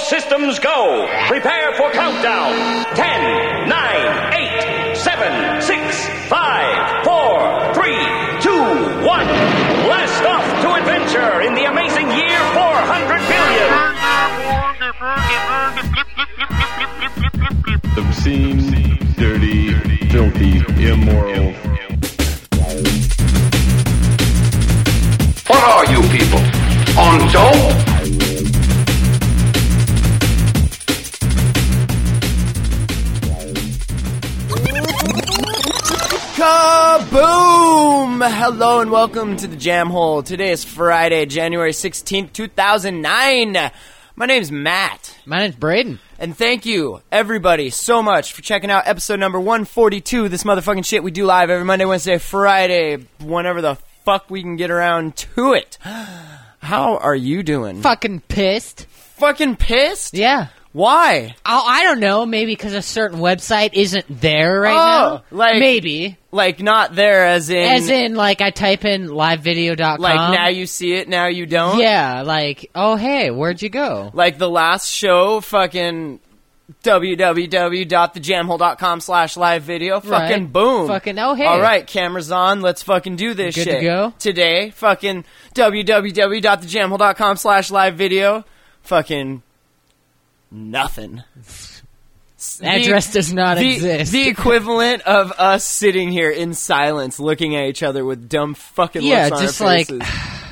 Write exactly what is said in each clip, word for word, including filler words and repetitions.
systems go. Prepare for countdown. Ten, nine, eight, seven, six, five, four, three, two, one. Blast off to adventure in the amazing year four hundred billion. Obscene, dirty, filthy, immoral. What are you people? On dope? Kaboom! Hello and welcome to the Jam Hole. Today is Friday, January sixteenth, two thousand nine. My name's Matt. My name's Braden. And thank you, everybody, so much for checking out episode number one forty-two. This motherfucking shit we do live every Monday, Wednesday, Friday, whenever the fuck we can get around to it. How are you doing? Fucking pissed. Fucking pissed? Yeah. Why? Oh, I don't know. Maybe because a certain website isn't there right Oh, now. like- Maybe. Like, not there as in... As in, like, I type in live video dot com. Like, now you see it, now you don't? Yeah, like, oh, hey, where'd you go? Like the last show, fucking www.thejamhole.com slash live video. Fucking Right. boom. Fucking, oh, hey. All right, cameras on. Let's fucking do this Good shit. to go? Today, fucking www.thejamhole.com slash live video. Fucking nothing. Address does not the, exist. The equivalent of us sitting here in silence looking at each other with dumb fucking Yeah, looks on just our like- faces.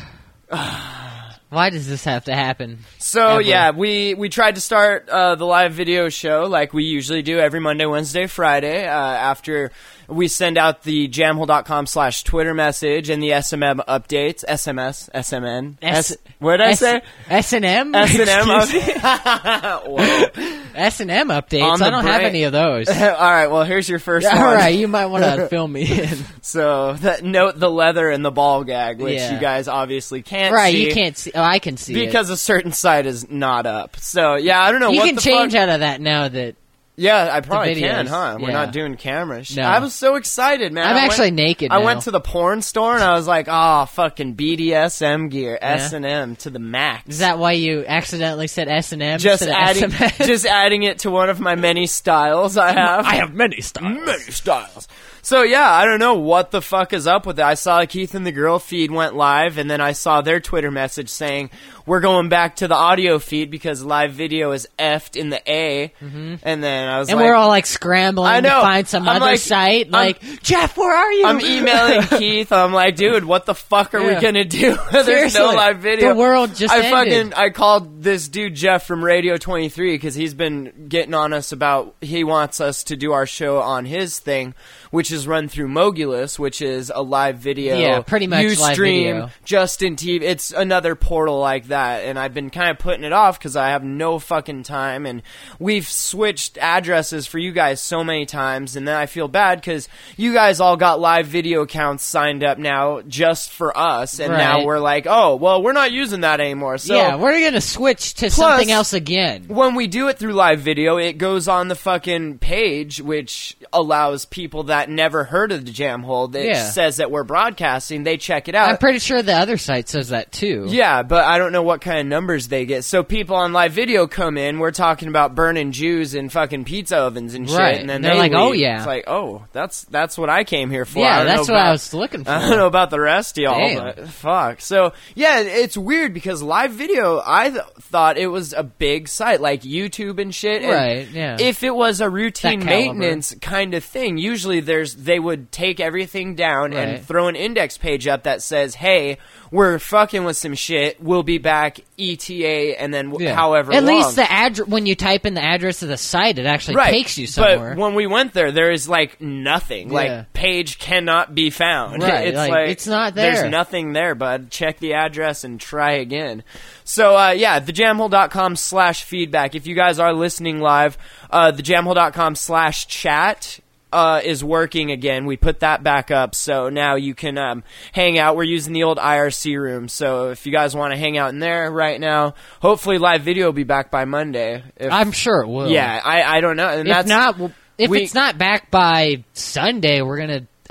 Why does this have to happen? So, Ever. yeah, we, we tried to start uh, the live video show like we usually do every Monday, Wednesday, Friday, uh, after we send out the jamhole.com slash Twitter message and the S M M updates. S M S, S M N. S- S- what did I S- say? S and M? S and M. Excuse me? Whoa. S and M updates? On the I don't have brain. any of those. All right, well, here's your first All one. right, you might want to film me in. So, that, note the leather and the ball gag, which Yeah. you guys obviously can't Right, see. you can't see. Oh, I can see it. Because a certain site is not up. So, yeah, I don't know You what can the change fuck. out of that now that Yeah, I probably videos, can, huh? We're yeah. not doing cameras. No. I was so excited, man. I'm I actually went, naked I now. went to the porn store and I was like, oh, fucking B D S M gear, S and M to the max. Is that why you accidentally said S and M just instead of adding, S M S? just adding it to one of my many styles I have. I have many styles. Many styles. So yeah, I don't know what the fuck is up with it. I saw Keith and the Girl feed went live, and then I saw their Twitter message saying we're going back to the audio feed because live video is effed in the A. Mm-hmm. And then I was And like, we're all like scrambling I know. to find some I'm other like- site. I'm- Like, Jeff, where are you? I'm emailing Keith. I'm like, dude, what the fuck are we Yeah. gonna do? There's Seriously, no live video. the world just I ended. fucking I called this dude Jeff from Radio twenty-three because he's been getting on us about he wants us to do our show on his thing, which is run through Mogulus, which is a live video. Yeah, pretty much live Ustream, video. Justin T V. It's another portal like that, and I've been kind of putting it off because I have no fucking time, and we've switched addresses for you guys so many times, and then I feel bad because you guys all got live video accounts signed up now just for us, and now Right. we're like, oh, well, we're not using that anymore. So yeah, we're gonna switch to something else again. when we do it through live video, it goes on the fucking page, which allows people that never heard of the Jam Hole, that Yeah. says that we're broadcasting, they check it out. I'm pretty sure the other site says that too. Yeah, but I don't know what kind of numbers they get. So people on live video come in, we're talking about burning Jews in fucking pizza ovens and shit, Right. and then And they're they like, leave. "Oh, yeah." It's like, oh, that's that's what I came here for. I Yeah, don't know that's what about- I was looking for. I don't know about the rest of y'all, Damn. but fuck. So, yeah, it's weird because live video, I th- thought it was a big site, like YouTube and shit. and Right, yeah. If it was a routine That caliber. maintenance kind of thing, usually there's they would take everything down Right. and throw an index page up that says, hey, we're fucking with some shit, we'll be back E T A, and then w- Yeah. however At long. least the address, when you type in the address of the site, it actually Right, takes you somewhere. But when we went there, there is like nothing. Yeah. Like page cannot be found. Right, It's like, like, it's not there. There's nothing there, bud. Check the address and try again. So uh, yeah, thejamhole.com slash feedback. If you guys are listening live, uh, thejamhole.com slash chat. Uh, is working again. We put that back up, so now you can um, hang out. We're using the old I R C room, so if you guys want to hang out in there right now, hopefully live video will be back by Monday. If, I'm sure it will. yeah, I, I don't know. And If that's, not, well, if we- it's not back by Sunday, we're gonna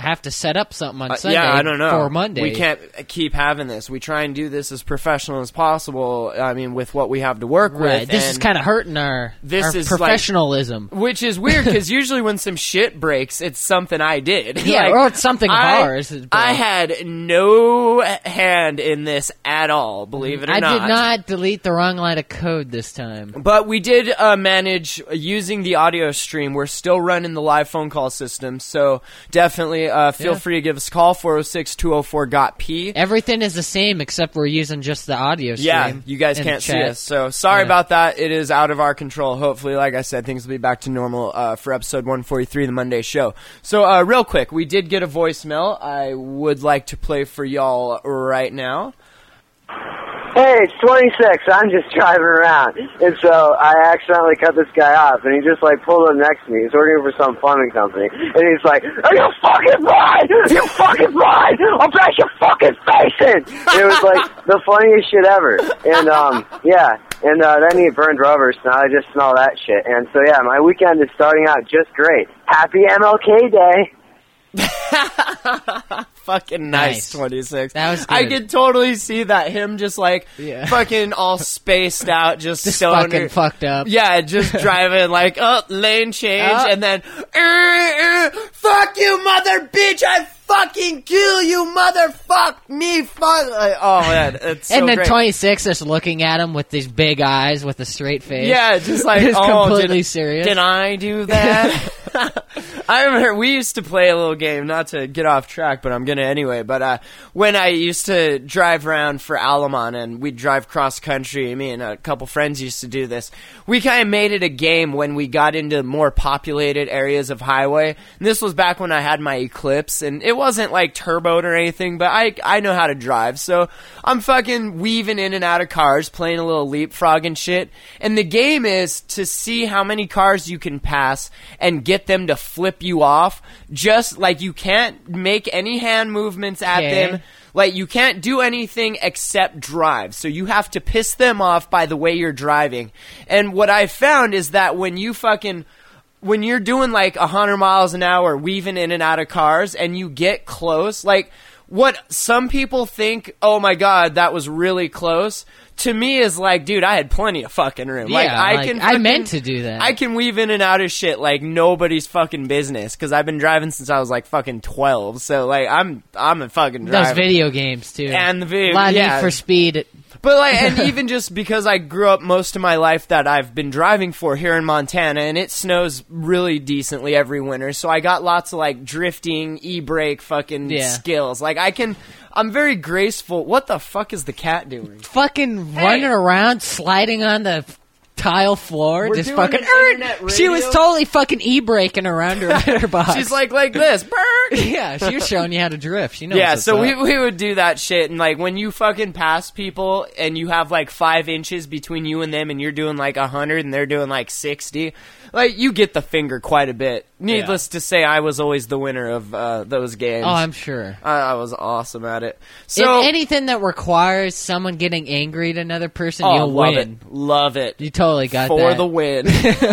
have to set up something on Uh, Sunday yeah, I don't know. for Monday. We can't keep having this. We try and do this as professional as possible. I mean, with what we have to work Right. with. This and is kind of hurting our, this our is like- professionalism. Which is weird because usually when some shit breaks, it's something I did. Yeah, Like, or it's something of I, ours. But I had no hand in this at all. Believe it or I not. did not delete the wrong line of code this time. But we did uh, manage uh, using the audio stream. We're still running the live phone call system, so definitely uh, feel Yeah. free to give us a call, four oh six, two oh four, G O T P. Everything is the same except we're using just the audio stream. Yeah, you guys in can't the see chat. us, so sorry Yeah. about that. It is out of our control. Hopefully, like I said, things will be back to normal uh, for episode one forty-three, the Monday show. So, uh, real quick, we did get a voicemail I would like to play for y'all right now. Hey, it's twenty-six. I'm just driving around. And so I accidentally cut this guy off, and he just, like, pulled up next to me. He's working for some plumbing company. And he's like, are you fucking blind? You fucking blind? I'll bash your fucking face in! And it was, like, the funniest shit ever. And, um, yeah. And uh, then he burned rubber, so now I just smell that shit. And so, yeah, my weekend is starting out just great. Happy M L K Day! Fucking nice, Nice. twenty-six. That was I good. could totally see that, him just like Yeah. fucking all spaced out, just, Just stoner. fucking fucked up. Yeah, just driving like, oh, lane change, Oh. and then, "Er, er, fuck you, mother bitch, I fucking kill you, motherfuck me, fuck. Like, oh man, it's so and then great. twenty-six is looking at him with these big eyes with a straight face. Yeah, just like, He's oh, completely did, serious. Did I do that? I remember we used to play a little game, not to get off track, but I'm gonna anyway. But uh, when I used to drive around for Alaman and we'd drive cross country, me and a couple friends used to do this. We kind of made it a game when we got into more populated areas of highway. And this was back when I had my Eclipse, and it wasn't like turboed or anything, but I I know how to drive, so I'm fucking weaving in and out of cars, playing a little leapfrog and shit. And the game is to see how many cars you can pass and get them to flip you off. Just like you can't make any hand movements at Okay. them. Like, you can't do anything except drive. So you have to piss them off by the way you're driving. And what I found is that when you fucking... when you're doing like one hundred miles an hour, weaving in and out of cars, and you get close, like, what some people think, oh my god, that was really close, to me is like, dude, I had plenty of fucking room. Yeah, like, I like, can I fucking- meant to do that. I can weave in and out of shit like nobody's fucking business, because I've been driving since I was like fucking twelve, so like, I'm I'm a fucking driver. Those video games too. And the video- a lot of yeah. Need for Speed. But like, and even just because I grew up most of my life that I've been driving for here in Montana, and it snows really decently every winter, so I got lots of like drifting, e-brake fucking Yeah. skills. Like I can, I'm very graceful. What the fuck is the cat doing? Fucking running around, sliding on the tile floor, We're just doing fucking. an "Er!" internet She was radio. totally fucking e-braking around her letterbox. She's like like this. Brr. yeah, she was showing you how to drift. She knows. Yeah, what's so up. we we would do that shit, and like when you fucking pass people and you have like five inches between you and them, and you're doing like a hundred and they're doing like sixty, like you get the finger quite a bit. Needless to say, I was always the winner of uh, those games. Oh, I'm sure. I, I was awesome at it. So In anything that requires someone getting angry at another person, oh, you'll love win. it, love it. You totally got for that. the win.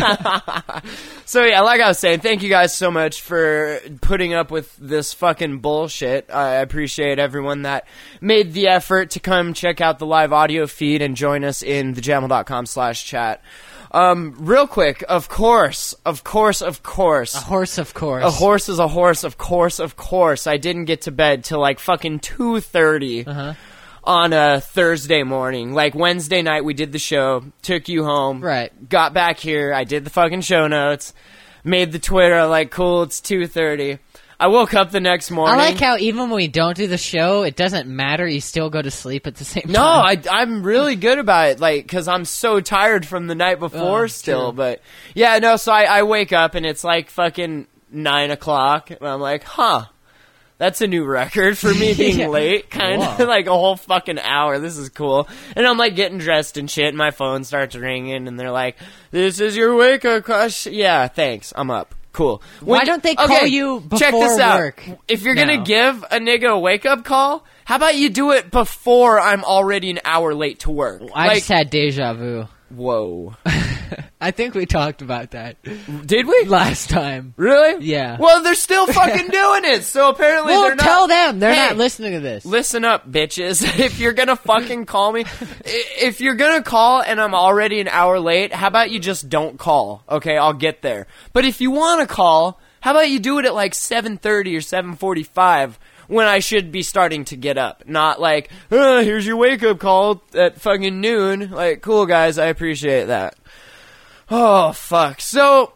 So yeah, like I was saying, thank you guys so much for putting up with this fucking bullshit. I appreciate everyone that made the effort to come check out the live audio feed and join us in the jamel dot com slash chat. Um, real quick, of course, of course, of course. A horse, of course. A horse is a horse, of course, of course. I didn't get to bed till like fucking two thirty. Uh-huh. On a Thursday morning. Like Wednesday night we did the show, took you home. Right. Got back here, I did the fucking show notes, made the Twitter, like, cool, it's two thirty. I woke up the next I morning. like how even when we don't do the show, it doesn't matter. You still go to sleep at the same No, time. I, I'm really good about it, like, because I'm so tired from the night before Oh, still. true. But, yeah, no, so I, I wake up and it's like fucking nine o'clock, and I'm like, huh. That's a new record for me being Yeah. late, kind of Wow. like a whole fucking hour. This is cool. And I'm like getting dressed and shit, and my phone starts ringing, and they're like, "This is your wake up crush." Yeah, thanks. I'm up. Cool. Why don't they call you check before this out. work? If you're No. gonna give a nigga a wake up call, how about you do it before I'm already an hour late to work? I like, just had deja vu. whoa. I think we talked about that Did we? last time. Really? Yeah. Well, they're still fucking doing it, so apparently Well, they're not. tell them. They're Hey, not listening to this. Listen up, bitches. If you're gonna fucking call me, i- if you're gonna call and I'm already an hour late, how about you just don't call? Okay, I'll get there. But if you want to call, how about you do it at like seven thirty or seven forty-five when I should be starting to get up? Not like, oh, here's your wake-up call at fucking noon. Like, cool, guys, I appreciate that. Oh, fuck. So,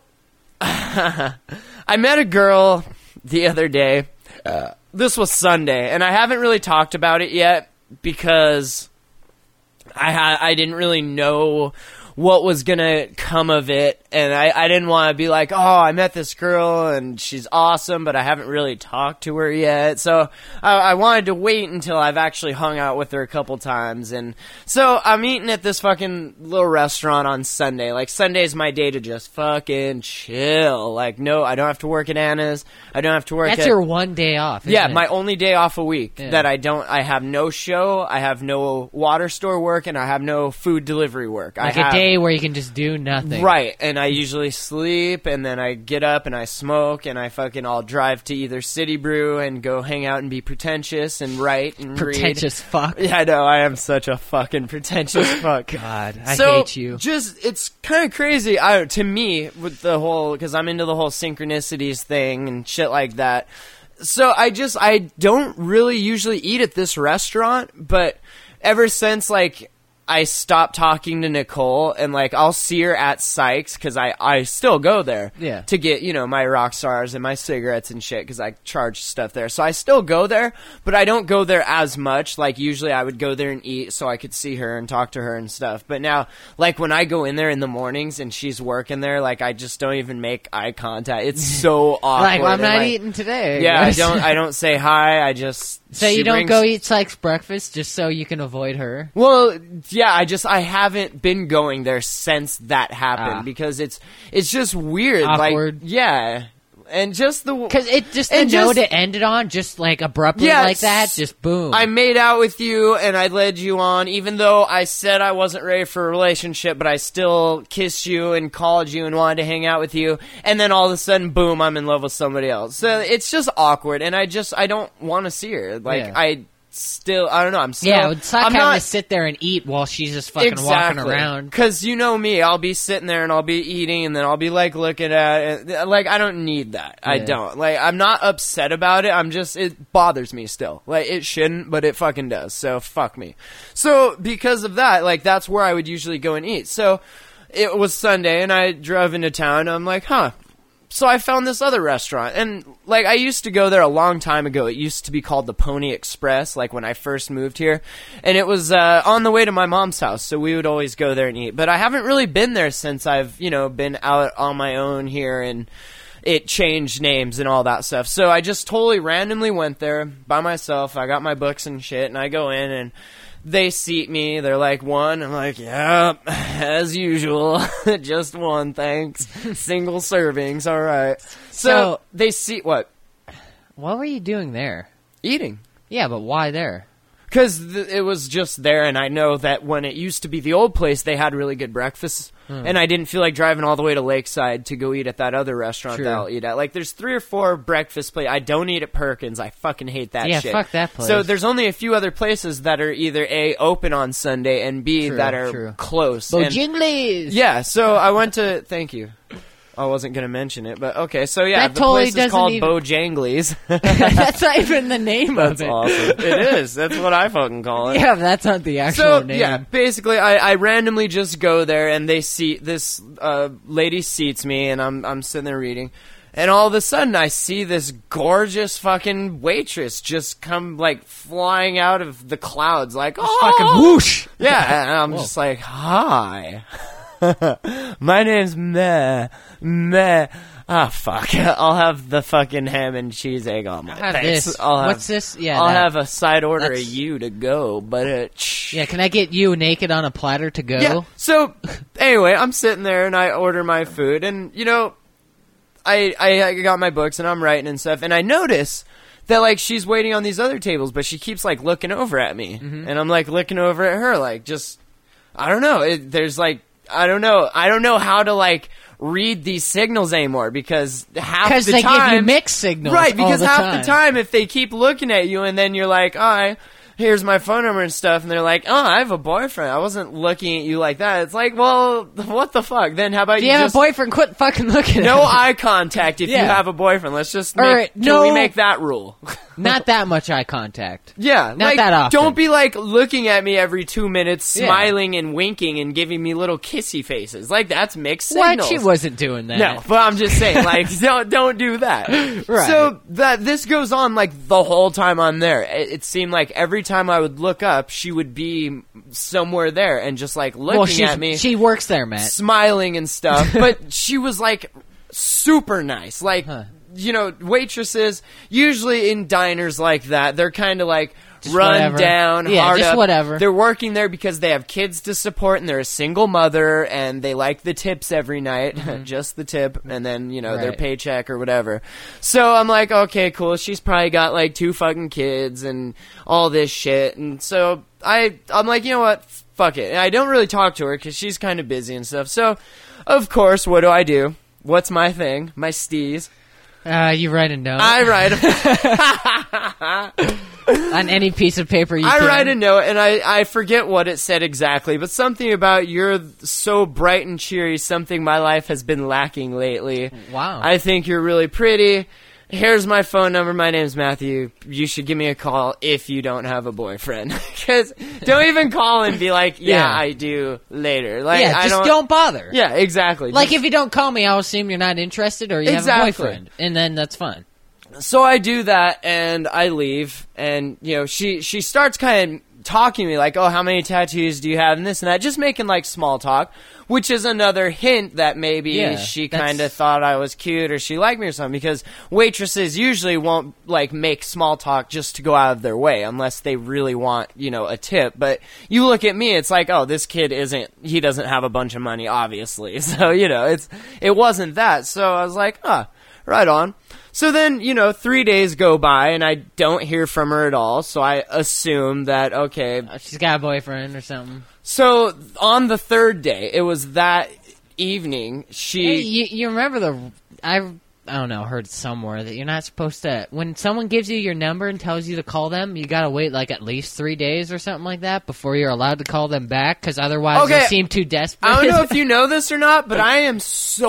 I met a girl the other day. Uh, this was Sunday, and I haven't really talked about it yet because I ha- I didn't really know what was gonna come of it, and I, I didn't want to be like, oh, I met this girl and she's awesome, but I haven't really talked to her yet, so I, I wanted to wait until I've actually hung out with her a couple times. And so I'm eating at this fucking little restaurant on Sunday. Like, Sunday's my day to just fucking chill. Like, no, I don't have to work at Anna's, I don't have to work That's at... your one day off. Isn't Yeah, it? my only day off a week Yeah. that I don't, I have no show, I have no water store work, and I have no food delivery work. like I a have, day where you can just do nothing. Right, and I usually sleep, and then I get up and I smoke, and I fucking, I'll drive to either City Brew and go hang out and be pretentious and write and Pretentious fuck. read. Yeah, I know, I am such a fucking pretentious fuck. God, I so, hate you. Just, it's kind of crazy, I, to me, with the whole, because I'm into the whole synchronicities thing and shit like that. So I just, I don't really usually eat at this restaurant, but ever since, like, I stopped talking to Nicole, and like I'll see her at Sykes because I, I still go there Yeah. to get, you know, my rock stars and my cigarettes and shit because I charge stuff there. So I still go there, but I don't go there as much. Like usually I would go there and eat so I could see her and talk to her and stuff. But now, like when I go in there in the mornings and she's working there, like I just don't even make eye contact. It's so awkward. Like, well, I'm And, not like, eating today. Yeah, I guess. don't. I don't say hi. I just. So she you don't brings- go eat Sykes breakfast just so you can avoid her? Well, yeah, I just I haven't been going there since that happened Ah. because it's it's just weird. Awkward. Like, yeah, and just the Because it just the and note just- it ended on, just like abruptly Yeah, like that, s- just boom. I made out with you and I led you on, even though I said I wasn't ready for a relationship, but I still kissed you and called you and wanted to hang out with you, and then all of a sudden, boom, I'm in love with somebody else. So it's just awkward, and I just I don't want to see her. Like Yeah. I still I don't know. I'm still yeah, it would suck I'm having not, to sit there and eat while she's just fucking walking around. Because you know me, I'll be sitting there and I'll be eating, and then I'll be like looking at it. Like, I don't need that. I Yeah. don't. Like, I'm not upset about it. I'm just, it bothers me still. Like, it shouldn't, but it fucking does. So, fuck me. So, because of that, like, that's where I would usually go and eat. So, it was Sunday, and I drove into town, and I'm like, huh. So I found this other restaurant, and like I used to go there a long time ago. It used to be called the Pony Express, like when I first moved here, and it was uh, on the way to my mom's house, so we would always go there and eat. But I haven't really been there since I've, you know, been out on my own here, and it changed names and all that stuff. So I just totally randomly went there by myself. I got my books and shit, and I go in and they seat me. They're like, one. I'm like, yeah, as usual. Just one, thanks. Single servings, all right. So, So- they seat what? What were you doing there? Eating. Yeah, but why there? Because th- it was just there, and I know that when it used to be the old place, they had really good breakfasts. Hmm. And I didn't feel like driving all the way to Lakeside to go eat at that other restaurant True. that I'll eat at. Like, there's three or four breakfast places. I don't eat at Perkins. I fucking hate that Yeah, shit. fuck that place. So there's only a few other places that are either A, open on Sunday, and B, True, that are true. close. And- Bojangles! yeah, so I went to... Thank you. I wasn't going to mention it, but okay. So, yeah, That the totally place is doesn't called even- Bojanglies. That's not even the name That's of it. awesome. It is. That's what I fucking call it. Yeah, that's not the actual So name. yeah, basically, I, I randomly just go there, and they seat this uh, lady seats me, and I'm I'm sitting there reading, and all of a sudden I see this gorgeous fucking waitress just come like flying out of the clouds, like oh, Fucking whoosh! yeah, and I'm just like, hi, my name's Meh Meh. Ah, fuck. I'll have the fucking ham and cheese egg omelet. Have Thanks. this. I'll have, What's this? Yeah, I'll that- have a side order of that's- you to go, but uh, shh. Yeah, can I get you naked on a platter to go? Yeah. So anyway, I'm sitting there and I order my food, and you know, I, I I got my books and I'm writing and stuff, and I notice that like she's waiting on these other tables, but she keeps like looking over at me, Mm-hmm. and I'm like looking over at her, like just I don't know. It, there's like I don't know. I don't know how to like read these signals anymore because half Because the they time, give you mixed signals, right? all Because the half time. the time, if they keep looking at you and then you're like, all right, here's my phone number and stuff, and they're like, oh, I have a boyfriend. I wasn't looking at you like that. It's like, well, what the fuck? Then how about Do you you have just a boyfriend? Quit fucking looking no at me. eye contact if Yeah. you have a boyfriend. Let's just All make, right, can no- we make that rule? Not that much eye contact. Yeah, Not like, that often. Don't be like looking at me every two minutes, Yeah. smiling and winking and giving me little kissy faces. Like that's mixed What? signals. She wasn't doing that. No, but I'm just saying, like, don't don't do that. Right. So that this goes on like the whole time I'm there. It, it seemed like every time I would look up, she would be somewhere there and just like looking Well, she's, at me, she works there, Matt. smiling and stuff. But she was like super nice, like. Huh. You know, waitresses, usually in diners like that, they're kind of like Just run whatever. down, Yeah, hard just up. whatever. They're working there because they have kids to support and they're a single mother and they like the tips every night, just the tip, and then, you know, their Right. paycheck or whatever. So I'm like, okay, cool. She's probably got like two fucking kids and all this shit. And so I, I'm like, you know what? Fuck it. And I don't really talk to her because she's kind of busy and stuff. So, of course, what do I do? What's my thing? My steez. Uh, you write a note I write a, on any piece of paper you I can. write a note, and I, I forget what it said exactly, but something about you're so bright and cheery, something my life has been lacking lately. Wow. I think you're really pretty. Here's my phone number. My name's Matthew. You should give me a call if you don't have a boyfriend. Because don't even call and be like, yeah, Yeah. I do later. Like, yeah, I just don't, don't, bother. Yeah, exactly. Like, Just- if you don't call me, I'll assume you're not interested or you Exactly. have a boyfriend. And then that's fine. So I do that, and I leave, and, you know, she, she starts kind of talking to me, like, oh, how many tattoos do you have, and this and that, just making, like, small talk, which is another hint that maybe Yeah, she that's- kind of thought I was cute, or she liked me or something, because waitresses usually won't, like, make small talk just to go out of their way, unless they really want, you know, a tip, but you look at me, it's like, oh, this kid isn't, he doesn't have a bunch of money, obviously, so, you know, it's, it wasn't that, so I was like, ah, right on. So then, you know, three days go by and I don't hear from her at all. So I assume that, okay. Uh, She's got a boyfriend or something. So on the third day, it was that evening, she... Hey, you, you remember the... I, I don't know, heard somewhere that you're not supposed to... When someone gives you your number and tells you to call them, you gotta wait like at least three days or something like that before you're allowed to call them back, because otherwise Okay. you'll seem too desperate. I don't know if you know this or not, but I am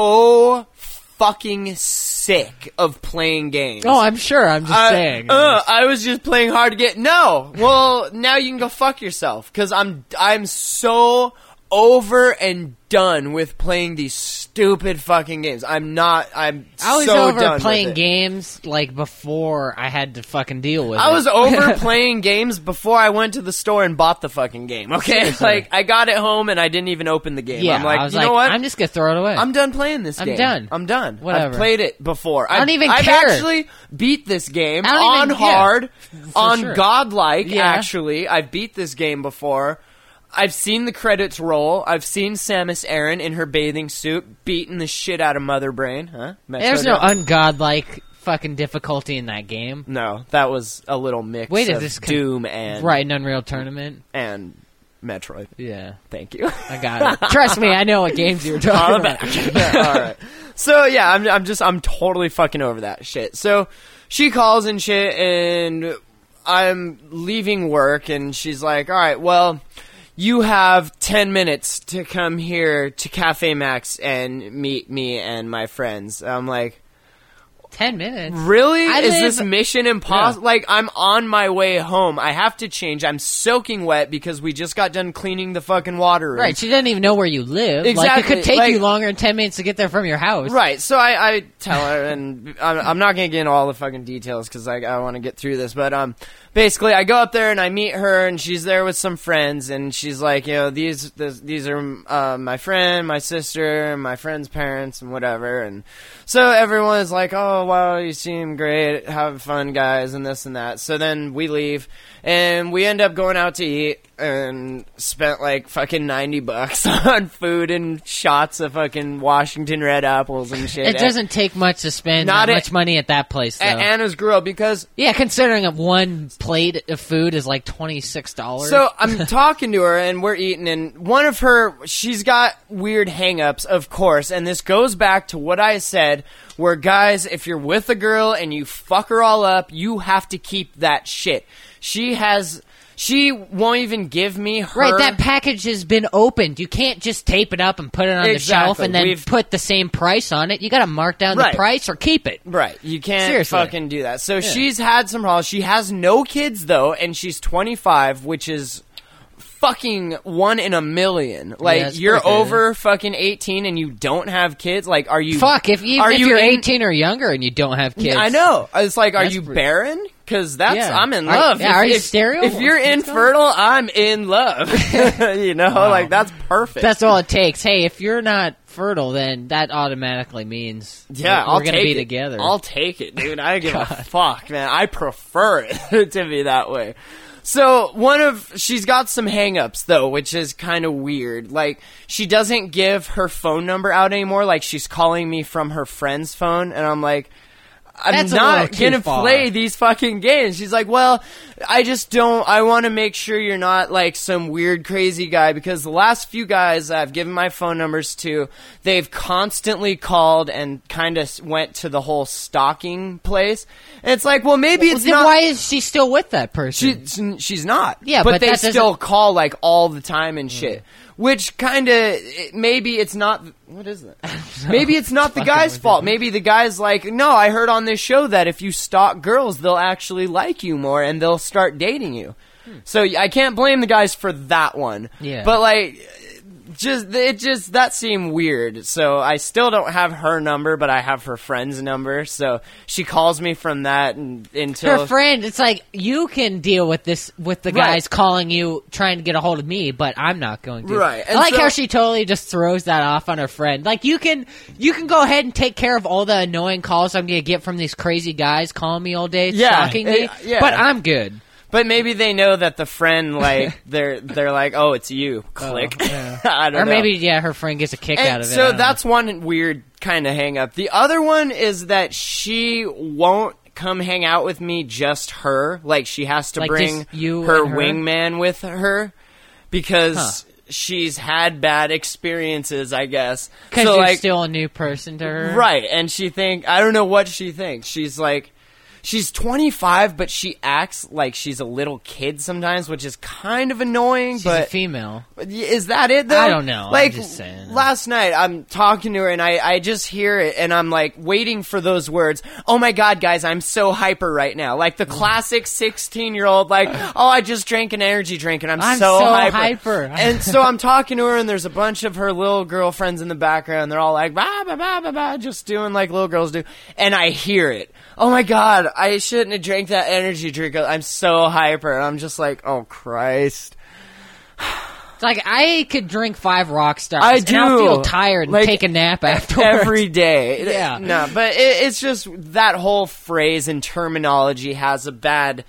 so fucking sick of playing games. Oh, I'm sure. I'm just I, saying. Uh, I was just playing hard to get. No, well, now you can go fuck yourself because I'm I'm so over and done with playing these stupid fucking games. I'm not. I'm I was so over done playing with it. games like before I had to fucking deal with it. I was over playing games before I went to the store and bought the fucking game. Okay, Seriously. like I got it home and I didn't even open the game. Yeah, I'm like, I was you like, know what? I'm just gonna throw it away. I'm done playing this I'm game. done. I'm done. Whatever. I've played it before. I don't I've, even I've care. actually beat this game I don't on even- yeah, hard, on sure. godlike. Yeah. Actually, I've beat this game before. I've seen the credits roll. I've seen Samus Aran in her bathing suit beating the shit out of Mother Brain. Huh? There's Metro no Dread? ungodlike fucking difficulty in that game. No, that was a little mix Wait, is of this con- Doom and Right, an Unreal Tournament. and Metroid. Yeah, Thank you. I got it. Trust me, I know what games you were talking On the about. back. All right. So yeah, I'm I'm just I'm totally fucking over that shit. So she calls and shit, and I'm leaving work, and she's like, "All right, well, you have ten minutes to come here to Cafe Max and meet me and my friends." I'm like, Ten minutes. really? I Is live- this mission impossible? Yeah. Like, I'm on my way home. I have to change. I'm soaking wet because we just got done cleaning the fucking water room. Right, she doesn't even know where you live. Like, it Exactly, could take like- you longer than ten minutes to get there from your house. Right, so I, I tell her, and I'm, I'm not going to get into all the fucking details because I, I want to get through this, but um, basically I go up there and I meet her, and she's there with some friends, and she's like, you know, these this, these are uh, my friend, my sister, and my friend's parents, and whatever, and so everyone is like, oh, wow, you seem great, have fun, guys, and this and that. So then we leave, and we end up going out to eat, and spent like fucking ninety bucks on food and shots of fucking Washington Red apples and shit. It doesn't take much to spend Not that at- much money at that place, though. At Anna's Grill because yeah, considering that one plate of food is like twenty-six dollars. so I'm talking to her and we're eating, and one of her, she's got weird hang-ups, of course, and this goes back to what I said, where guys, if you're with a girl and you fuck her all up, you have to keep that shit. She has, she won't even give me her... Right, that package has been opened. You can't just tape it up and put it on the Exactly. shelf and then We've- put the same price on it. You got to mark down Right. the price or keep it. Right, you can't Seriously. fucking do that. So she's had some problems. She has no kids, though, and she's twenty-five, which is fucking one in a million. Like, that's you're pretty good. over fucking eighteen and you don't have kids? Like, are you... Fuck, if, even are if you you're in- eighteen or younger and you don't have kids. I know. It's like, are That's you pretty- barren? Because that's... Yeah. I'm in Are- love. yeah, if, are you if- sterile? If you're What's going infertile, I'm in love. You know? Like, that's perfect. That's all it takes. Hey, if you're not fertile, then that automatically means Yeah, we're, I'll we're gonna take be it. together. I'll take it, dude. I give a fuck, man. I prefer it to be that way. So, one of, she's got some hang-ups, though, which is kind of weird. Like, she doesn't give her phone number out anymore. Like, she's calling me from her friend's phone, and I'm like, I'm That's a not little too gonna far. play these fucking games. She's like, well, I just don't, I want to make sure you're not like some weird crazy guy, because the last few guys I've given my phone numbers to, they've constantly called and kind of went to the whole stalking place. And it's like, well, maybe Well, it's then not. why is she still with that person? She, she's not. Yeah, but, but they that doesn't- still call like all the time and shit. Which kind of, maybe it's not, what is that? Maybe it's not the guy's fault. Maybe the guy's like, no, I heard on this show that if you stalk girls, they'll actually like you more and they'll start dating you. So I can't blame the guys for that one. Yeah. But like, just, it just, that seemed weird. So I still don't have her number, but I have her friend's number. So she calls me from that and, until. Her friend, it's like, you can deal with this, with the Right. guys calling you, trying to get a hold of me, but I'm not going to. Right, I and like so- how she totally just throws that off on her friend. Like, you can, you can go ahead and take care of all the annoying calls I'm going to get from these crazy guys calling me all day, Yeah, stalking me, uh, yeah. but I'm good. But maybe they know that the friend, like, they're they're like, oh, it's you. Click. Oh, yeah. I don't Or know. maybe, yeah, her friend gets a kick And out of it. I so don't know. that's one weird kind of hang up. The other one is that she won't come hang out with me, just her. Like, she has to Like, bring just you her and her? wingman with her because Huh. she's had bad experiences, I guess. Because so, you're like, still a new person to her. right, and she think I don't know what she thinks. She's like, she's twenty-five, but she acts like she's a little kid sometimes, which is kind of annoying. She's but a female. is that it though? I don't know. I'm Like just saying. last night, I'm talking to her and I, I just hear it and I'm like waiting for those words. Oh my god, guys, I'm so hyper right now. Like the classic sixteen-year-old, like, oh, I just drank an energy drink and I'm, I'm so, so hyper. hyper. And so I'm talking to her and there's a bunch of her little girlfriends in the background. They're all like, bah, bah, bah, bah, bah, just doing like little girls do. And I hear it. Oh my god, I shouldn't have drank that energy drink. I'm so hyper. And I'm just like, oh Christ. It's like, I could drink five rock stars. I And I'll do. feel tired and Like, take a nap afterwards. Every day. Yeah. No, but it, it's just that whole phrase and terminology has a bad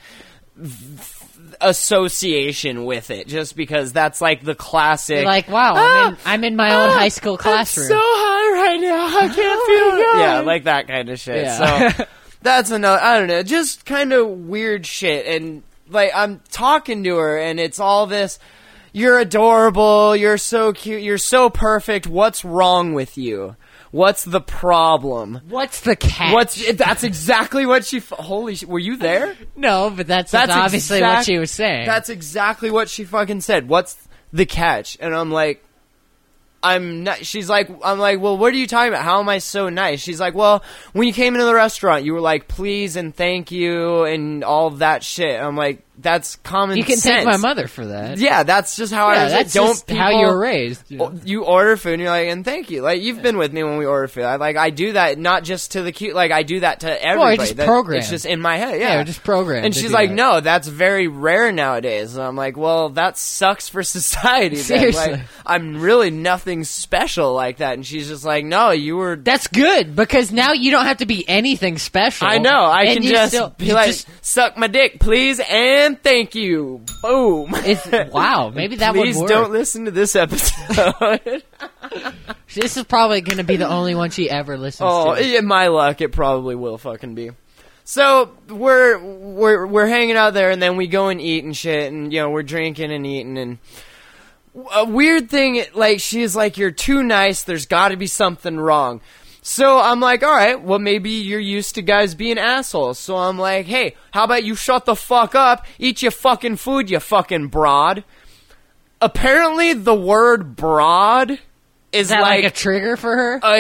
v- association with it, just because that's like the classic. You're like, wow, "Ah, I'm, in, I'm in my own ah, high school classroom. I'm so high right now. I can't feel good. Yeah, like that kind of shit. Yeah. So that's another. I don't know, just kind of weird shit. And like I'm talking to her, and it's all this. You're adorable. You're so cute. You're so perfect. What's wrong with you? What's the problem? What's the catch? What's that's exactly what she. F- Holy, sh- were you there? No, but that's, That's that's obviously exact- what she was saying. That's exactly what she fucking said. What's the catch? And I'm like, I'm not. She's like, I'm like, well, what are you talking about? How am I so nice? She's like, well, when you came into the restaurant, you were like, please and thank you and all of that shit. I'm like, that's common you can sense. thank my mother for that. Yeah, that's just how I Yeah, was. that's Don't just how people- you were raised. you know? o- You order food and you're like, and thank you. Like you've been with me when we order food. I like I do that not just to the cute. Like I do that to everybody. just That- programmed. It's just in my head. Yeah, Yeah, we're just programmed And to she's do like, that. no, that's very rare nowadays. And I'm like, well, that sucks for society. then. Seriously. Like, I'm really nothing special like that. And she's just like, no, you were. That's good, because now you don't have to be anything special. I know. I and can you just still- be you like, just- suck my dick, please, and and thank you. Boom. It's, wow, maybe that Please would work. don't listen to this episode. This is probably going to be the only one she ever listens Oh, to. in my luck, it probably will fucking be. So we're we're we're hanging out there, and then we go and eat and shit, and you know we're drinking and eating, and a weird thing, like she's like, "You're too nice. There's got to be something wrong." So I'm like, "All right, well maybe you're used to guys being assholes." So I'm like, "Hey, how about you shut the fuck up, eat your fucking food, you fucking broad." Apparently, the word "broad" is, Is that like, like, a trigger for her? a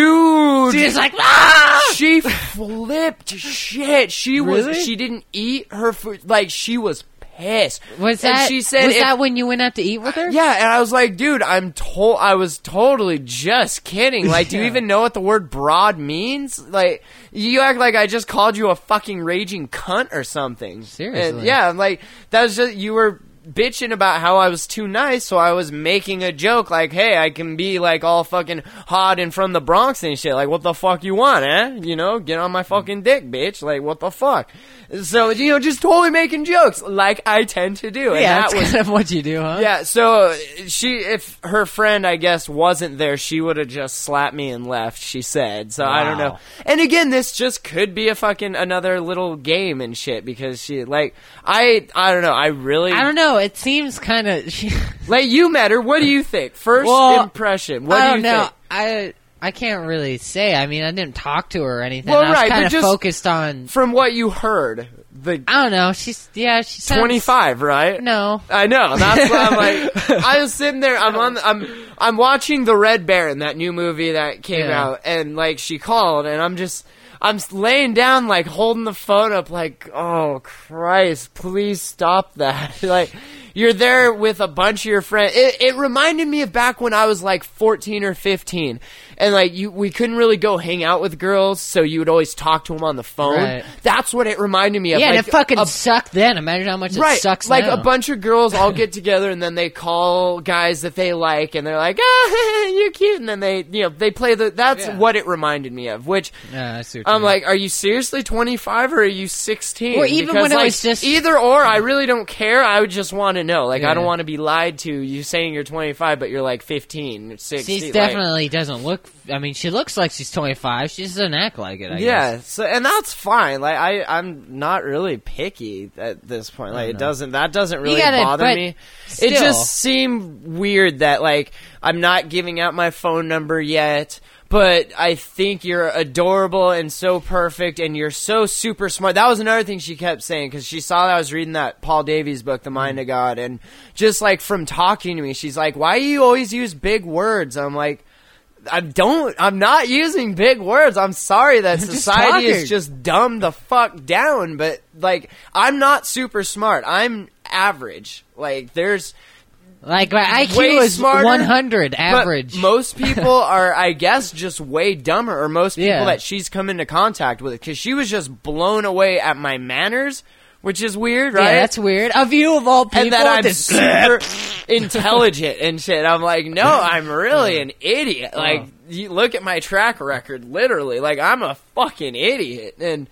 huge. She's like, ah! She flipped shit. She was. Really? She didn't eat her food. Like she was pissed. Was And that, she said was if- that when you went out to eat with her? Yeah, and I was like, dude, I'm told. I was totally just kidding. Like, do you Yeah. even know what the word "broad" means? Like, you act like I just called you a fucking raging cunt or something. Seriously. And yeah, like that was just you were bitching about how I was too nice, so I was making a joke like, hey, I can be like all fucking hot and from the Bronx and shit. Like, what the fuck you want, eh? You know, get on my fucking dick, bitch. Like, what the fuck? So, you know, just totally making jokes like I tend to do. And Yeah, that that's was kind of what you do, huh? yeah, so she, if her friend, I guess, wasn't there, she would have just slapped me and left, she said. So I don't know. Wow. And again, this just could be a fucking another little game and shit because she, like, I, I don't know, I really, I don't know. It seems kind of. like, you met her, what do you think? First Well, impression, what I do don't you know. think? I I can't really say. I mean, I didn't talk to her or anything. Well, I was right, kind but of just- focused on. From what you heard, the I don't know. She's yeah. She sounds twenty-five, right? No. I know. That's what I'm like. I was sitting there. I'm on. I'm. I'm watching The Red Baron, that new movie that came Yeah. out, and like she called, and I'm just. I'm laying down, like holding the phone up, like, oh Christ, please stop that. Like, you're there with a bunch of your friends. It, it reminded me of back when I was like fourteen or fifteen, and like you, we couldn't really go hang out with girls, so you would always talk to them on the phone. Right. That's what it reminded me of. Yeah, like, and it fucking a- sucked then. Imagine how much Right, it sucks like now. a bunch of girls all get together and then they call guys that they like and they're like, ah, you're cute, and then they, you know, they play the. That's Yeah. what it reminded me of. Which Yeah, I see what you I'm mean. like, are you seriously twenty-five or are you sixteen? Or even Because, when it like, was just- either or, I really don't care. I would just want to know. Like, I Yeah. don't want to be lied to. You saying you're twenty-five, but you're like fifteen, sixteen. She like- definitely doesn't look. I mean, she looks like she's twenty-five. She just doesn't act like it. I yeah, guess. so and that's fine. Like I, I'm not really picky at this point. Like it doesn't that doesn't really gotta- bother but me. It still. just seemed weird that like I'm not giving out my phone number yet. But I think you're adorable and so perfect, and you're so super smart. That was another thing she kept saying, because she saw that I was reading that Paul Davies book, The Mind of God, and just like from talking to me, she's like, why do you always use big words? I'm like, I don't, I'm not using big words. I'm sorry that Just society talking. is just dumbed the fuck down, but like, I'm not super smart. I'm average. Like, there's... Like my I Q way is smarter, one hundred But average. most people are, I guess, just way dumber, or most people Yeah. that she's come into contact with, because she was just blown away at my manners, which is weird, right? Yeah, that's weird. Of you of all people, and that I'm this- super intelligent and shit. I'm like, no, I'm really an idiot. Like, you look at my track record, literally. Like, I'm a fucking idiot. And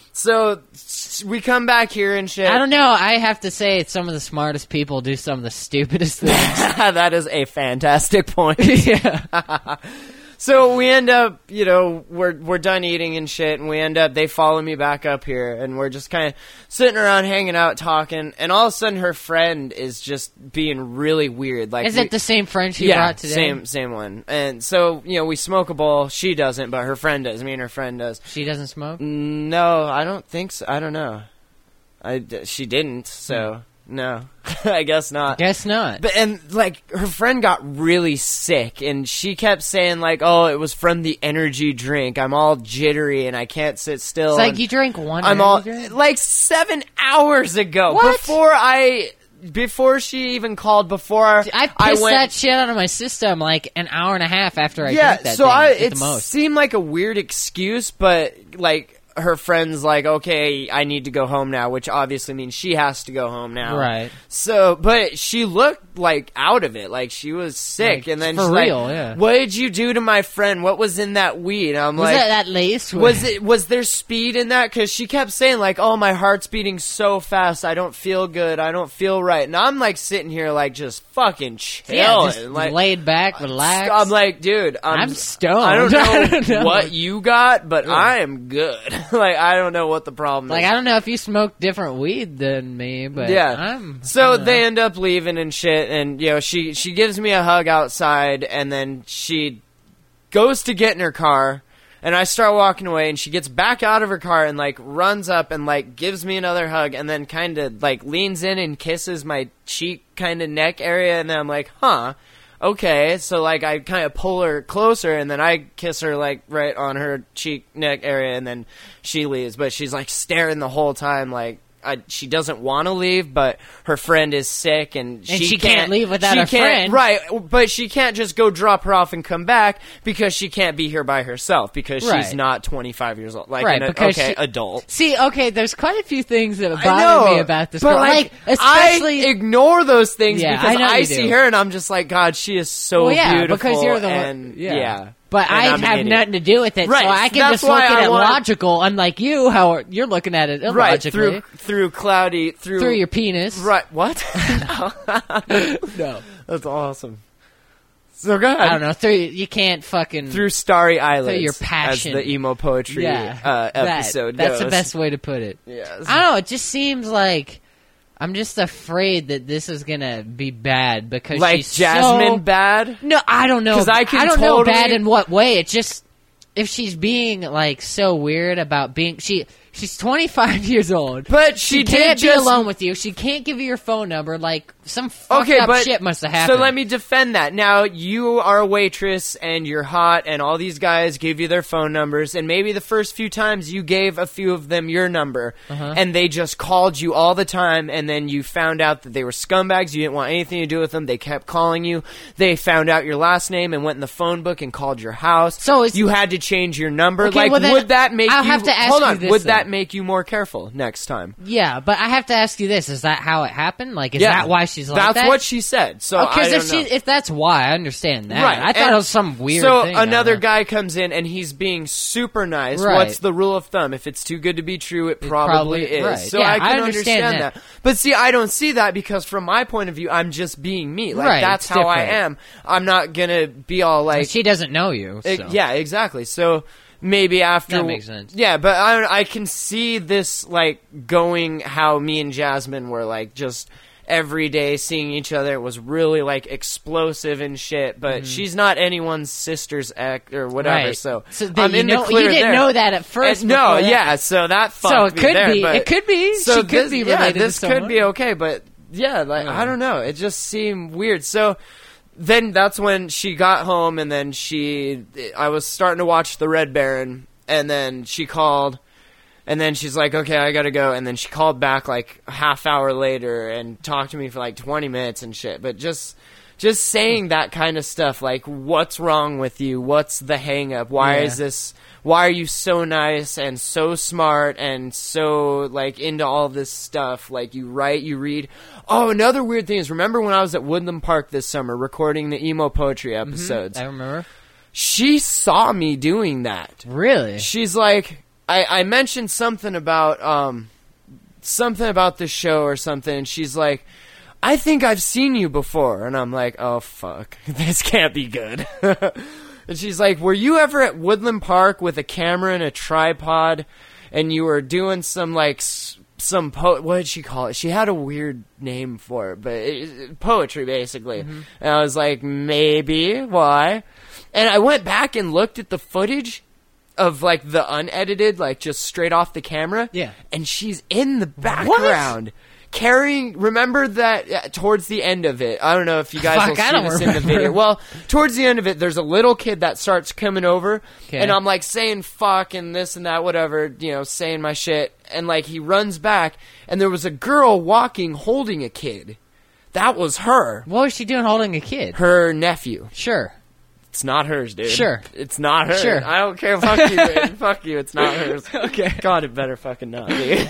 so s- we come back here and shit. I don't know. I have to say, some of the smartest people do some of the stupidest things. That is a fantastic point. yeah. So we end up, you know, we're we're done eating and shit, and we end up, they follow me back up here, and we're just kind of sitting around, hanging out, talking, and all of a sudden her friend is just being really weird. Like, Is we- it the same friend she yeah, brought today? same same one. And so, you know, we smoke a bowl. She doesn't, but her friend does. Me and her friend does. She doesn't smoke? No, I don't think so. I don't know. I d- she didn't, so no, I guess not. Guess not. But and like her friend got really sick, and she kept saying like, "Oh, it was from the energy drink. I'm all jittery and I can't sit still." It's like and you drank one I'm all energy drink? like seven hours ago What? before I before she even called. Before I pissed I went, that shit out of my system like an hour and a half after I yeah. drank that So thing I at it the most. seemed like a weird excuse, but like her friend's like, okay, I need to go home now, which obviously means she has to go home now. Right. So, but she looked like out of it, like she was sick, Like, and then for she's real, like, yeah. "What did you do to my friend? What was in that weed?" I'm Was like, that that lace? Was it? Was there speed in that? Because she kept saying like, "Oh, my heart's beating so fast. I don't feel good. I don't feel right." And I'm like sitting here like just fucking chilling, Yeah, just like laid back, relaxed. I'm like, dude, I'm, I'm stoned. I don't know, I don't know. what you got, but I am good. Like, I don't know what the problem Like, is. I don't know if you smoke different weed than me, but Yeah. I'm... So I don't they know. end up leaving and shit, and you know, she she gives me a hug outside, and then she goes to get in her car, and I start walking away, and she gets back out of her car and like runs up and like gives me another hug, and then kind of like leans in and kisses my cheek, kind of neck area, and then I'm like, huh. Okay, so like I kind of pull her closer, and then I kiss her like right on her cheek neck area, and then she leaves. But she's like staring the whole time, like I, she doesn't want to leave, but her friend is sick, and she, she can't leave without she her can't- friend. Right, but she can't just go drop her off and come back because she can't be here by herself because she's Right. not twenty-five years old, like Right, an because okay she- adult. See, okay, there's quite a few things that I bother know, me about this but girl. like, especially... I ignore those things Yeah, because I know I, you see do. her and I'm just like, God, she is so well, yeah, beautiful. because you're the one... and, Yeah. yeah. But And I I'm an have idiot. nothing to do with it, Right, so I can that's just look why at I it want- logical, unlike you, how you're looking at it illogically. Right, through through cloudy through Through your penis. Right, what? No. That's awesome. So go ahead. I don't know, through... You can't fucking... Through starry eyelids, your passion. as the emo poetry yeah, uh, that- episode That's goes. the best way to put it. Yes. I don't know, it just seems like... I'm just afraid that this is gonna be bad because Like she's Jasmine so... bad. No, I don't know. 'Cause I can don't know totally- bad in what way. It just if she's being like so weird about being she she's twenty-five years old, But she, she did can't be just, alone with you. She can't give you your phone number. Like some fucked Okay, up but shit must have happened. so let me defend that. Now you are a waitress and you're hot, and all these guys give you their phone numbers, and maybe the first few times you gave a few of them your number, Uh-huh. and they just called you all the time, and then you found out that they were scumbags. You didn't want anything to do with them. They kept calling you. They found out your last name and went in the phone book and called your house. So it's- you had to change your number. Okay, like, well then, would that make I'll you? have to ask hold you on. this, would then. that make you more careful next time? Yeah, but I have to ask you this: is that how it happened? Like, is Yeah. that why she's like That's that? what she said. So I Because don't if know. she, if that's why, I understand that. Right. I thought and it was some weird So thing. I don't another know. guy comes in and he's being super nice. Right. What's the rule of thumb? If it's too good to be true, it probably, probably- is. right. So Yeah, I can I understand understand that. that. But see, I don't see that because from my point of view, I'm just being me. Like Right, that's it's how I different. am. I'm not gonna be all like, she doesn't know you. eh, So. yeah, exactly. So maybe after That makes sense. Yeah, but I I can see this like going how me and Jasmine were like just every day seeing each other. It was really like explosive and shit, but she's not anyone's sister's ex or whatever. Mm-hmm. Right. So, So that I'm you in know- the clear you didn't there. know that at first And- no, before that. yeah. So that fucked So it me could there, be. but- It could be. So She could this, be yeah, related to this could someone. be okay, but yeah, like I don't know. It just seemed weird. So then that's when she got home, and then she, I was starting to watch The Red Baron, and then she called. And then she's like, okay, I gotta go. And then she called back like a half hour later and talked to me for like twenty minutes and shit. But just just saying that kind of stuff, like, what's wrong with you? What's the hang up? Why Yeah. is this, why are you so nice and so smart and so, like, into all this stuff? Like, you write, you read. Oh, another weird thing is, remember when I was at Woodland Park this summer recording the emo poetry episodes? I remember. She saw me doing that. Really? She's like, I, I mentioned something about um something about the show or something, and she's like, I think I've seen you before. And I'm like, oh fuck, this can't be good. And she's like, were you ever at Woodland Park with a camera and a tripod, and you were doing some like s- some po- what did she call it? She had a weird name for it, but it, it- poetry basically. And I was like, maybe. Why? And I went back and looked at the footage of like the unedited, like just straight off the camera. Yeah. And she's in the background carrying. Remember that uh, towards the end of it? I don't know if you guys Fuck, will I see don't this in the remember. video. Well, towards the end of it, there's a little kid that starts coming over, Okay. and I'm like saying fuck and this and that, whatever, you know, saying my shit, and like he runs back, and there was a girl walking holding a kid. That was her, What was she doing holding a kid? her nephew. Sure. It's not hers, dude. Sure. It's not hers. Sure. I don't care. Fuck you, dude. Fuck you. It's not hers. Okay. God, it better fucking not be.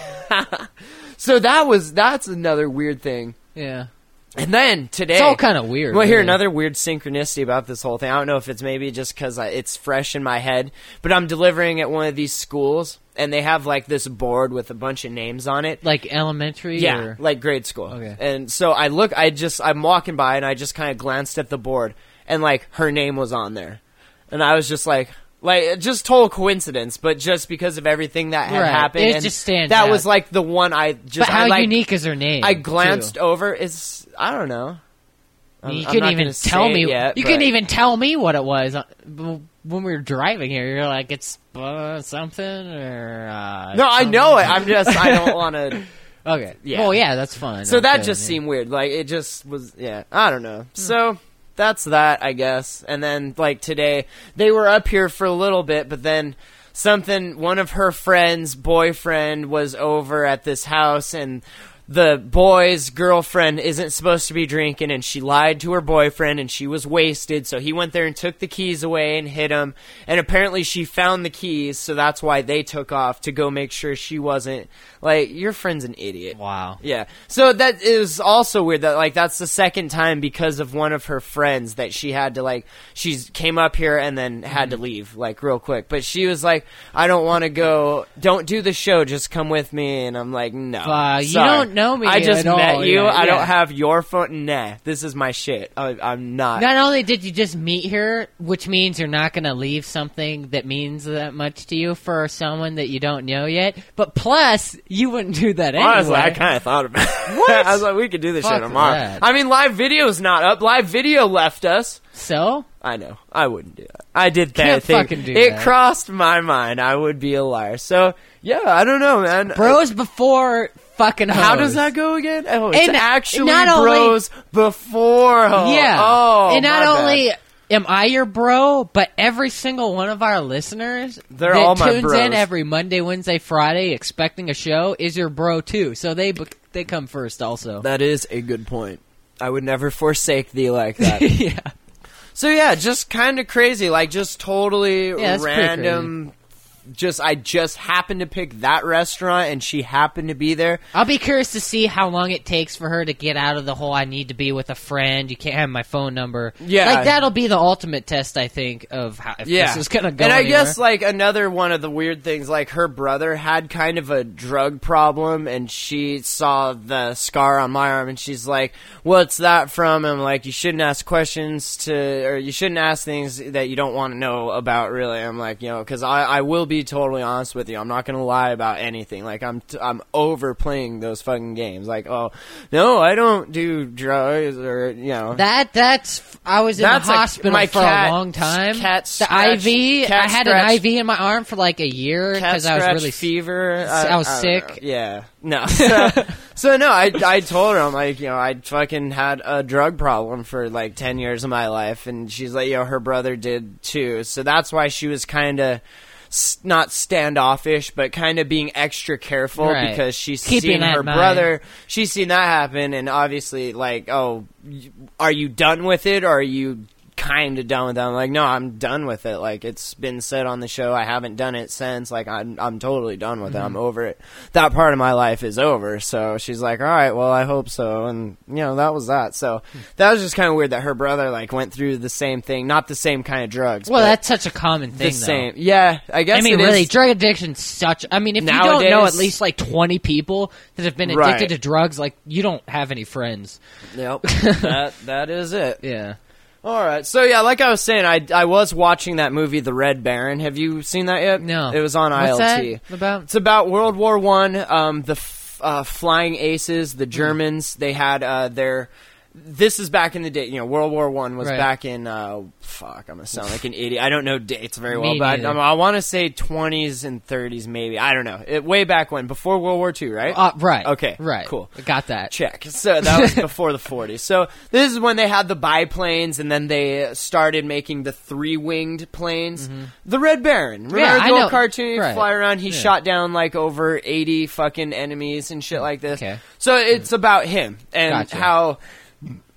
So that was, that's another weird thing. Yeah. And then today. It's all kind of weird. Well, here, really. another weird synchronicity about this whole thing. I don't know if it's maybe just because it's fresh in my head, but I'm delivering at one of these schools, and they have, like, this board with a bunch of names on it. Like elementary? Yeah, Or? like grade school. Okay. And so I look, I just, I'm walking by, and I just kind of glanced at the board, and, like, her name was on there. And I was just like, like, just total coincidence, but just because of everything that had Right. happened. It and just stands That out. was, like, the one I just, But how I, like, unique is her name? I glanced too? over, it's, I don't know. I'm- You I'm couldn't not even gonna tell say it me. yet, you but- couldn't even tell me what it was uh, b- when we were driving here. You're like, it's uh, something or uh, No, I something. know it. I'm just, I don't want to. Okay. Yeah. Well, yeah, that's fine. So that Okay, just yeah. seemed weird. Like, it just was, yeah, I don't know. So that's that, I guess. And then, like, today, they were up here for a little bit, but then something, one of her friends' boyfriend was over at this house, and the boy's girlfriend isn't supposed to be drinking, and she lied to her boyfriend, and she was wasted, so he went there and took the keys away and hid them, and apparently she found the keys, so that's why they took off to go make sure she wasn't, like, your friend's an idiot. Wow. Yeah. So that is also weird that, like, that's the second time because of one of her friends that she had to, like, she came up here and then had to leave, like, real quick. But she was like, I don't want to go, don't do the show, just come with me. And I'm like, no. Uh, you Sorry. don't know me I just at met all, you. yeah, I yeah. don't have your phone. Nah, this is my shit. I, I'm not. Not only did you just meet her, which means you're not going to leave something that means that much to you for someone that you don't know yet, but plus, you wouldn't do that anyway. Honestly, I kind of thought about it. What? I was like, we could do this Fuck shit tomorrow. that. I mean, live video's not up. Live video left us. So? I know. I wouldn't do that. I did that Can't thing. fucking do it that. crossed my mind. I would be a liar. So, yeah, I don't know, man. Bros before fucking hoes. How does that go again? Oh, it's And actually not only- bros before hoes. Yeah. Oh, and not my bad. only am I your bro, but every single one of our listeners They're that all my tunes bros. in every Monday, Wednesday, Friday expecting a show is your bro too. So they bec- they come first also. That is a good point. I would never forsake thee like that. yeah. So, yeah, just kind of crazy. Like, just totally Yeah, that's pretty random. Just, I just happened to pick that restaurant, and she happened to be there. I'll be curious to see how long it takes for her to get out of the whole I need to be with a friend, you can't have my phone number. Yeah. Like, that'll be the ultimate test, I think, of how if Yeah, this is going to go and I anywhere. guess like another one of the weird things, like her brother had kind of a drug problem, and she saw the scar on my arm, and she's like, "What's that from?" And I'm like, "You shouldn't ask questions to, or you shouldn't ask things that you don't want to know about." Really, I'm like, you know, because I, I will be totally honest with you. I'm not gonna lie about anything. Like I'm t- I'm overplaying those fucking games. Like, oh no, I don't do drugs, or you know. That that's I was in That's the a- hospital my for cat- a long time. cat the scratch- I V, cat I had scratch- an I V in my arm for like a year Cat because I was scratch really fever. I was don't sick. know. Yeah, no. So, so no, I I told her, I'm like, you know, I fucking had a drug problem for like ten years of my life, and she's like, you know, her brother did too. So that's why she was kind of s- not standoffish, but kind of being extra careful Right. because she's Keeping seen that her in mind. brother. She's seen that happen, and obviously, like, oh, y- are you done with it, or are you kind of done with that? I'm like, no, I'm done with it. Like, it's been said on the show, I haven't done it since. Like, I'm, I'm totally done with it. I'm over it. That part of my life is over. So she's like, all right, well, I hope so. And, you know, that was that. So that was just kind of weird that her brother, like, went through the same thing. Not the same kind of drugs. well, but that's such a common the thing. same. Though. Yeah, I guess I mean, it really, is. drug addiction's such. I mean, if you don't Nowadays- know at least like twenty people that have been addicted Right. to drugs, like you don't have any friends. Yep. that, that is it. Yeah. All right. So, yeah, like I was saying, I, I was watching that movie, The Red Baron. Have you seen that yet? No. It was on What's I L T. that about? It's about World War One. Um, the f- uh, Flying Aces, the Germans, they had uh, their... This is back in the day. You know, World War One was Right. back in... Uh, fuck, I'm going to sound like an idiot. I don't know dates very Me well, but neither. I, I want to say twenties and thirties maybe. I don't know. It, way back when. Before World War Two, right? Uh, right. Okay, Right. cool. Got that. Check. So that was before the forties. So this is when they had the biplanes, and then they started making the three-winged planes. The Red Baron. Remember Yeah, the I old know. cartoon? He'd Right. fly around. He Yeah. shot down like over eighty fucking enemies and shit like this. Okay. So it's about him and Gotcha. how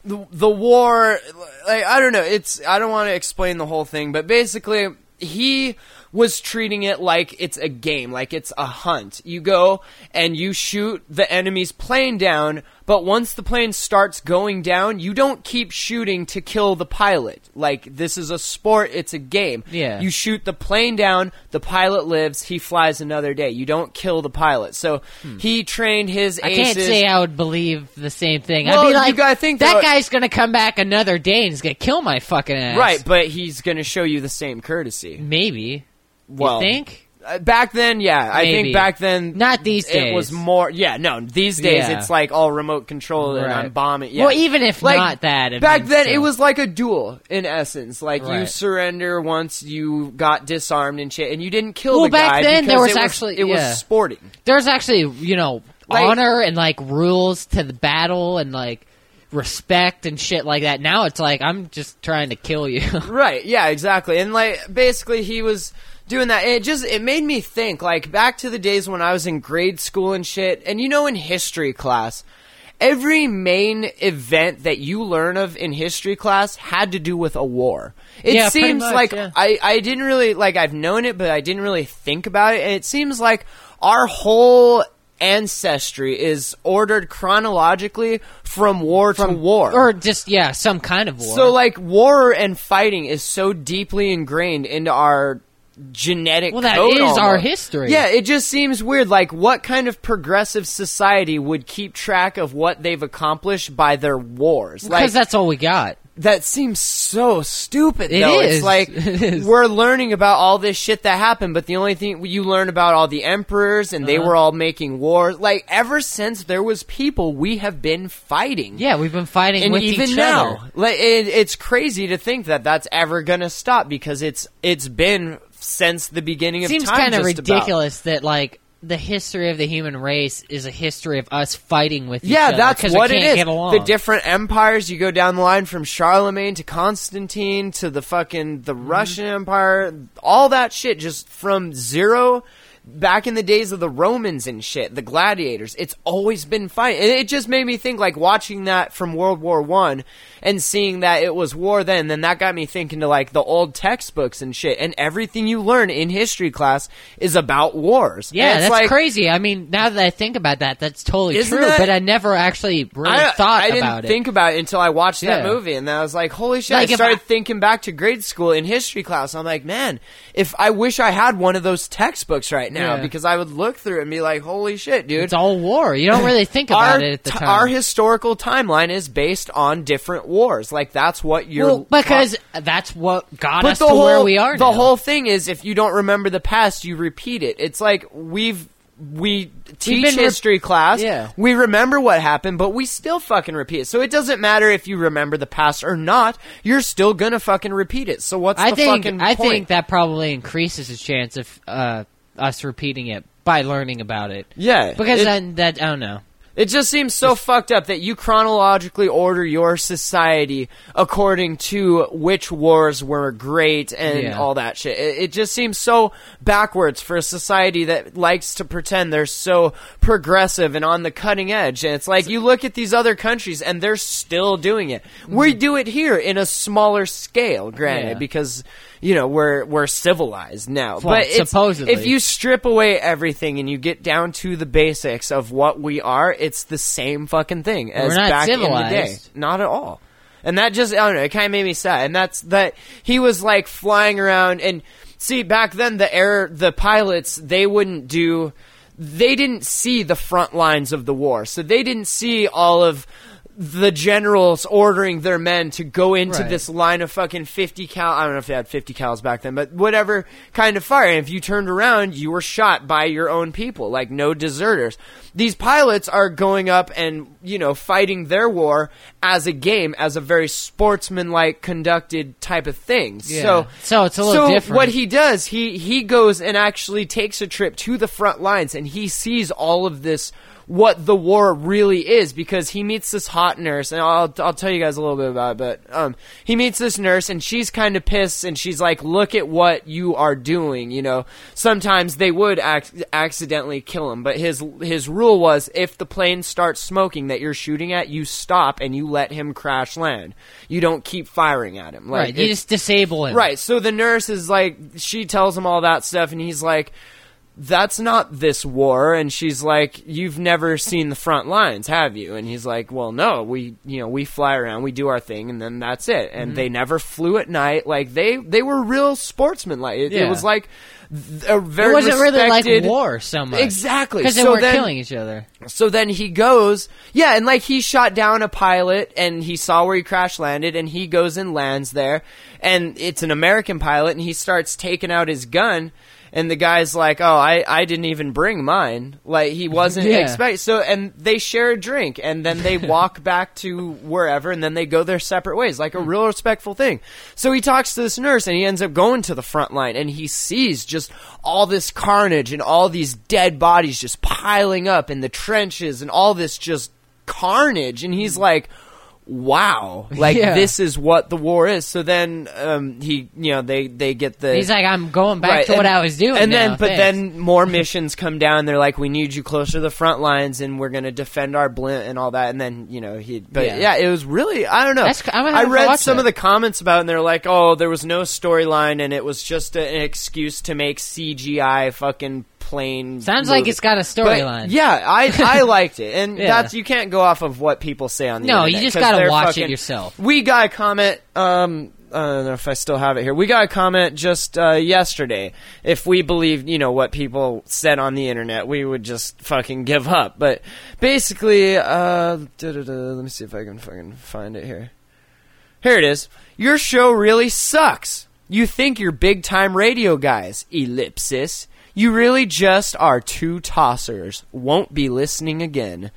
the, the war, like, I don't know, it's, I don't want to explain the whole thing, but basically, he was treating it like it's a game, like it's a hunt. You go and you shoot the enemy's plane down, but once the plane starts going down, you don't keep shooting to kill the pilot. Like, this is a sport, it's a game. Yeah. You shoot the plane down, the pilot lives, he flies another day. You don't kill the pilot. So, hmm. he trained his I aces. can't say I would believe the same thing. Well, I'd be you like, gotta think that though- guy's gonna come back another day and he's gonna kill my fucking ass. Right, but he's going to show you the same courtesy. Maybe. Well, you think? Uh, back then, yeah. I Maybe. think back then... Not these It days. was more... Yeah, no. These days, Yeah. it's like all remote control and Right. I'm bombing. Yeah. Well, even if Like, not that. I back mean, then, still. it was like a duel, in essence. Like, you Right. surrender once you got disarmed and shit, and you didn't kill Well, the back guy then, because there was it actually- It yeah. was sporting. There's actually, you know, Like- honor and, like, rules to the battle and, like, respect and shit like that. Now it's like, I'm just trying to kill you. Right, yeah, exactly. And, like, basically, he was... doing that, and it just, it made me think, like, back to the days when I was in grade school and shit, and you know, in history class, every main event that you learn of in history class had to do with a war. It Yeah, pretty seems much, like, yeah. I, I didn't really, like, I've known it, but I didn't really think about it, and it seems like our whole ancestry is ordered chronologically from war to war. Or just, yeah, some kind of war. So, like, war and fighting is so deeply ingrained into our genetic Well, that code is almost. our history. Yeah, it just seems weird. Like, what kind of progressive society would keep track of what they've accomplished by their wars? Because Like, that's all we got. that seems so stupid, It though. is. It's like, It is. we're learning about all this shit that happened, but the only thing you learn about all the emperors, and they Uh-huh. were all making wars. Like, ever since there was people, we have been fighting. Yeah, we've been fighting And with even each now, other. like, it, it's crazy to think that that's ever gonna stop, because it's it's been since the beginning of Seems time. kind of just about. ridiculous that, like, the history of the human race is a history of us fighting with each Yeah, other. that's 'cause what we it can't is. Get along. The different empires, you go down the line from Charlemagne to Constantine to the fucking the Mm-hmm. Russian Empire, all that shit, just from zero. Back in the days of the Romans and shit, the gladiators, it's always been fighting. And it just made me think, like, watching that from World War One and seeing that it was war then, then that got me thinking to, like, the old textbooks and shit. And everything you learn in history class is about wars. Yeah, And it's that's like, crazy. I mean, now that I think about that, that's totally Isn't true. that- But I never actually really I, thought I didn't about it. think about it until I watched that Yeah. movie, and I was like, "Holy shit!" Like, I if started I- thinking back to grade school in history class. I'm like, "Man, if I wish I had one of those textbooks right now, Yeah. because I would look through it and be like, holy shit, dude." It's all war. You don't really think about our, it at the t- time. our historical timeline is based on different wars. Like, that's what you're well, because that's what got but us the to whole, where we are The now. whole thing is, if you don't remember the past, you repeat it. It's like we've we teach been re- history class. Yeah. We remember what happened, but we still fucking repeat it. So it doesn't matter if you remember the past or not. You're still gonna fucking repeat it. So what's I the think fucking I point? think that probably increases the chance of uh, us repeating it by learning about it. Yeah, Because it- then that I don't know. It just seems so fucked up that you chronologically order your society according to which wars were great and Yeah. all that shit. It, it just seems so backwards for a society that likes to pretend they're so progressive and on the cutting edge. And it's like, you look at these other countries and they're still doing it. We do it here in a smaller scale, granted, Yeah. because, you know, we're we're civilized now. Well, but it's, supposedly. if you strip away everything and you get down to the basics of what we are, it's the same fucking thing as We're not back in the day. civilized. Not at all. And that just, I don't know, it kind of made me sad. And that's that he was like flying around and see, back then the air, the pilots, they wouldn't do, they didn't see the front lines of the war. So they didn't see all of the generals ordering their men to go into Right. this line of fucking fifty cal. I don't know if they had fifty cals back then, but whatever kind of fire. And if you turned around, you were shot by your own people, like no deserters. These pilots are going up and, you know, fighting their war as a game, as a very sportsman-like conducted type of thing. Yeah. So, So it's a little so different. what he does, he he goes and actually takes a trip to the front lines, and he sees all of this what the war really is, because he meets this hot nurse, and I'll I'll tell you guys a little bit about it, but um he meets this nurse, and she's kind of pissed, and she's like, look at what you are doing, you know. Sometimes they would ac- accidentally kill him, but his his rule was, if the plane starts smoking that you're shooting at, you stop and you let him crash land. You don't keep firing at him. Like, right, you just disable him. Right, so the nurse is like, she tells him all that stuff, and he's like, that's not this war. And she's like, you've never seen the front lines, have you? And he's like, well, no, we, you know, we fly around, we do our thing, and then that's it. And mm-hmm. they never flew at night. Like, they, they were real sportsmen. Like, it, yeah. it was like a very It wasn't respected, really like war so much. Exactly. Because they so weren't then, killing each other. So then he goes, yeah, and like he shot down a pilot, and he saw where he crash landed, and he goes and lands there, and it's an American pilot, and he starts taking out his gun. And the guy's like, oh, I, I didn't even bring mine. Like, he wasn't yeah. expecting. So, and they share a drink, and then they walk back to wherever, and then they go their separate ways. Like a real respectful thing. So he talks to this nurse, and he ends up going to the front line, and he sees just all this carnage and all these dead bodies just piling up in the trenches and all this just carnage. And he's like, wow, like yeah. this is what the war is. So then um he you know they they get the he's like, I'm going back right, to what and, I was doing and now, then but thanks. then more missions come down. They're like, we need you closer to the front lines, and we're gonna defend our blimp and all that. And then you know he but yeah, Yeah. it was really, I don't know. That's, I'm gonna I have to read watch some that. of the comments about it, and they're like, oh, there was no storyline, and it was just a, an excuse to make C G I fucking plain Sounds movie. like it's got a But, storyline. yeah, I I liked it, and Yeah. that's, you can't go off of what people say on the No, internet. you just 'cause gotta they're watch fucking, it yourself. We got a comment. Um, I don't know if I still have it here. We got a comment just uh, yesterday. If we believed, you know, what people said on the internet, we would just fucking give up. But basically, uh, da-da-da, let me see if I can fucking find it here. Here it is. Your show really sucks. You think you're big time radio guys. Ellipsis. You really just are two tossers. Won't be listening again.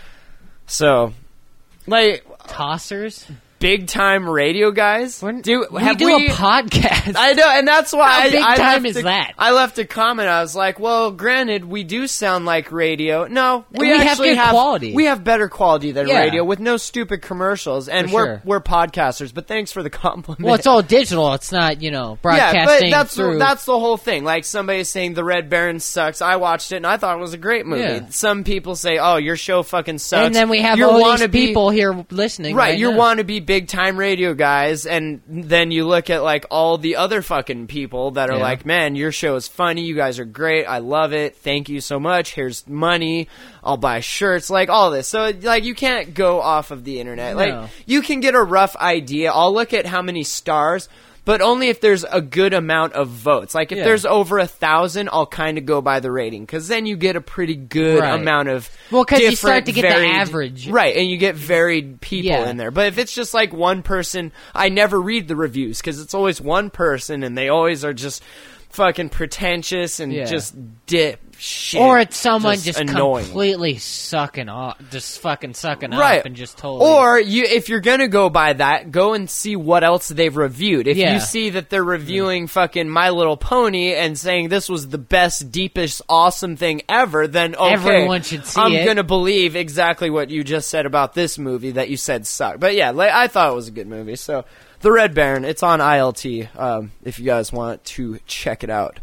So, like, Tossers? big time radio guys. We're, do we have do we, a podcast. I know, and that's why How I, big I time left is a, that? I left a comment. I was like, "Well, granted, we do sound like radio. No, we, We have actually good quality. We have better quality than Yeah. radio with no stupid commercials, and For we're sure. we're podcasters. But thanks for the compliment. well, it's all digital. It's not, you know, yeah, broadcasting but that's through. the, that's the whole thing. Like, somebody's saying The Red Baron sucks. I watched it and I thought it was a great movie. Yeah. Some people say, "Oh, your show fucking sucks." and then we have You're all these wannabe- people here listening. Right, right you now. want to be big time radio guys, and then you look at like all the other fucking people that are Yeah. like, man, your show is funny, you guys are great, I love it, thank you so much, here's money, I'll buy shirts, like all this. So like you can't go off of the internet. No. Like you can get a rough idea. I'll look at how many stars, but only if there's a good amount of votes. Like, if Yeah. there's over a thousand, I'll kind of go by the rating, because then you get a pretty good Right. amount of Well, 'cause you different, start to get the varied- average. Right, and you get varied people Yeah. in there. But if it's just like one person, I never read the reviews, because it's always one person, and they always are just fucking pretentious and Yeah. just dip shit. Or it's someone just, annoying. completely sucking off, just fucking sucking Right. up and just totally. Or you, if you're gonna go by that, go and see what else they've reviewed. If Yeah. you see that they're reviewing fucking My Little Pony and saying this was the best, deepest, awesome thing ever, then okay, Everyone should see I'm it. gonna believe exactly what you just said about this movie that you said sucked. But yeah, like, I thought it was a good movie. So, The Red Baron, it's on I L T. Um, if you guys want to check it out.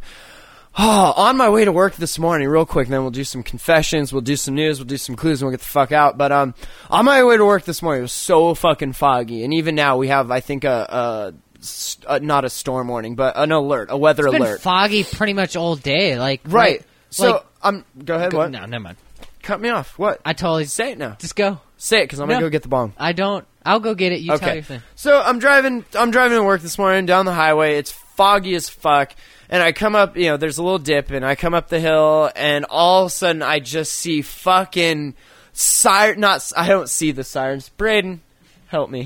Oh, on my way to work this morning, real quick, then we'll do some confessions, we'll do some news, we'll do some clues, and we'll get the fuck out. But um, on my way to work this morning, it was so fucking foggy, and even now we have, I think, a, a, a not a storm warning, but an alert, a weather it's been alert. foggy pretty much all day. Like Right. like- So like- um, go ahead. go- What? No, never mind. Cut me off. What? I totally Say it now. just go. Say it, because I'm gonna No. go get the bong. I don't. I'll go get it. You tell your thing. So I'm driving. I'm driving to work this morning down the highway. It's foggy as fuck, and I come up. You know, there's a little dip, and I come up the hill, and all of a sudden I just see fucking siren. Not. I don't see the sirens. Braden, help me.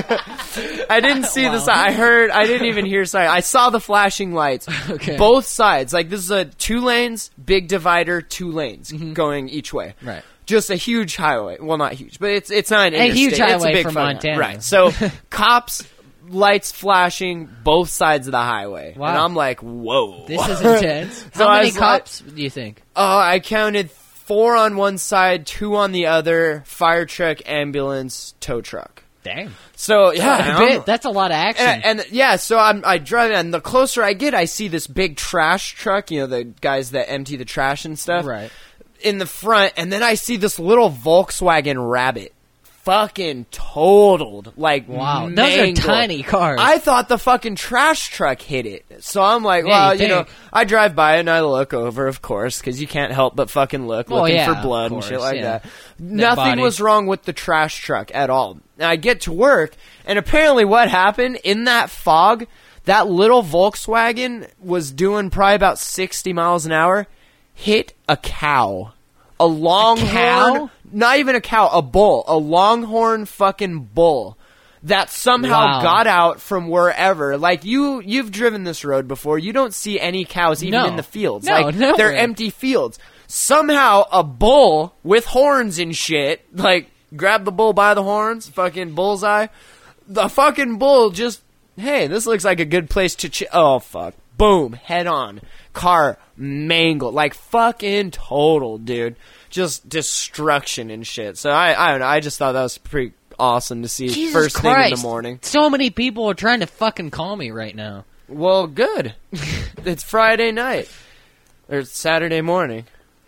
I didn't see the Wow. siren. I heard. I didn't even hear siren. I saw the flashing lights. Okay. Both sides. Like, this is a two lanes, big divider, two lanes going each way. Right. Just a huge highway. Well, not huge, but it's it's not an A huge interstate. It's highway a big for fucking- Montana. Right. So cops, lights flashing, both sides of the highway, Wow. and I'm like, whoa, This is intense. So How I many was like- cops do you think? Oh, I counted four on one side, two on the other, fire truck, ambulance, tow truck. Damn. So yeah, That's a, I'm- bit, that's a lot of action. and, and yeah, so I'm I drive, and the closer I get, I see this big trash truck. You know, the guys that empty the trash and stuff, Right. in the front, and then I see this little Volkswagen Rabbit, fucking totaled, like Wow, those mangled. are tiny cars. I thought the fucking trash truck hit it, so I'm like, Yeah, well, you you know, think. I drive by and I look over, of course, because you can't help but fucking look, Well, looking yeah, for blood of and shit course, like yeah. that. Nothing body. was wrong with the trash truck at all. And I get to work, and apparently what happened in that fog, that little Volkswagen was doing probably about sixty miles an hour, hit a cow. A longhorn, cow? not even a cow, a bull, a longhorn fucking bull that somehow Wow. got out from wherever. Like you, you've driven this road before. You don't see any cows even No. in the fields. No, like nowhere. they're empty fields. Somehow a bull with horns and shit, like grab the bull by the horns, fucking bullseye. The fucking bull just, hey, this looks like a good place to ch- oh fuck. Boom, head on. Car mangled, like fucking total, dude. Just destruction and shit. So I, I don't know. I just thought that was pretty awesome to see Jesus first Christ. thing in the morning. So many people are trying to fucking call me right now. Well, good. It's Friday night or Saturday morning.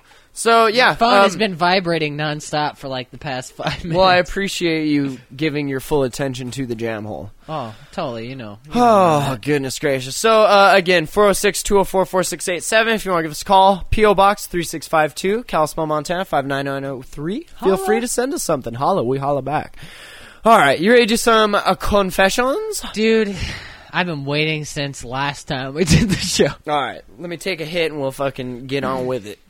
So yeah, My phone um, has been vibrating nonstop for like the past five minutes. well, I appreciate you giving your full attention to the jam hole. Oh, totally, you know. You know Oh, goodness gracious. So, uh, again, four oh six, two oh four, four six eight seven. If you want to give us a call, P O. Box three six five two, Kalispell, Montana, five nine nine oh three. Feel Holla. free to send us something. Holla, we holla back. All right, you ready to do some uh, confessions? Dude, I've been waiting since last time we did the show. All right, let me take a hit and we'll fucking get on with it.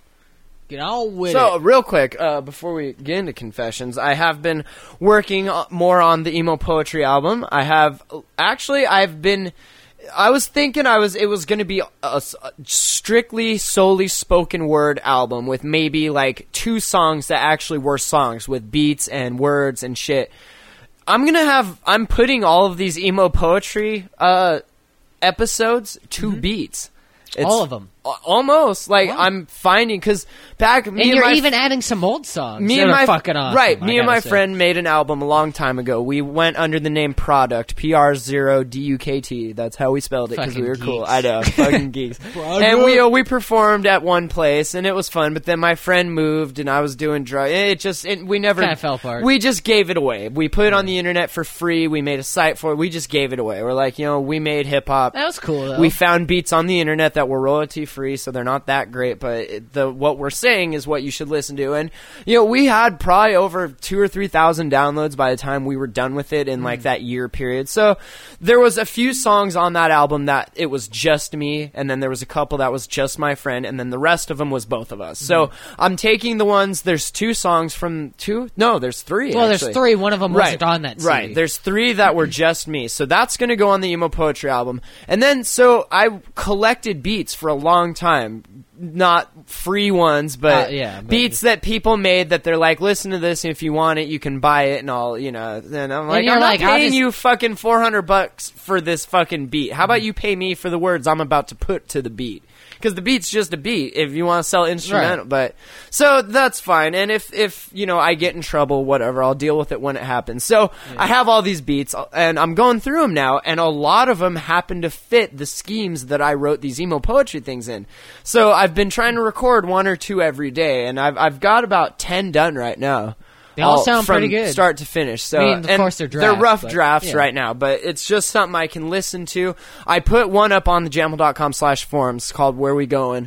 Get on with So, it. real quick, uh, before we get into confessions, I have been working uh, more on the emo poetry album. I have, actually, I've been, I was thinking I was, it was going to be a, a strictly, solely spoken word album with maybe like two songs that actually were songs with beats and words and shit. I'm going to have, I'm putting all of these emo poetry, uh, episodes to beats. It's All of them. a- Almost. Like, Wow. I'm finding, because back, me And and you're my even adding some old songs. me that and are my fucking awesome, right. I Me and gotta my say. friend made an album a long time ago. We went under the name Product, P R zero D U K T. That's how we spelled it because we Fucking were cool. geeks. I know, fucking geeks. And we uh, we performed at one place and it was fun. But then my friend moved and I was doing drugs. It just it, we never Kinda fell apart. We just gave it away. We put it on the internet for free. We made a site for it. We just gave it away. We're like, you know, we made hip hop. That was cool, though. We found beats on the internet that were royalty free, so they're not that great. But it, the what we're saying is what you should listen to. And you know, we had probably over two or three thousand downloads by the time we were done with it in like that year period. So there was a few songs on that album that it was just me, and then there was a couple that was just my friend, and then the rest of them was both of us. So I'm taking the ones. There's two songs from two. No, there's three. Well, actually. there's three. One of them Right, wasn't on that C D. right. There's three that were just me, so that's going to go on the emo poetry album. And then, so I collected beats for a long time, not free ones, but, Uh, yeah, but- beats that people made that they're like, listen to this, and if you want it, you can buy it, and all, you know. Then I'm like, you're I'm not like, I'll paying just- you fucking four hundred bucks for this fucking beat. How about you pay me for the words I'm about to put to the beat? Because the beat's just a beat if you want to sell instrumental. Right. But so that's fine. And if if you know I get in trouble, whatever, I'll deal with it when it happens. So I have all these beats, and I'm going through them now, and a lot of them happen to fit the schemes that I wrote these emo poetry things in. So I've been trying to record one or two every day, and I've I've got about ten done right now. They all sound from pretty good. start to finish. So I mean, of and course they're they're drafts, rough but- drafts yeah. right now, but it's just something I can listen to. I put one up on the jamhole dot com slash forums called Where We Going,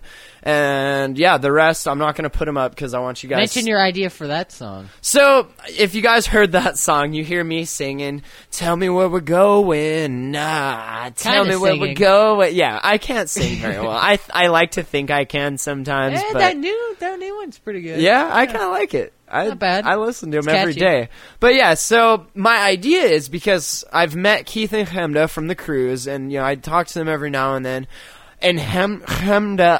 and yeah, the rest I'm not going to put them up because I want you guys. Mention your idea for that song. So if you guys heard that song, you hear me singing, "Tell me where we're going, nah, tell Kinda me where we're singing. going." Yeah, I can't sing very well. I I like to think I can sometimes, Eh, but that new that new one's pretty good. yeah, I kind of like it. I, Not bad. I listen to It's them every catchy. day. But yeah, so my idea is because I've met Keith and Hemda from the cruise, and you know I talk to them every now and then. And Hem, Hemda,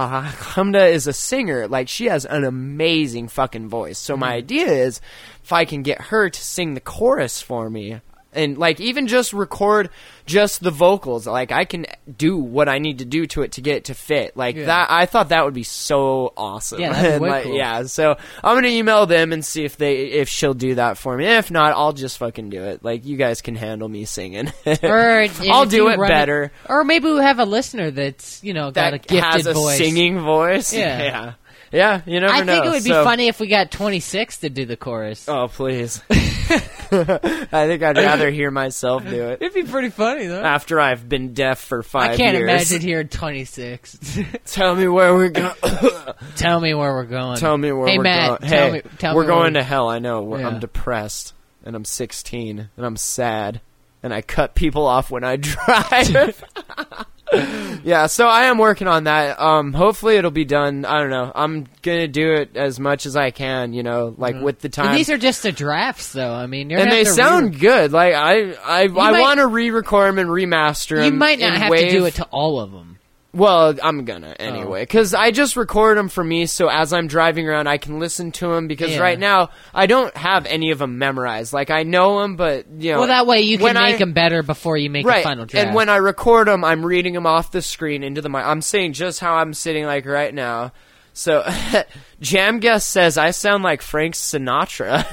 Hemda is a singer. Like, she has an amazing fucking voice. So my idea is, if I can get her to sing the chorus for me, And, like, even just record just the vocals. Like, I can do what I need to do to it to get it to fit. Like, Yeah. that, I thought that would be so awesome. Yeah, that'd be And, way like, cool. Yeah, so I'm going to email them and see if they, if she'll do that for me. If not, I'll just fucking do it. Like, you guys can handle me singing. Or if I'll do you it run better. Or maybe we have a listener that's, you know, got a That gifted has a voice. singing voice. Yeah. Yeah. Yeah, you never I know. think it would be So- funny if we got twenty-six to do the chorus. Oh, please. I think I'd rather hear myself do it. It'd be pretty funny, though. After I've been deaf for five I can't years. imagine hearing twenty-six. Tell me where we're going. Tell me where we're going. Tell me where hey, we're Matt, going. Tell Hey, me, tell we're me where going we- to hell. I know. We're, Yeah. I'm depressed, and I'm sixteen, and I'm sad, and I cut people off when I drive. Yeah, so I am working on that. Um, hopefully it'll be done. I don't know. I'm gonna do it as much as I can. You know, like with the time. And these are just the drafts, though. I mean, you're and gonna they have to sound re- good. Like I, I, I might- want to re-record them and remaster them. You might not in have wave. to do it to all of them. Well, I'm gonna anyway, because I just record them for me, so as I'm driving around, I can listen to them. Because Yeah. right now, I don't have any of them memorized. Like I know them, but you know. Well, that way you can when make I- them better before you make right. the final draft. And when I record them, I'm reading them off the screen into the mic. I'm saying just how I'm sitting, like right now. So, Jam Guest says I sound like Frank Sinatra.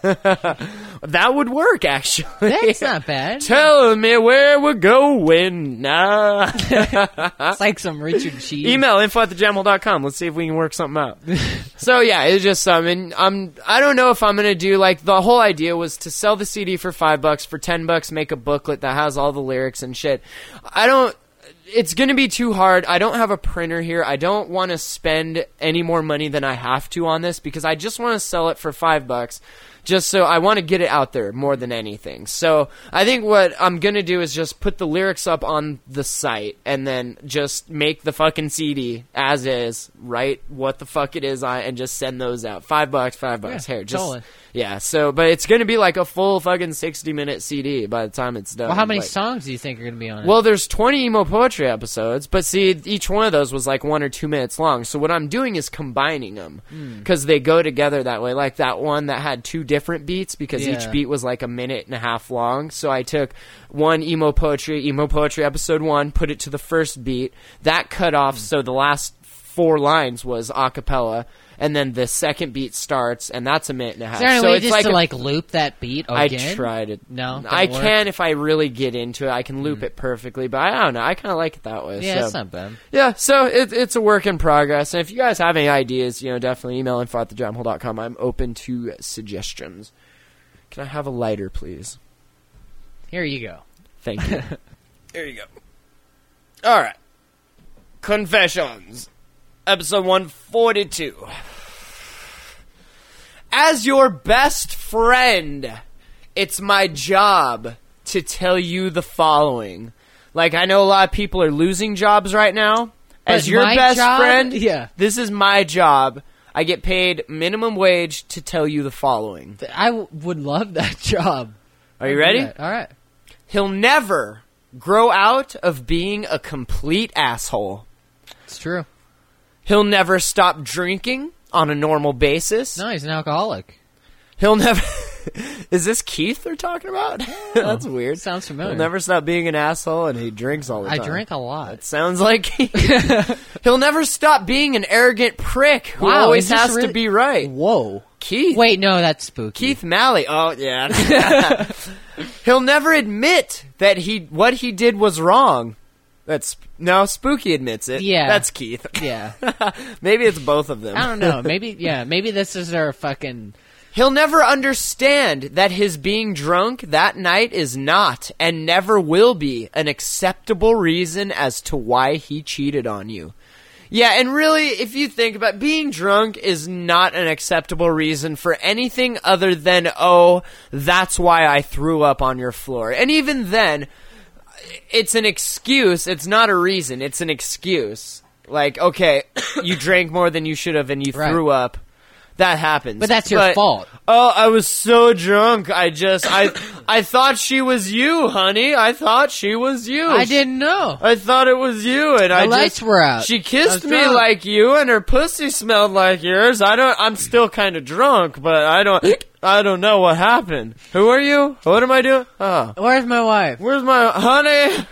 That would work, actually. That's not bad. Tell me where we're going now. It's like some Richard Cheese. Email info at the jam hole dot com. Let's see if we can work something out. So yeah, it's just I mean, I'm I don't know if I'm gonna do like the whole idea was to sell the C D for five bucks, for ten bucks make a booklet that has all the lyrics and shit. I don't. It's gonna be too hard. I don't have a printer here. I don't want to spend any more money than I have to on this because I just want to sell it for five bucks. Just so I want to get it out there more than anything. So I think what I'm going to do is just put the lyrics up on the site and then just make the fucking C D as is, write what the fuck it is on and just send those out. Five bucks, five bucks. Yeah, Here, just, totally. yeah. So, but it's going to be like a full fucking sixty minute C D by the time it's done. Well, how many Like- songs do you think are going to be on it? Well, there's twenty emo poetry episodes, but see, each one of those was like one or two minutes long. So what I'm doing is combining them because they go together that way. Like that one that had two different beats because Yeah. each beat was like a minute and a half long. So I took one emo poetry, emo poetry episode one, put it to the first beat. That cut off, so the last four lines was a cappella. And then the second beat starts, and that's a minute and a half. Is there any so way it's just like to a- like loop that beat I again? tried it. No, don't I work? can if I really get into it. I can loop it perfectly, but I don't know. I kind of like it that way. Yeah, so. that's not bad. Yeah, so it, it's a work in progress. And if you guys have any ideas, you know, definitely email info at the jam hole dot com. I'm open to suggestions. Can I have a lighter, please? Here you go. Thank you. There you go. All right. Confessions. Episode one forty-two. As your best friend, it's my job to tell you the following. Like, I know a lot of people are losing jobs right now. As But your my best job? friend, Yeah. this is my job. I get paid minimum wage to tell you the following. I w- would love that job. Are you ready? All right. He'll never grow out of being a complete asshole. It's true. He'll never stop drinking on a normal basis. No, he's an alcoholic. He'll never... Is this Keith they're talking about? That's weird. Sounds familiar. He'll never stop being an asshole, and he drinks all the I time. drink a lot. Sounds like Keith. He'll never stop being an arrogant prick who Wow, always is this has to really- be right. Whoa. Keith. Wait, no, that's spooky. Keith Malley. Oh, yeah. He'll never admit that he what he did was wrong. That's no, Spooky admits it. Yeah. That's Keith. Yeah. Maybe it's both of them. I don't know. Maybe, yeah, maybe this is our fucking... He'll never understand that his being drunk that night is not and never will be an acceptable reason as to why he cheated on you. Yeah, and really, if you think about it, being drunk is not an acceptable reason for anything other than, oh, that's why I threw up on your floor. And even then, it's an excuse. It's not a reason. It's an excuse. Like, okay, you drank more than you should have and you Right. threw up. That happens. But that's your fault. Oh, I was so drunk. I just, I, I thought she was you, honey. I thought she was you. I didn't know. I thought it was you, and I The lights just, were out. She I kissed was me drunk. like you, and her pussy smelled like yours. I don't. I'm still kind of drunk, but I don't. I don't know what happened. Who are you? What am I doing? Oh. Where's my wife? Where's my honey?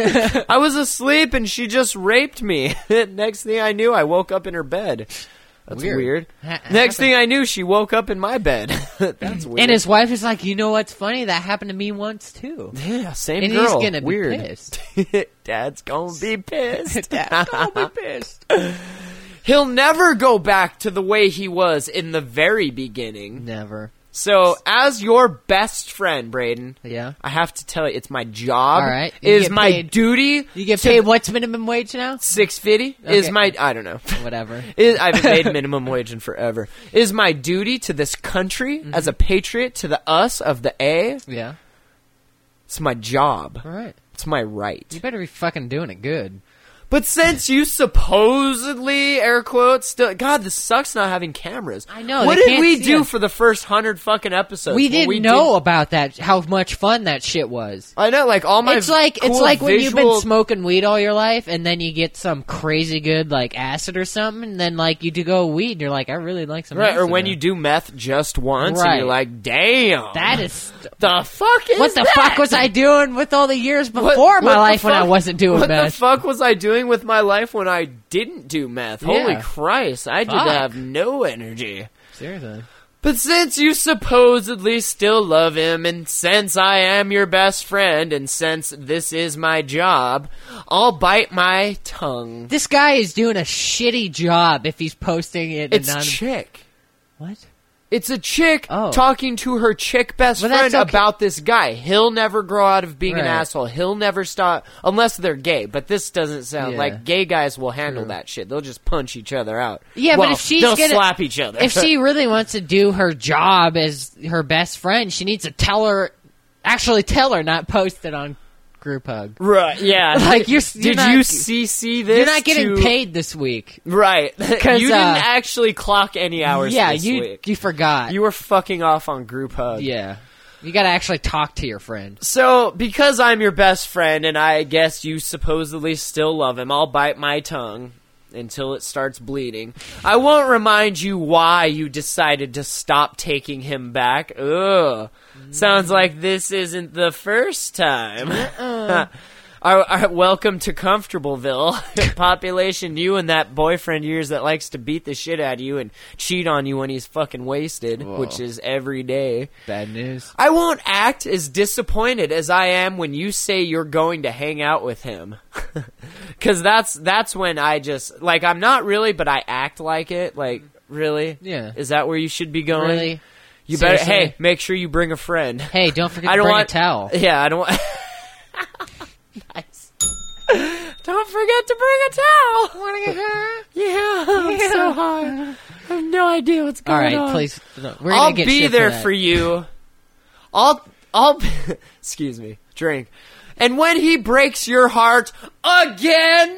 I was asleep and she just raped me. Next thing I knew, I woke up in her bed. That's weird. weird. Ha- Next thing I knew, she woke up in my bed. That's weird. And his wife is like, you know what's funny? That happened to me once too. Yeah, same and girl. he's gonna weird. be pissed. Dad's gonna be pissed. Dad's gonna be pissed. He'll never go back to the way he was in the very beginning. Never. So, as your best friend, Braden, Yeah. I have to tell you, it's my job. All right. You Is get my paid- duty. You get to- paid what's minimum wage now? six fifty is Okay. my. I don't know. Whatever. Is, I haven't made minimum wage in forever. Is my duty to this country Mm-hmm. as a patriot to the us of the A. Yeah. It's my job. All right. It's my right. You better be fucking doing it good. But since you supposedly, air quotes, still, God, this sucks not having cameras. I know, What they did can't we see do us. for the first hundred fucking episodes? We when didn't we know did- about that. How much fun that shit was. I know, like all my. It's like it's cool like when you've been visual- smoking weed all your life, and then you get some crazy good like acid or something, and then like you do go weed, and you're like, I really like some. Right, or acid when now. you do meth just once, and Right. you're like, damn, That is the fuck is what the that? fuck was I doing with all the years What- before my what the life when I fuck- wasn't doing What the meth? fuck was I doing with my life when I didn't do meth? Holy Yeah. Christ, I did Fuck. have no energy. Seriously. But since you supposedly still love him, and since I am your best friend, and since this is my job, I'll bite my tongue. This guy is doing a shitty job if he's posting it. It's and on... chick. What? It's a chick Oh. talking to her chick best Well, friend that's okay. about this guy. He'll never grow out of being an Right. asshole. He'll never stop, unless they're gay. But this doesn't sound Yeah. like gay guys will handle that shit. They'll just punch each other out. Yeah, Well, but if she's they'll gonna slap each other. if she really wants to do her job as her best friend, she needs to tell her, actually tell her, not post it on Group Hug. right? Yeah. Like, you're- you're Did not- you C C this? You're not getting to- paid this week. Right. you 'Cause, didn't uh, actually clock any hours. Yeah, this you week. you forgot. You were fucking off on Group Hug. yeah, you got to actually talk to your friend. So, because I'm your best friend, and I guess you supposedly still love him, I'll bite my tongue until it starts bleeding. I won't remind you why you decided to stop taking him back. Ugh. Sounds like this isn't the first time. Our, our, welcome to Comfortableville. Population, you and that boyfriend of yours that likes to beat the shit out of you and cheat on you when he's fucking wasted, Whoa. which is every day. Bad news. I won't act as disappointed as I am when you say you're going to hang out with him. Because that's, that's when I just, like, I'm not really, but I act like it. Like, really? Yeah. Is that where you should be going? Really? You better, Seriously? hey, make sure you bring a friend. Hey, don't forget I to don't bring want a towel. Yeah, I don't want. Nice. Don't forget to bring a towel. Want to get hurt? Yeah, I'm so hard. I have no idea what's All going right, on. please. no, We're gonna I'll get be shit there for, that. for you. I'll, I'll, excuse me, drink. And when he breaks your heart again,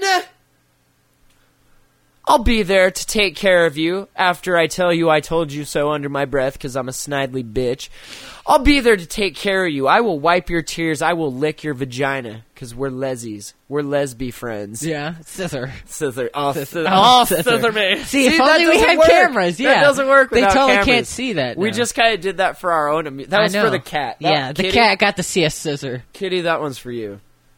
I'll be there to take care of you after I tell you I told you so under my breath because I'm a snidely bitch. I'll be there to take care of you. I will wipe your tears. I will lick your vagina because we're lesies. We're lesby friends. Yeah, scissor. Scissor. Oh, Scissor. scissor. Oh, Oh, scissor. scissor me. See, if that only we doesn't had work. cameras, yeah. That doesn't work They without totally cameras. can't see that We now. just kind of did that for our own amusement. That I was know. for the cat. That- Yeah, the Kitty, cat got to see a scissor. Kitty, that one's for you.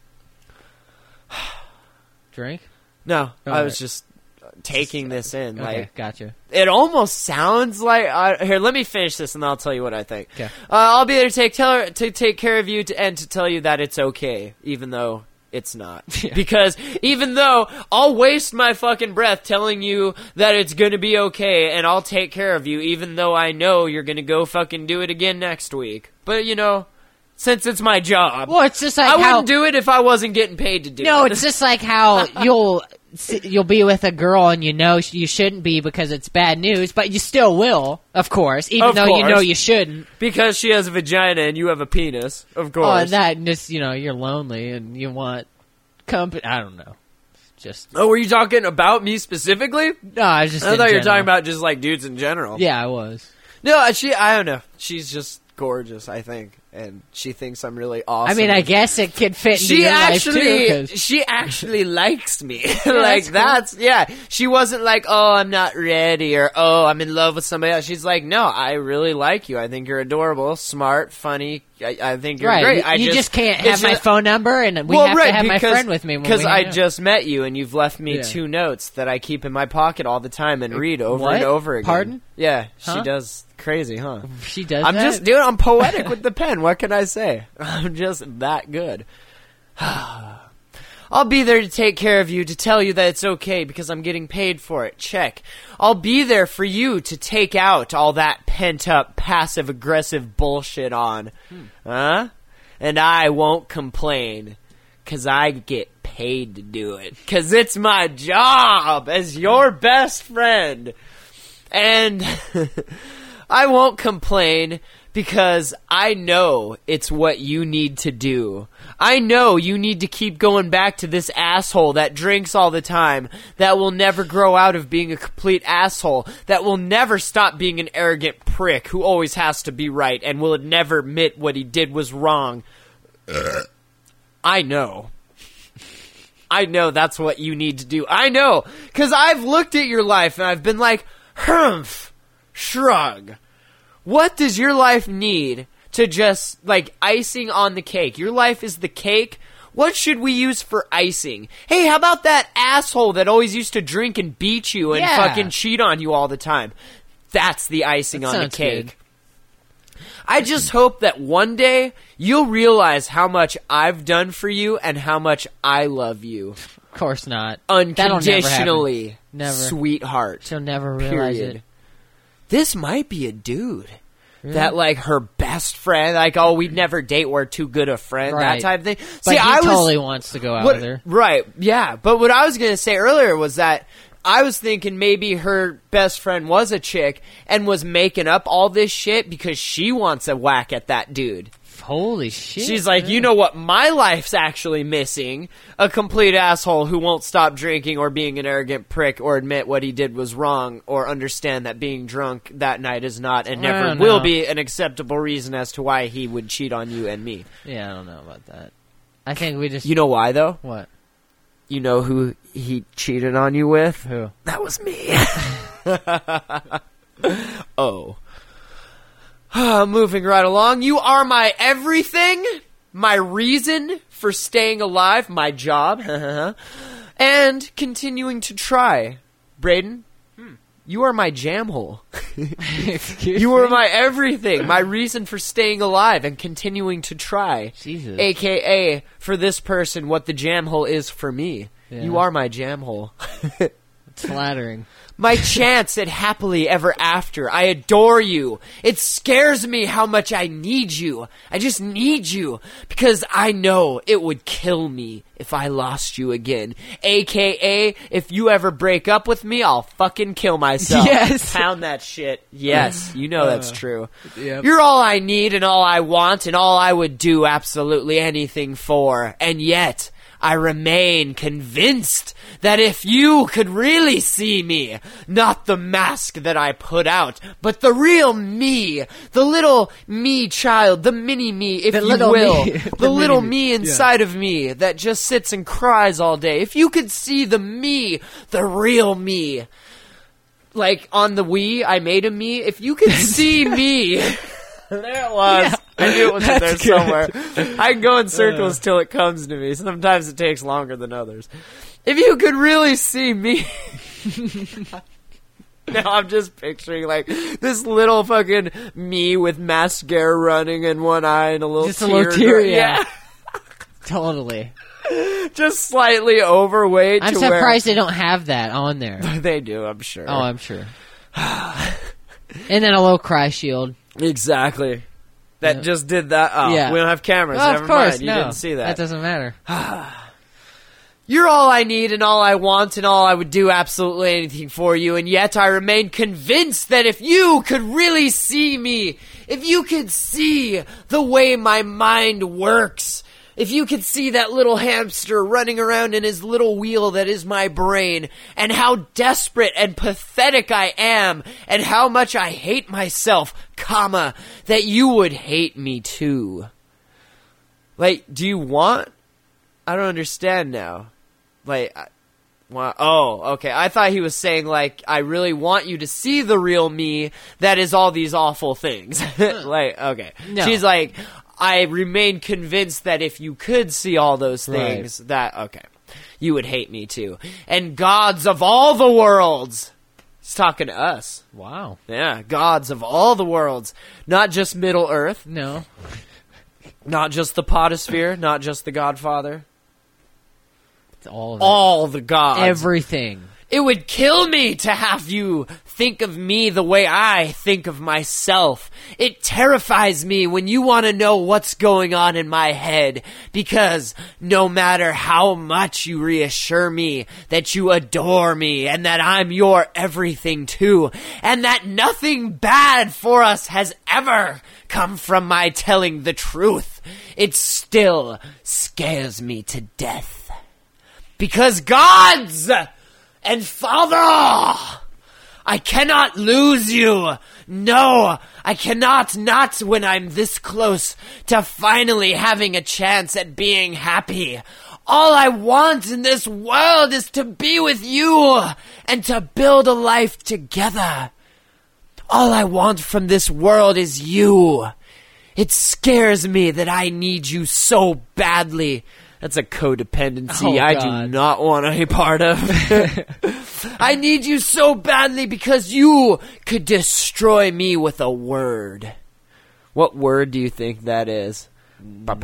Drink? No, I Alright. was just taking this in. Okay, Like, gotcha. it almost sounds like uh, here. Let me finish this, and then I'll tell you what I think. Okay. Uh, I'll be there to take tell, to take care of you to, and to tell you that it's okay, even though it's not. Yeah. Because even though I'll waste my fucking breath telling you that it's gonna be okay, and I'll take care of you, even though I know you're gonna go fucking do it again next week. But you know, since it's my job, Well, it's just like I how. wouldn't do it if I wasn't getting paid to do No, it. it's just like how you'll you'll be with a girl and you know you shouldn't be because it's bad news, but you still will, of course, even Of though you know course. you shouldn't. Because she has a vagina and you have a penis, of Oh, course. and that and just you know you're lonely and you want company. I don't know. Just Oh, were you talking about me specifically? no, I was just. I in thought you were general. talking about just like dudes in general. Yeah, I was. No, she. I don't know. She's just gorgeous. I think, and she thinks I'm really awesome. I mean, I guess it could fit into she your actually, life too. 'Cause- she actually likes me. like that's that's, cool. yeah. She wasn't like, oh, I'm not ready, or oh, I'm in love with somebody else. She's like, no, I really like you. I think you're adorable, smart, funny. I, I think you're right, great. you, I you just, just can't it's have my just- phone number, and we well, have right, to have my because, friend with me when because we I hang out. just met you, and you've left me Yeah. two notes that I keep in my pocket all the time and read over What? and over again. Pardon? Yeah, Huh? she does crazy, huh? She does. I'm that? just doing. I'm poetic with the pen. What can I say? I'm just that good. I'll be there to take care of you, to tell you that it's okay because I'm getting paid for it. Check. I'll be there for you to take out all that pent-up, passive-aggressive bullshit on. Hmm. Huh? And I won't complain because I get paid to do it. Because it's my job as your best friend. And I won't complain because I know it's what you need to do. I know you need to keep going back to this asshole that drinks all the time, that will never grow out of being a complete asshole, that will never stop being an arrogant prick who always has to be right and will never admit what he did was wrong. I know. I know that's what you need to do. I know, because I've looked at your life and I've been like, humph, shrug. What does your life need to just, like, icing on the cake? Your life is the cake. What should we use for icing? Hey, how about that asshole that always used to drink and beat you and Yeah. fucking cheat on you all the time? That's the icing That on the sounds cake. good. I just hope that one day you'll realize how much I've done for you and how much I love you. Of course not. That'll never happen. Unconditionally, Never. sweetheart. She'll never realize Period. it. This might be a dude that, like, her best friend, like, oh, we'd never date, we're too good a friend, Right. that type of thing. But See, he I was totally wants to go out what- with her. right, yeah. But what I was gonna say earlier was that I was thinking maybe her best friend was a chick and was making up all this shit because she wants a whack at that dude. Holy shit. She's like, man. you know what my life's actually missing? A complete asshole who won't stop drinking or being an arrogant prick or admit what he did was wrong or understand that being drunk that night is not and I never don't will know. be an acceptable reason as to why he would cheat on you and me. Yeah, I don't know about that. I think we just... You know why, though? What? You know who he cheated on you with? Who? That was me. Oh. Moving right along. You are my everything, my reason for staying alive, my job, and continuing to try. Braden, you are my jam hole. Excuse You are me? my everything, my reason for staying alive and continuing to try. Jesus. A K A, for this person, what the jam hole is for me. Yeah. You are my jam hole. It's flattering. My chance at happily ever after. I adore you. It scares me how much I need you. I just need you because I know it would kill me if I lost you again. A K A, if you ever break up with me, I'll fucking kill myself. Yes. Pound that shit. Yes, you know that's true. yep. You're all I need and all I want and all I would do absolutely anything for. And yet, I remain convinced that if you could really see me, not the mask that I put out, but the real me, the little me child, the mini me, if The you little will, me. the, The little mini me. me inside of me that just sits and cries all day. If you could see the me, the real me, like on the Wii, I made a me. If you could see me. There it was. Yeah. I knew it was in there That's good. somewhere. I can go in circles till it comes to me. Sometimes it takes longer than others. If you could really see me. Now I'm just picturing like this little fucking me with mascara running in one eye and a little Just a tear. little tear, dro- yeah. Totally. Just slightly overweight. I'm to surprised they don't have that on there. where they do. I'm sure. Oh, I'm sure. And then a little cry shield. Exactly. That Yeah. just did that. Oh, Yeah. we don't have cameras. Well, Never of course, mind. You no. didn't see that. That doesn't matter. You're all I need and all I want and all I would do absolutely anything for you, and yet I remain convinced that if you could really see me, if you could see the way my mind works, If you could see that little hamster running around in his little wheel that is my brain, and how desperate and pathetic I am, and how much I hate myself, comma, that you would hate me too. Like, do you want? I don't understand now. Like, I, well, oh, okay. I thought he was saying, like, I really want you to see the real me that is all these awful things. Like, okay. No. She's like, I remain convinced that if you could see all those things, Right. that, okay, you would hate me too. And gods of all the worlds. He's talking to us. Wow. Yeah, gods of all the worlds. Not just Middle Earth. No. Not just the Potosphere. Not just the Godfather. It's all of it. All the gods. Everything. It would kill me to have you think of me the way I think of myself. It terrifies me when you want to know what's going on in my head, because no matter how much you reassure me that you adore me and that I'm your everything too, and that nothing bad for us has ever come from my telling the truth, it still scares me to death. Because gods and Father, I cannot lose you. No, I cannot not when I'm this close to finally having a chance at being happy. All I want in this world is to be with you and to build a life together. All I want from this world is you. It scares me that I need you so badly. That's a codependency Oh, I God. do not want any part of. I need you so badly because you could destroy me with a word. What word do you think that is? Bird?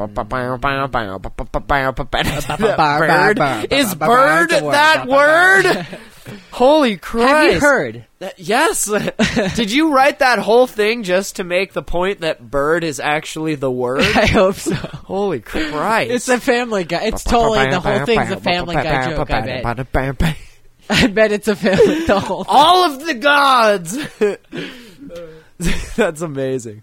Is bird that word? Holy Christ. Have you heard? That- yes. Did you write that whole thing just to make the point that bird is actually the word? I hope so. Holy Christ. It's a Family Guy. It's totally, the whole thing's a Family Guy joke, I bet. I bet it's a Family, the whole thing. All of the gods! That's amazing.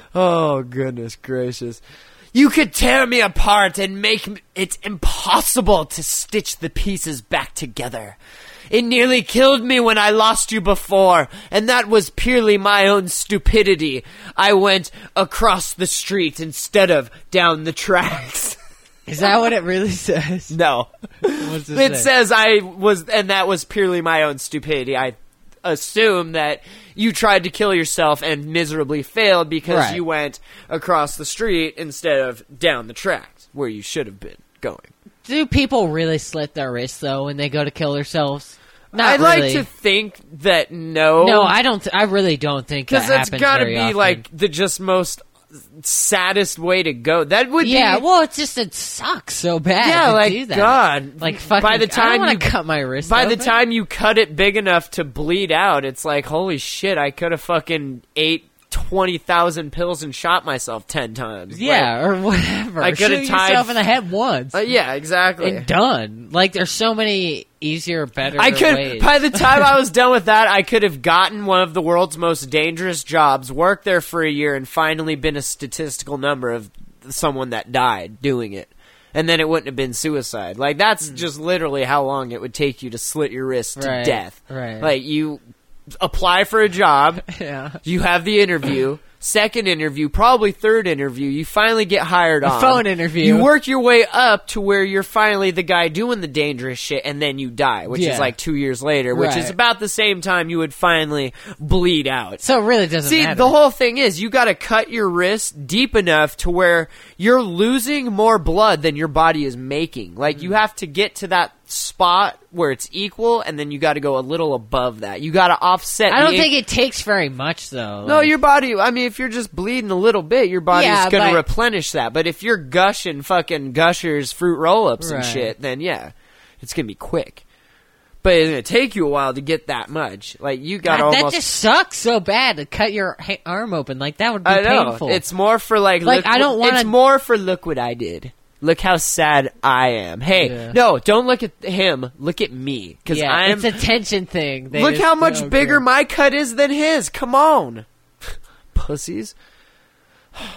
Oh, goodness gracious. You could tear me apart and make it impossible to stitch the pieces back together. It nearly killed me when I lost you before, and that was purely my own stupidity. I went across the street instead of down the tracks. Is that what it really says? No. What's it It say? says I was, and that was purely my own stupidity. I assume that you tried to kill yourself and miserably failed because Right. you went across the street instead of down the tracks where you should have been going. Do people really slit their wrists, though, when they go to kill themselves? Not I'd really. like to think that no. No, I don't. Th- I really don't think that because that's happens got to very be often. like the just most saddest way to go. That would Yeah, be. well, it's just it sucks so bad. yeah, to like do that. God. Like fucking. by the I time don't wanna you cut my wrist. By the open. time you cut it big enough to bleed out, it's like, holy shit, I could have fucking ate twenty thousand pills and shot myself ten times. yeah, or whatever. I coulda Shoot tied- yourself in the head once Like, uh, yeah, exactly. and done. Like there's so many easier, better I could, ways. by the time I was done with that, I could have gotten one of the world's most dangerous jobs, worked there for a year, and finally been a statistical number of someone that died doing it. And then it wouldn't have been suicide. Like, that's just literally how long it would take you to slit your wrist to Right, death. right. Like, you apply for a job, yeah. you have the interview, second interview, probably third interview, you finally get hired A on. phone interview. You work your way up to where you're finally the guy doing the dangerous shit, and then you die, which Yeah. is like two years later, which is Right. about the same time you would finally bleed out. So it really doesn't See, matter. the whole thing is you got to cut your wrist deep enough to where you're losing more blood than your body is making. Like, you have to get to that spot where it's equal, and then you got to go a little above that. You got to offset. I don't the think it takes very much, though. no, Like, your body, I mean, if you're just bleeding a little bit, your body's Yeah, going to but- replenish that. But if you're gushing fucking Gushers fruit roll-ups and Right. shit, then yeah, it's going to be quick. But it's going to take you a while to get that much. Like, you got God, that almost... just sucks so bad to cut your ha- arm open. Like that would be I know. painful. It's more for, like... Like, look, I don't wanna- It's more for, look what I did. Look how sad I am. Hey, Yeah. no, don't look at him. Look at me. Because yeah, I'm... it's a tension thing. They Look just how much don't bigger care. my cut is than his. Come on. Pussies.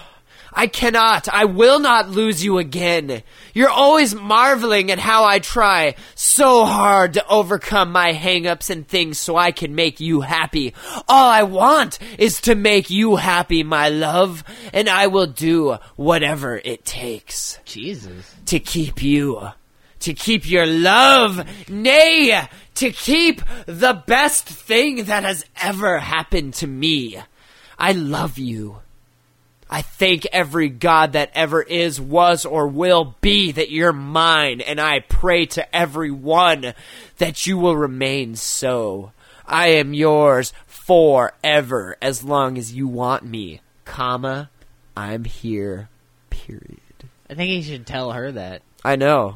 I cannot, I will not lose you again. You're always marveling at how I try so hard to overcome my hang-ups and things so I can make you happy. All I want is to make you happy, my love, and I will do whatever it takes Jesus. to keep you, to keep your love, nay, to keep the best thing that has ever happened to me. I love you. I thank every God that ever is, was, or will be that you're mine, and I pray to every one that you will remain so. I am yours forever, as long as you want me, comma, I'm here, period. I think he should tell her that. I know.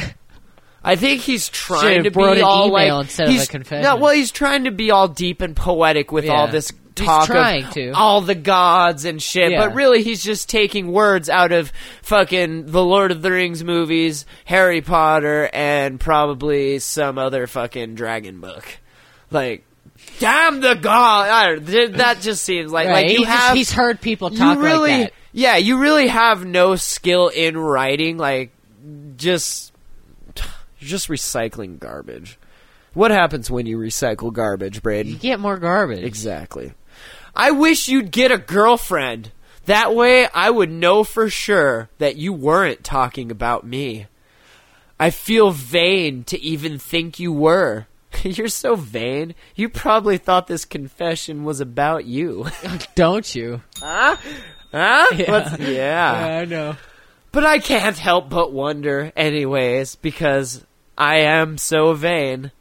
I think he's trying Should've to wrote be an all email like instead of he's, a confession. No, well, he's trying to be all deep and poetic with all Yeah. this He's talk trying of to. all the gods and shit. Yeah. But really, he's just taking words out of fucking the Lord of the Rings movies, Harry Potter, and probably some other fucking dragon book. Like, damn the god! I don't, that just seems like Right, like you he's, have he's heard people talk you really, like that. yeah, you really have no skill in writing. Like, just you're just recycling garbage. What happens when you recycle garbage, Braden? You get more garbage. Exactly. I wish you'd get a girlfriend. That way, I would know for sure that you weren't talking about me. I feel vain to even think you were. You're so vain. You probably thought this confession was about you. Don't you? Huh? Huh? Yeah. What's- yeah. I know. But I can't help but wonder, anyways, because I am so vain.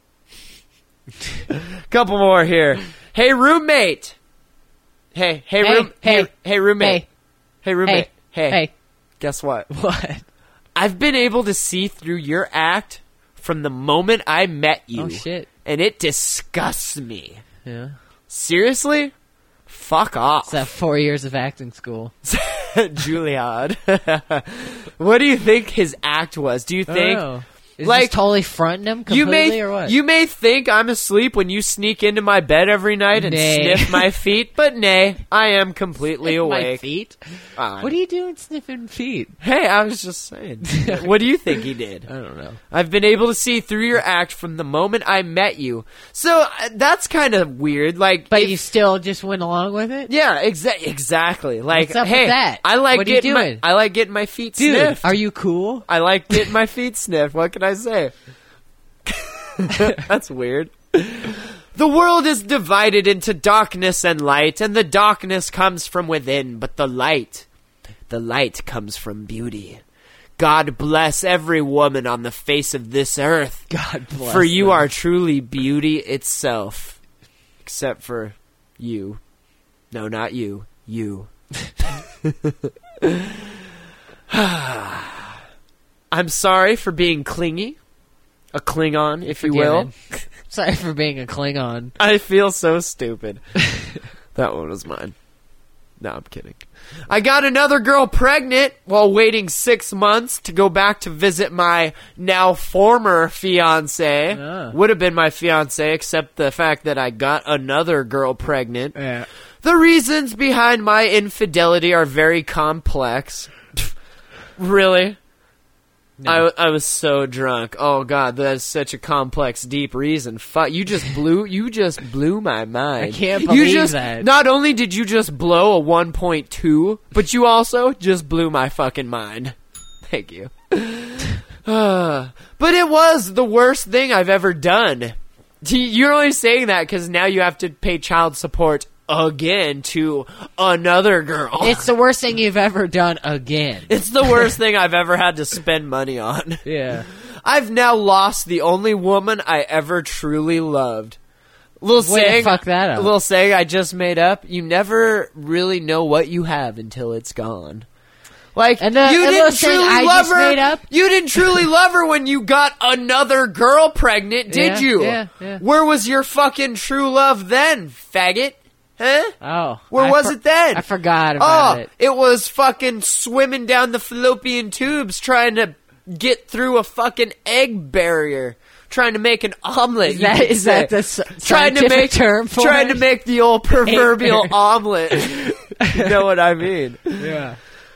Couple more here. Hey, roommate. Hey, hey, Hey, room, hey, hey, roommate. Hey, Hey, roommate. Hey, hey. guess what? What? I've been able to see through your act from the moment I met you. Oh, shit. And it disgusts me. Yeah. Seriously? Fuck off. It's that four years of acting school. Juilliard. What do you think his act was? Do you think Oh. Is like this totally fronting him you completely may or what? you may think I'm asleep when you sneak into my bed every night and Nay. sniff my feet, but nay, I am completely My awake. feet? Uh, What are you doing sniffing feet? Hey, I was just saying. What do you think he did? I don't know. I've been able to see through your act from the moment I met you. So uh, that's kind of weird. Like, But if- you still just went along with it? yeah, exa- exactly. Like, What's up with hey, that? I like What are you getting my doing? I like getting my feet Dude, sniffed. are you cool? I like getting my feet sniffed. What can I say? That's weird. The world is divided into darkness and light, and the darkness comes from within, but the light, the light comes from beauty. God bless every woman on the face of this earth. God bless For you them. are truly beauty itself. Except for you. No, not you. You. I'm sorry for being clingy. A Klingon, if you will. Forgiven. Sorry for being a Klingon. I feel so stupid. That one was mine. No, I'm kidding. I got another girl pregnant while waiting six months to go back to visit my now former fiance. Ah. Would have been my fiance, except the fact that I got another girl pregnant. Yeah. The reasons behind my infidelity are very complex. Really? I, I was so drunk. Oh god, that is such a complex, deep reason. Fuck, you just blew you just blew my mind. I can't you believe just, that. Not only did you just blow a one point two, but you also just blew my fucking mind. Thank you. Uh, but it was the worst thing I've ever done. You're only saying that because now you have to pay child support again to another girl. It's the worst thing you've ever done again. It's the worst thing I've ever had to spend money on. Yeah. I've now lost the only woman I ever truly loved. Little Way to saying, fuck that up. little saying I just made up. You never really know what you have until it's gone. Like, And the- you and didn't little saying truly I love just her. made up? You didn't truly love her when you got another girl pregnant, did Yeah, you? yeah, yeah. Where was your fucking true love then, faggot? Huh? Oh. Where I was for- it then? I forgot about Oh, it. it was fucking swimming down the fallopian tubes trying to get through a fucking egg barrier, trying to make an omelet. Is you that- could is that say. the s- trying to scientific make term for trying it? to make the old proverbial barrier. omelet? You know what I mean? Yeah.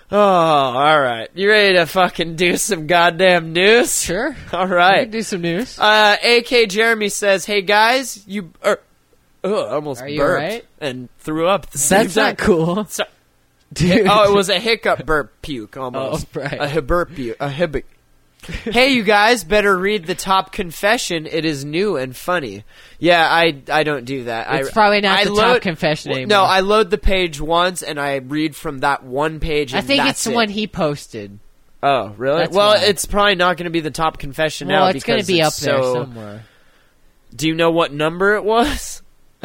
Oh, all right. You ready to fucking do some goddamn news? Sure. All We right. can do some news. Uh, A K Jeremy says, "Hey guys, you er, oh, I almost Are you burped right? and threw up at the same That's time. not cool. So- Dude. oh, it was a hiccup, burp, puke, almost. Oh, right. A hiburp, puke, a hibic. Hey, you guys, better read the top confession. It is new and funny. Yeah, I I don't do that. It's I, probably not I the load, top confession well, anymore. No, I load the page once and I read from that one page. And I think that's it's the it. one he posted. Oh, really? That's well, why. it's probably not going to be the top confession now. Well, it's going to be up it's there so- somewhere. Do you know what number it was?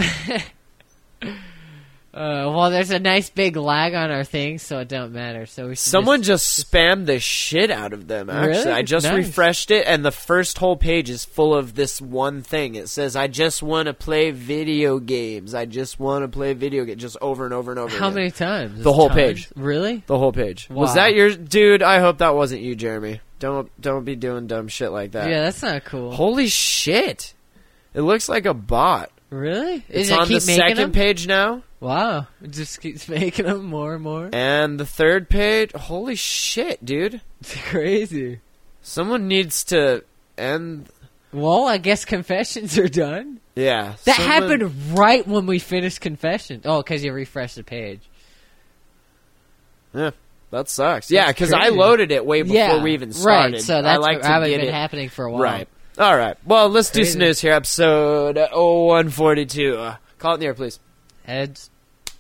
Uh, well, there's a nice big lag on our thing, so it don't matter. So we should Someone just, just spammed the shit out of them, actually. Really? I just Nice. refreshed it, and the first whole page is full of this one thing. It says, I just want to play video games. I just want to play video games. Just over and over and over How again. many times? The whole Tons? page. Really? The whole page. Was Wow. that your... Dude, I hope that wasn't you, Jeremy. Don't don't be doing dumb shit like that. Yeah, that's not cool. Holy shit. It looks like a bot. Really? It's Is it on keep the making second them? page now. Wow, it just keeps making them more and more. And the third page. Holy shit, dude. It's crazy. Someone needs to end... Well, I guess confessions are done. Yeah. That someone- happened right when we finished confession. Oh, because you refreshed the page. Yeah, that sucks. Yeah, That's because I crazy. loaded it way before yeah, we even started. Right, so I that's like what to probably get been it happening for a while. right. All right. Well, let's do Crazy. some news here. Episode oh one forty-two. Uh, call it in the air, please. Heads.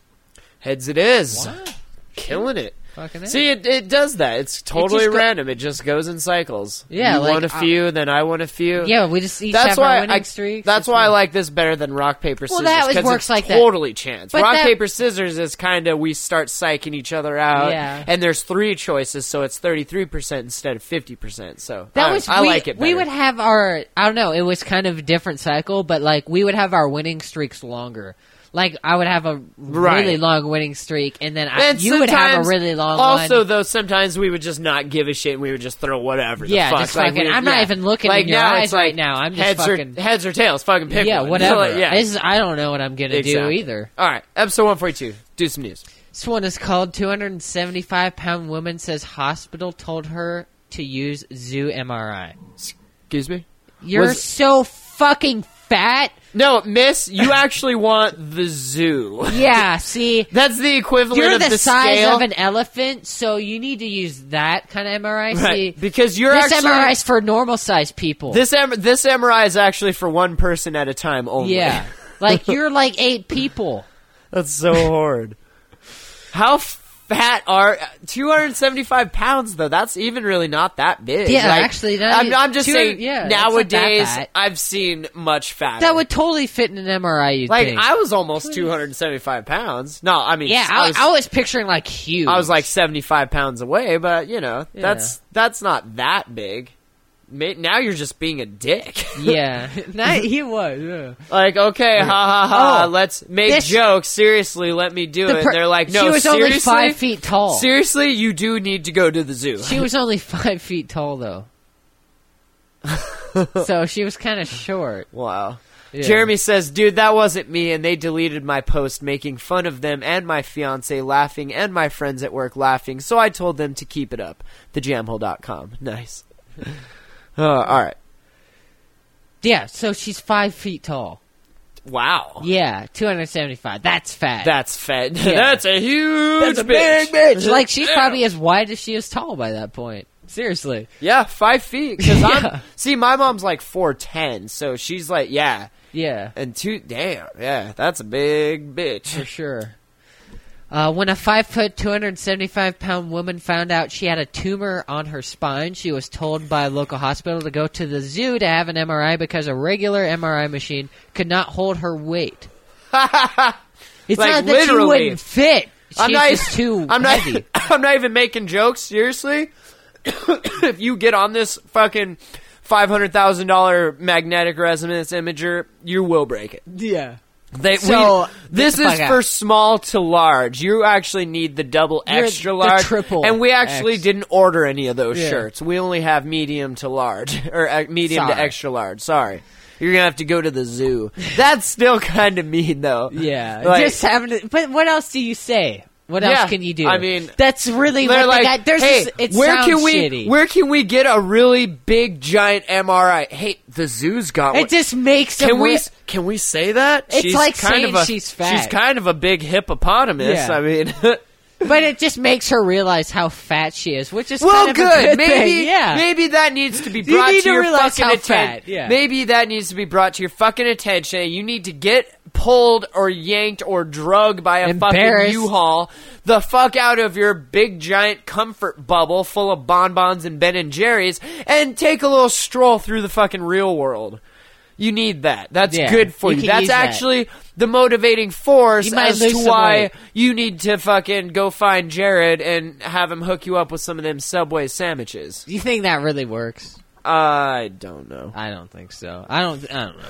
Heads it is. What? Killing it. Fucking See, it, it does that. It's totally just go- random. It just goes in cycles. Yeah, you like, want a uh, few, then I want a few. Yeah, we just each That's have why our winning I. streaks. That's It's why I fun. like this better than rock paper Well, scissors. that always 'cause works it's like that. totally chance. But Rock that- paper scissors is kind of we start psyching each other out. Yeah. And there's three choices, so it's thirty-three percent instead of fifty percent. So That I, was I we, like it. Better. We would have our I don't know, it was kind of a different cycle, but like we would have our winning streaks longer. Like I would have a Right. really long winning streak, and then I, And you would have a sometimes- really long Also, one. though, sometimes we would just not give a shit and we would just throw whatever. the Yeah, fuck. just Like, fucking- we- I'm not yeah. even looking like in your now eyes it's like right now. I'm just heads fucking- or heads or tails. Fucking pick Yeah, one. whatever. yeah, This is, I don't know what I'm gonna Exactly. do either. All right, episode one forty-two. Do some news. This one is called two hundred seventy-five pound woman says hospital told her to use zoo M R I. Excuse me. You're Was- so fucking fat. No, miss, you actually want the zoo. Yeah, see, That's the equivalent you're of the, the size scale. of an elephant, so you need to use that kind of M R I. See, Right, because you're this actually M R I is for normal size people. this M- this M R I is actually for one person at a time only. yeah, like you're like eight people. That's so hard. How fat are two hundred seventy-five pounds though? That's even really not that big. Yeah, Like, actually, that I'm, is- I'm just two- saying. yeah, that's not that nowadays, fat. I've seen much fatter. That would totally fit in an M R I. You'd like think. I was almost two hundred seventy-five pounds. No, I mean, yeah, I I, was, I was picturing like huge. I was like seventy-five pounds away, but you know, Yeah. that's that's not that big. Ma- Now you're just being a dick. yeah, Not- he was. Yeah. Like, okay, ha ha ha, Oh, let's make this- jokes. Seriously, let me do The it. per- They're like, no, she was seriously? only five feet tall. Seriously, you do need to go to the zoo. She was only five feet tall though, so she was kind of short. Wow. Yeah. Jeremy says, dude, that wasn't me, and they deleted my post making fun of them and my fiance laughing and my friends at work laughing, so I told them to keep it up. the jam hole dot com. Nice. uh, all right. Yeah, so she's five feet tall. Wow. Yeah, two hundred seventy-five. That's fat. That's fat. Yeah. That's a huge That's a bitch. big bitch. Like she's Yeah. probably as wide as she is tall by that point. Seriously. Yeah, five feet. Because Yeah. I'm... See, my mom's like four ten, so she's like, yeah. Yeah, And two... Damn, yeah, that's a big bitch. for sure. Uh, when a five foot, two hundred seventy-five pound woman found out she had a tumor on her spine, she was told by a local hospital to go to the zoo to have an M R I because a regular M R I machine could not hold her weight. It's Like, not that literally. she wouldn't fit. She's I'm not, just too I'm not, heavy. I'm not even making jokes. Seriously, if you get on this fucking five hundred thousand dollar magnetic resonance imager, you will break it. Yeah. They, So, we, this get the is fuck for out. small to large. You actually need the double You're extra the large, triple and we actually X. didn't order any of those Yeah. shirts. We only have medium to large or uh, medium to Sorry. extra large. Sorry, you're gonna have to go to the zoo. That's still kind of mean though. Yeah. Like- just having to, but what else do you say? What Yeah, else can you do? I mean, that's really They're what like, they got. There's hey, this, it where sounds can we shitty. where can we get a really big giant M R I? Hey, the zoo's got one. It just makes Can them we re- can we say that? It's she's like kind saying of a, she's fat. She's kind of a big hippopotamus. Yeah. I mean, But it just makes her realize how fat she is, which is well, kind of a good. good Maybe thing. Yeah. maybe that needs to be You brought need to to your realize fucking how attention. fat, yeah. Maybe that needs to be brought to your fucking attention. You need to get pulled or yanked or drugged by a fucking Embarrassed. U-Haul the fuck out of your big giant comfort bubble full of bonbons and Ben and Jerry's and take a little stroll through the fucking real world. You need that. That's Yeah, good for you you. can That's use that. actually the motivating force You might as lose to some why weight. you need to fucking go find Jared and have him hook you up with some of them Subway sandwiches. Do you think that really works? I don't know. I don't think so. I don't. I don't know.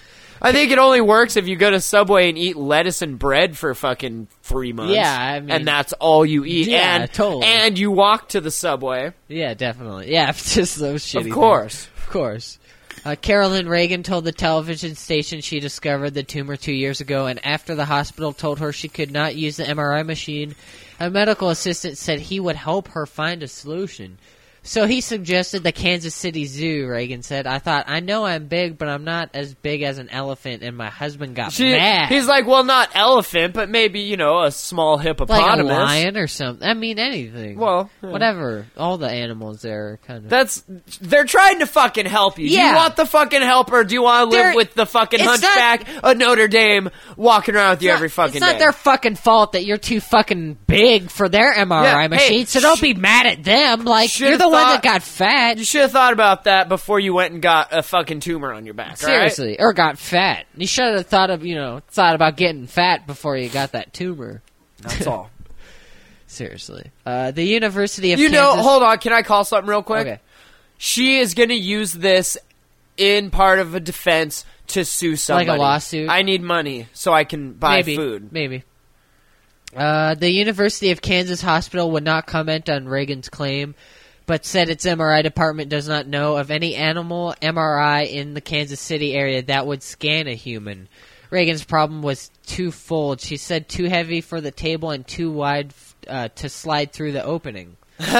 I think it only works if you go to Subway and eat lettuce and bread for fucking three months. Yeah, I mean- and that's all you eat. Yeah, and, totally. And you walk to the Subway. Yeah, definitely. Yeah, just those shitty. Of course. things. Of course. Uh, Carolyn Reagan told the television station she discovered the tumor two years ago, and after the hospital told her she could not use the M R I machine, a medical assistant said he would help her find a solution. So he suggested the Kansas City Zoo, Reagan said. I thought, I know I'm big, but I'm not as big as an elephant, and my husband got She, mad. he's like, well, not elephant, but maybe, you know, a small like a hippopotamus. lion or something. I mean, anything. Well, yeah. whatever. All the animals there are kind of... That's they're trying to fucking help you. Do Yeah. you want the fucking help, or do you want to live They're- with the fucking it's not- hunchback of Notre Dame walking around with you It's every not- fucking It's not day? their fucking fault that you're too fucking big for their M R I Yeah, hey, machine, so don't sh- be mad at them. Like, Should've you're the one thought- that got fat. You should have thought about that before you went and got a fucking tumor on your back. all right? Seriously. Or got fat. You should have thought of, you know, thought about getting fat before you got that tumor. That's all. Seriously. Uh, the University of You know, Kansas... hold on. Can I call something real quick? Okay. She is going to use this in part of a defense to sue somebody. Like a lawsuit? I need money so I can buy Maybe. food. Maybe. Uh, the University of Kansas Hospital would not comment on Reagan's claim, but said its M R I department does not know of any animal M R I in the Kansas City area that would scan a human. Reagan's problem was twofold. She said too heavy for the table and too wide uh, to slide through the opening.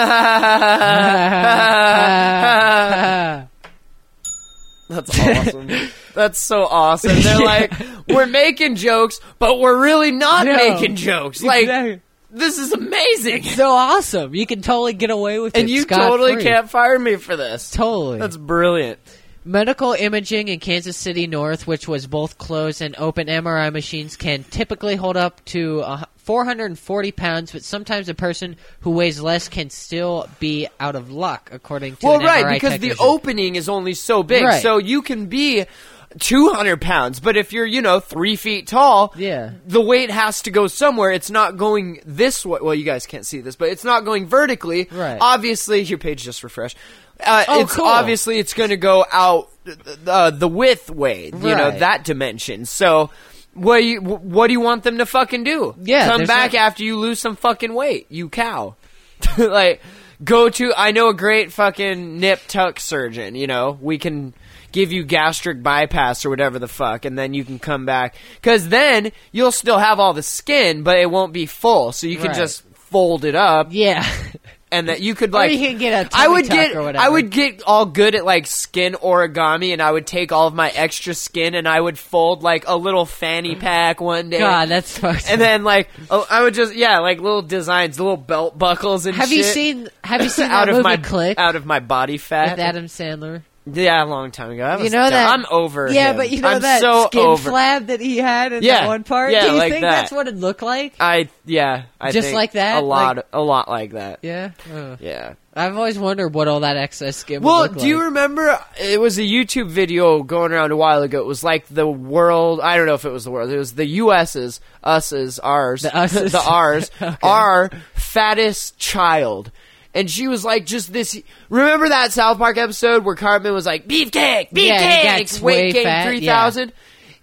That's awesome. That's so awesome. They're like, we're making jokes, but we're really not No. making jokes. Like, Exactly. this is amazing. So awesome. You can totally get away with it. And you scot-free. totally can't fire me for this. Totally. That's brilliant. Medical imaging in Kansas City North, which was both closed and open M R I machines, can typically hold up to uh, four hundred forty pounds, but sometimes a person who weighs less can still be out of luck, according to Well, an right, M R I because technician. the opening is only so big. Right. So you can be two hundred pounds, but if you're, you know, three feet tall, Yeah. the weight has to go somewhere. It's not going this way. Well, you guys can't see this, but it's not going vertically. Right. Obviously, your page just refreshed. Uh, Oh, it's cool. obviously it's going to go out uh, the width way, you know, Right. that dimension. So, what do you what do you want them to fucking do? Yeah, come there's back not- after you lose some fucking weight, you cow. Like, go to. I know a great fucking nip tuck surgeon. You know, we can give you gastric bypass or whatever the fuck, and then you can come back, because then you'll still have all the skin, but it won't be full, so you can Right. just fold it up. Yeah. And that you could Or like you can get a I tummy would tuck get or whatever. I would get all good at like skin origami, and I would take all of my extra skin and I would fold like a little fanny pack one day. God, that's fucked And up. then like oh, I would just yeah like little designs, little belt buckles and Have shit you seen Have you seen out that of movie my Click out of my body fat. with Adam Sandler? Yeah, a long time ago. That You was know dumb. that I'm over. Yeah, him. but you know I'm that so skin over. flab that he had in Yeah, that one part. yeah, Do you like think that. that's what it looked like? I yeah. I Just think like that? A lot. Like- a lot like that. Yeah. Uh, Yeah. I've always wondered what all that excess skin. Well, would look do you like. remember? It was a YouTube video going around a while ago. It was like the world. I don't know if it was the world. It was the U S's, us's, ours, The us's. the ours, Okay. our fattest child. And she was like, just this. Remember that South Park episode where Cartman was like, beefcake, Yeah, he beefcake, got way weight gain fat, three thousand?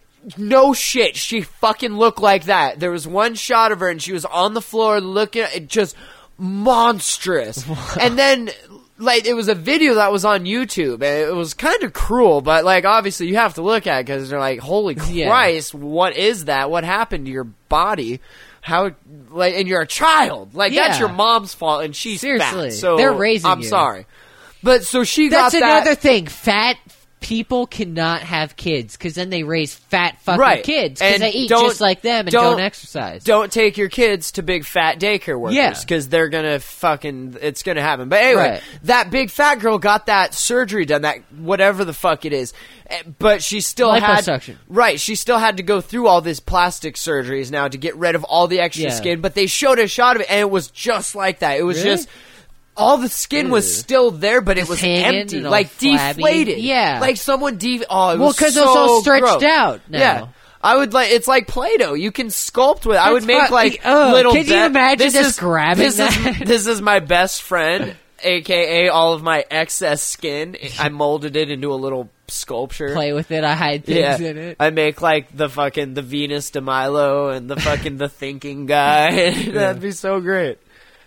No shit. She fucking looked like that. There was one shot of her and she was on the floor looking at it, just monstrous. And then like it was a video that was on YouTube, and it was kind of cruel, but like obviously you have to look at it because they're like, holy Yeah. Christ, what is that? What happened to your body? How like, and you're a child, like Yeah. that's your mom's fault, and she's Seriously. fat. So They're raising I'm you. sorry, but so she That's got that. another thing. Fat people cannot have kids because then they raise fat fucking Right. kids because And they eat don't- just like them and don't- don't, exercise. Don't take your kids to big fat daycare workers Yeah. because they're gonna fucking it's gonna happen. But anyway, Right. that big fat girl got that surgery done, that whatever the fuck it is, Eh, but she still had Liposuction. right. She still had to go through all these plastic surgeries now to get rid of all the extra Yeah. skin. But they showed a shot of it, and it was just like that. It was Really? just. All the skin was Ew. still there, but it Just was hanging empty, and all like flabby. deflated. Yeah. like someone de. Oh, it Well, was 'cause so it's all stretched gross. out now. Yeah, I would like. It's like Play-Doh. You can sculpt with. I would It's make fu- like ugh, little. can you be- imagine this just is, grabbing this that? Is, this is my best friend, aka all of my excess skin. I molded it into a little sculpture. Play with it. I hide things Yeah, in it. I make like the fucking the Venus de Milo and the fucking the thinking guy. That'd be so great.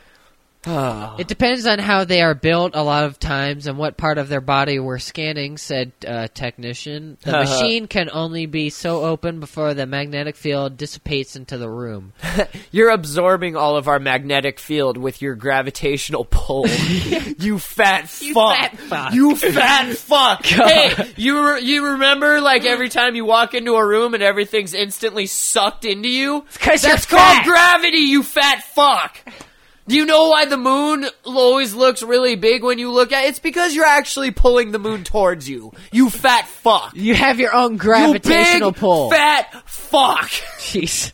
It depends on how they are built a lot of times and what part of their body we're scanning, said uh, technician. The machine can only be so open before the magnetic field dissipates into the room. You're absorbing all of our magnetic field with your gravitational pull. you fat fuck. fat fuck. You fat fuck. Hey, you re- you remember like every time you walk into a room and everything's instantly sucked into you? 'cause you're That's called fat. gravity, you fat fuck. Do you know why the moon always looks really big when you look at it? It's because you're actually pulling the moon towards you. You fat fuck. You have your own You gravitational big, pull. fat fuck. Jeez.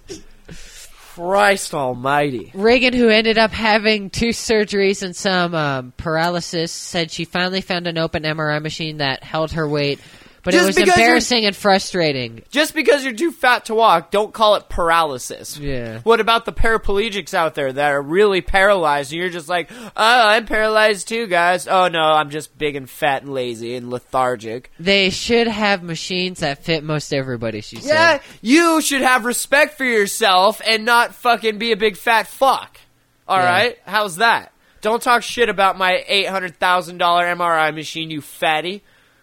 Christ almighty. Reagan, who ended up having two surgeries and some um, paralysis, said she finally found an open M R I machine that held her weight, but Just it was because you're- embarrassing and frustrating. Just because you're too fat to walk, don't call it paralysis. Yeah. What about the paraplegics out there that are really paralyzed and you're just like, oh, I'm paralyzed too, guys. Oh, no, I'm just big and fat and lazy and lethargic. They should have machines that fit most everybody, she said. Yeah, you should have respect for yourself and not fucking be a big fat fuck. All Yeah. right? How's that? Don't talk shit about my eight hundred thousand dollars M R I machine, you fatty.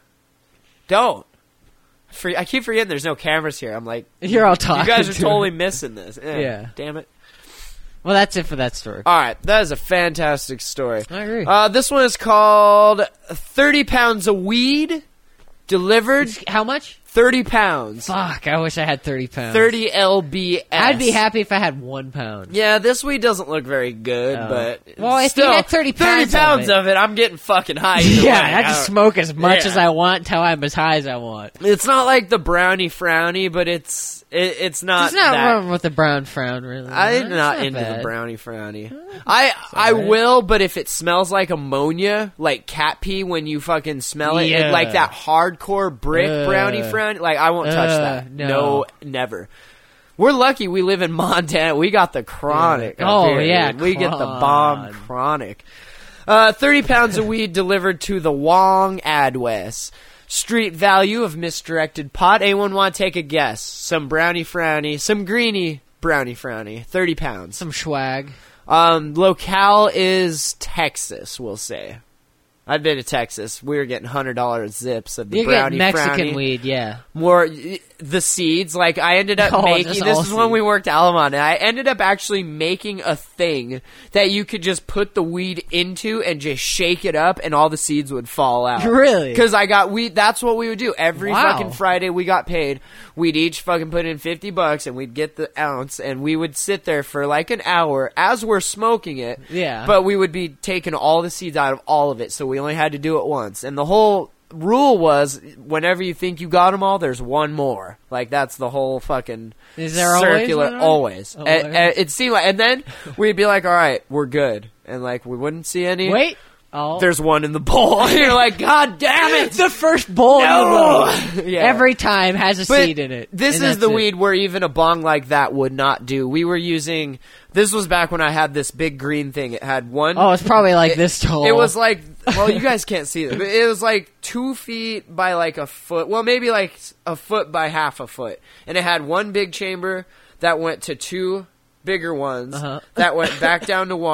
Don't. For, I keep forgetting there's no cameras here. I'm like, You're all talking. you guys are to totally him. missing this. Eh, Yeah. Damn it. Well, that's it for that story. All right, that is a fantastic story. I agree. Uh, this one is called thirty pounds of weed delivered. How much? thirty pounds. Fuck, I wish I had thirty pounds. thirty L B S. I'd be happy if I had one pound. Yeah, this weed doesn't look very good, Oh. but Well, if you still, had thirty pounds of pounds it- of it, I'm getting fucking high. either Yeah, way. I just don't- smoke as much Yeah. as I want until I'm as high as I want. It's not like the brownie frowny, but it's it, it's not. There's not that. wrong with the brown frown, really. I'm It's not into bad. the brownie frowny. I I alright. will, but if it smells like ammonia, like cat pee when you fucking smell it, Yeah. and like that hardcore brick Ugh. brownie frowny, like I won't touch Ugh, that. no. never. We're lucky we live in Montana. We got the chronic. Yeah. up Oh, here, yeah, dude. We get the cron. bomb chronic. Uh, thirty pounds of weed delivered to the Wong Adwest. Street value of misdirected pot. Anyone want to take a guess? Some brownie frowny, some greeny brownie frowny. thirty pounds. Some swag. Um, locale is Texas, we'll say. I've been to Texas. We were getting one hundred dollars zips of the You brownie get Mexican frowny. weed, yeah. More y- the seeds. Like I ended up Oh, making. just This all is when seeds. we worked at Alamon, and I ended up actually making a thing that you could just put the weed into and just shake it up, and all the seeds would fall out. Really? Because I got weed. That's what we would do every Wow. fucking Friday. We got paid. We'd each fucking put in fifty bucks, and we'd get the ounce, and we would sit there for like an hour as we're smoking it. Yeah. But we would be taking all the seeds out of all of it, so we only had to do it once. And the whole rule was, whenever you think you got them all, there's one more. Like that's the whole fucking Is there always circular. one more? Always. Oh, And- okay. and it seemed like, and then we'd be like, all right, we're good, and like we wouldn't see any. Wait. Oh. There's one in the bowl. And you're like, God damn it! the first bowl No! you roll. Yeah. Every time has a But seed in it. This and is that's the it. weed where even a bong like that would not do. We were using. This was back when I had this big green thing. It had one. Oh, it's probably like it, this tall. It was like. Well, you guys can't see it, but it was like two feet by like a foot. Well, maybe like a foot by half a foot, and it had one big chamber that went to two bigger ones Uh-huh. that went back down to one.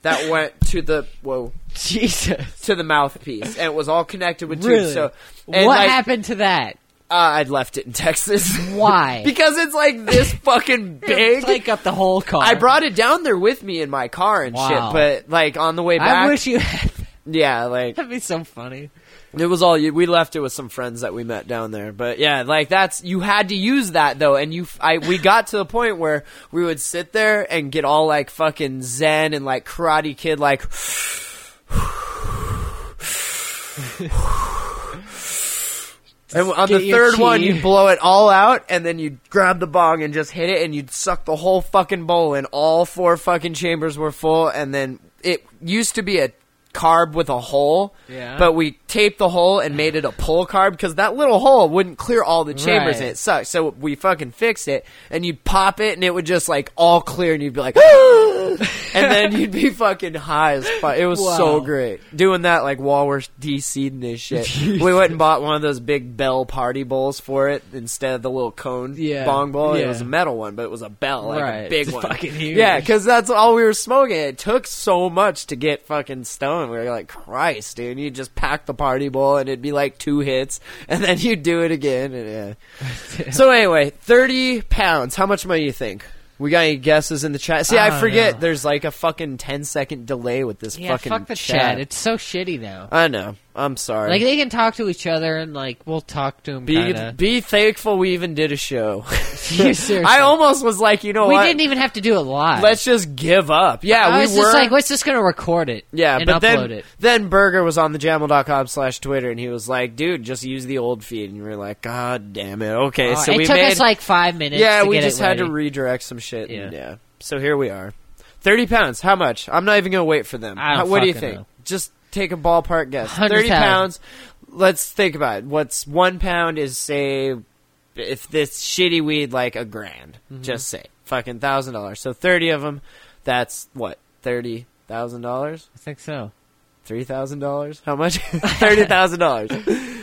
that went to the whoa Jesus. to the mouthpiece, and it was all connected with tubes. Really? So, and What like, happened to that? Uh, I'd left it in Texas. Why? Because it's like this fucking big. Take up the whole car. I brought it down there with me in my car and Wow. shit, but like on the way back, I wish you had. yeah, like That'd be so funny. it was all you. We left it with some friends that we met down there, but yeah, like that's you had to use that though, and you, I, we got to the point where we would sit there and get all like fucking zen and like Karate Kid, like. And on Get the your third one, chi. you'd blow it all out, and then you'd grab the bong and just hit it, and you'd suck the whole fucking bowl in. All four fucking chambers were full, and then it used to be a carb with a hole, Yeah. but we taped the hole and made it a pull carb because that little hole wouldn't clear all the chambers, Right. and it sucked. So we fucking fixed it, and you'd pop it, and it would just like all clear, and you'd be like, and then you'd be fucking high as fuck. It was so Wow. great doing that, like while we're de-seeding this shit. We went and bought one of those big bell party bowls for it instead of the little cone Yeah. bong bowl. It Yeah. was a metal one, but it was a bell, like Right. a big It's one. fucking huge. Yeah, because that's all we were smoking. It took so much to get fucking stoned. We were like, Christ, dude. You just pack the party bowl and it'd be like two hits, and then you'd do it again. And yeah. So anyway, thirty pounds. How much money do you think? We got any guesses in the chat? See, I I, don't forget. know. There's like a fucking ten second delay with this Yeah, fucking fuck the chat. It's so shitty now. I know. I'm sorry. Like they can talk to each other and like we'll talk to them. be Kinda. be thankful we even did a show. Seriously. I almost was like, you know we what? didn't even have to do it live. Let's just give up. Yeah, I we was were. just like, let's just gonna record it. Yeah, and but upload then it. then Berger was on the jamel dot com slash Twitter, and he was like, "Dude, just use the old feed." And we were like, "God damn it!" Okay, Oh, so it we took made. us like five minutes. yeah, to we get just it had to ready. redirect some shit. Yeah. Yeah. And yeah. So here we are. Thirty pounds. How much? I'm not even gonna wait for them. I don't How, what do you fucking think? know. Just take a ballpark guess. one hundred Thirty thousand. pounds. Let's think about it. What's one pound is say, if this shitty weed like a grand. Mm-hmm. Just say fucking thousand dollars. So thirty of them. That's what thirty thousand dollars. I think so. Three thousand dollars? How much? Thirty thousand dollars.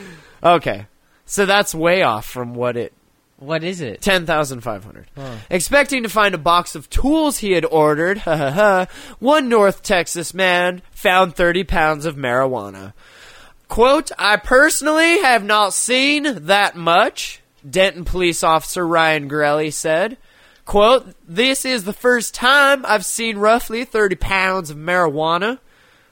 Okay, so that's way off from what it. What is it? Ten thousand five hundred. Huh. Expecting to find a box of tools he had ordered, ha ha ha. One North Texas man found thirty pounds of marijuana. Quote: "I personally have not seen that much," Denton police officer Ryan Grelly said. Quote: "This is the first time I've seen roughly thirty pounds of marijuana."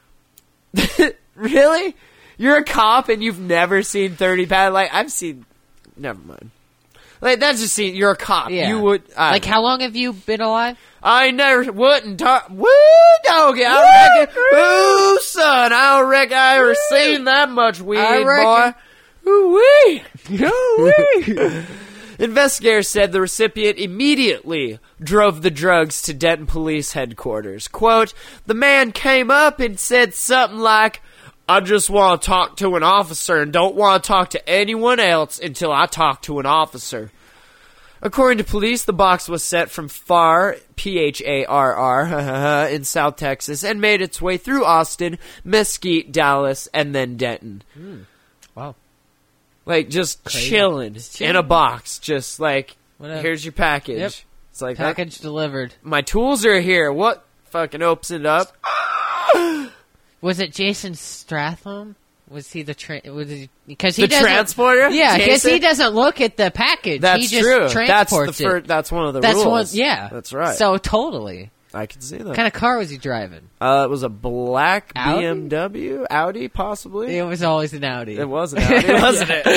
Really? You're a cop and you've never seen thirty pounds? Like, I've seen... Never mind. Like, that's just seen... You're a cop. Yeah. You would... I Like, how long have you been alive? I never wouldn't talk... Woo, doggy! I reckon... Woo, son! I don't reckon I ever seen that much weed, I boy. reckon- Ooh-wee! Ooh-wee! Investigators said the recipient immediately drove the drugs to Denton Police Headquarters. Quote, "The man came up and said something like, 'I just want to talk to an officer and don't want to talk to anyone else until I talk to an officer.'" According to police, the box was sent from Pharr, P H A R R, in South Texas, and made its way through Austin, Mesquite, Dallas, and then Denton. Wow. Like, just Crazy. chilling Just in chilling. a box. Just like, Whatever. here's your package. Yep. It's like, Package delivered. my tools are here. What? Fucking opens it up. Was it Jason Stratham? Was he the tra- was he because he The doesn't- transporter? Yeah, because Jason? he doesn't look at the package. That's he just true. That's the transports fir- it. That's one of the That's rules. one. Yeah, That's right. So totally. I can see that. What kind of car was he driving? Uh, it was a black Audi? B M W, Audi, possibly. It was always an Audi. It was an Audi, wasn't it?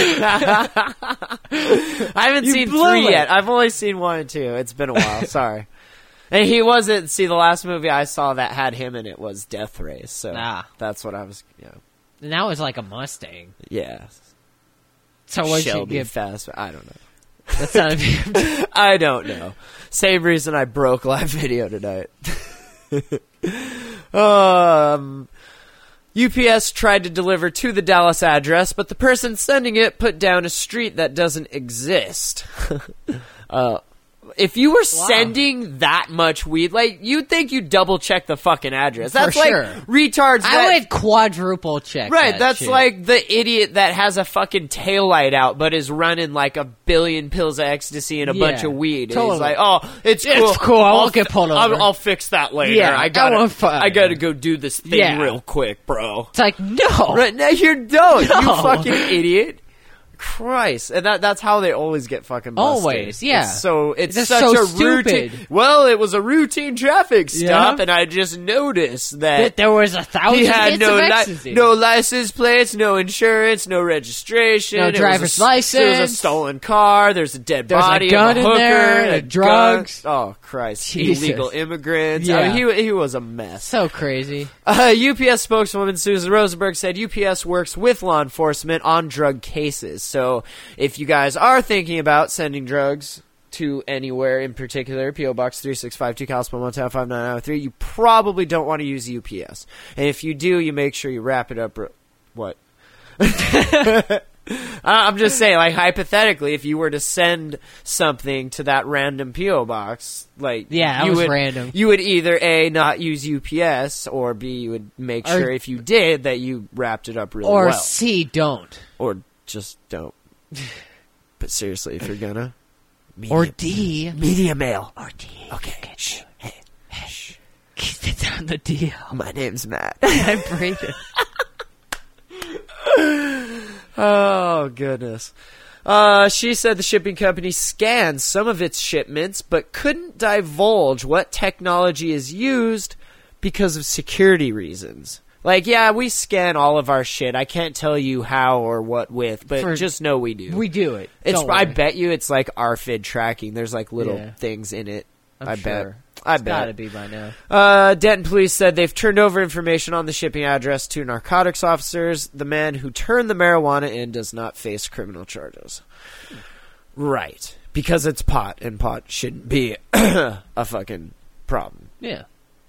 I haven't You seen blew three it. yet. I've only seen one and two. It's been a while. Sorry. And he wasn't. See, the last movie I saw that had him in it was Death Race. So Ah. that's what I was. You know, And that was like a Mustang. yeah. So what you Shelby give? fast. I don't know. That's not a I don't know. Same reason I broke live video tonight. um, U P S tried to deliver to the Dallas address, but the person sending it put down a street that doesn't exist. uh, if you were sending that much weed, like, you'd think you'd double check the fucking address. That's For like sure. retards. I that- would quadruple check. Right, that that's shit. like the idiot that has a fucking taillight out but is running like a billion pills of ecstasy and a Yeah, bunch of weed. And totally. he's like, oh, it's It's cool. cool, I won't I'll get fi- pulled I'll, over." I'll fix that later. Yeah, I I gotta, won't fu- I gotta go do this thing Yeah. real quick, bro. It's like no. Right now, you don't. No. You fucking idiot. Christ, and that that's how they always get fucking busted. Always, yeah. It's so it's They're such so a routine. stupid. Well, it was a routine traffic stop, Yeah. and I just noticed that That there was a thousand he had hits no of li- ecstasy. no license plates, no insurance, no registration, No It was driver's a, It was a license. stolen car. There's a dead There's a body gun of in a hooker, there, a the drugs. gun. Oh Christ! Jesus. Illegal immigrants. I Yeah. mean, he he was a mess. So crazy. Uh, U P S spokeswoman Susan Rosenberg said U P S works with law enforcement on drug cases. So if you guys are thinking about sending drugs to anywhere in particular, P O Box three six five two, Kalispell, Montana five nine nine three, you probably don't want to use U P S. And if you do, you make sure you wrap it up. Re- what? I'm just saying, like, hypothetically, if you were to send something to that random P O box, like, Yeah, that you was would, random. you would either A, not use U P S, or B, you would make Or- sure if you did that you wrapped it up really Or well. C, don't. Or just don't. But seriously, if you're gonna. Media, Or D. media mail. Or D. Okay, shh. Hey, shh. Keep it on the deal. My name's Matt. I'm Brayden. Oh, goodness. Uh, she said the shipping company scanned some of its shipments, but couldn't divulge what technology is used because of security reasons. Like, yeah, we scan all of our shit. I can't tell you how or what with, but For- just know we do. We do it. It's. Don't I worry. bet you it's like R F I D tracking. There's like little Yeah. things in it. I'm I sure. bet. I It's bet. gotta be by now. Uh, Denton police said they've turned over information on the shipping address to narcotics officers. The man who turned the marijuana in does not face criminal charges. Right. Because it's pot, and pot shouldn't be a fucking problem. Yeah.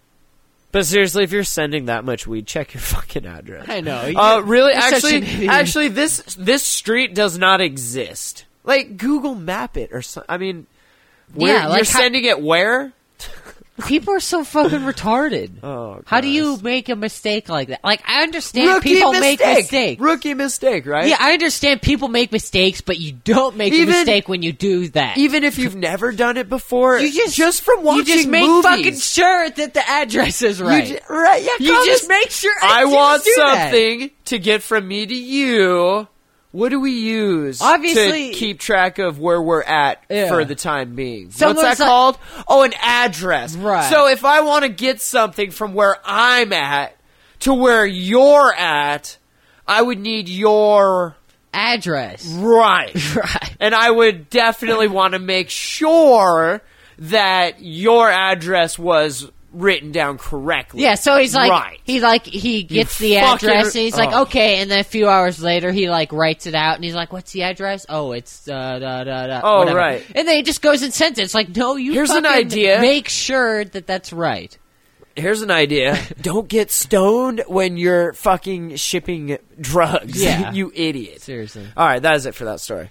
But seriously, if you're sending that much weed, check your fucking address. I know. Uh, You're- really? you're such Actually, an idiot. actually, this this street does not exist. Like, Google Map it or something. I mean, where, Yeah, like you're how- sending it where? People are so fucking retarded. Oh, How do you Christ. make a mistake like that? Like, I understand Rookie people mistake. make mistakes. Rookie mistake, right? Yeah, I understand people make mistakes, but you don't make Even- a mistake when you do that. Even if you've never done it before, you just just from watching you just make movies. fucking sure that the address is You right. ju- right? Yeah, You come just on. make sure. I you just want do that. something to get from me to you. What do we use Obviously- to keep track of where we're at Yeah. for the time being? What's Someone's that like- called? Oh, an address. Right. So if I want to get something from where I'm at to where you're at, I would need your Address. right. Right. And I would definitely want to make sure that your address was written down correctly. Yeah, so he's like, right. he like he gets the fucking- address, and he's like, oh. okay, and then a few hours later, he like writes it out, and he's like, what's the address? Oh, it's uh, da da da. Oh, whatever. right. And then he just goes and sends it. It's like, no, you. Here's an fucking idea. Make sure that that's right. Here's an idea. Don't get stoned when you're fucking shipping drugs. Yeah. You idiot. Seriously, All right, that is it for that story.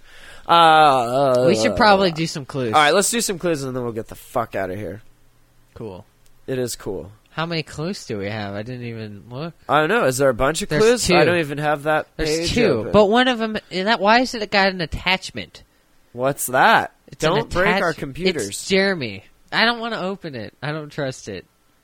Uh, we should probably do some clues. All right, let's do some clues and then we'll get the fuck out of here. Cool. It is cool. How many clues do we have? I didn't even look. I don't know. Is there a bunch of There's clues? two. I don't even have that There's page two, open. but one of them. Is that why is it got an attachment? What's that? It's an don't break attach- our computers. It's Jeremy. I don't want to open it. I don't trust it.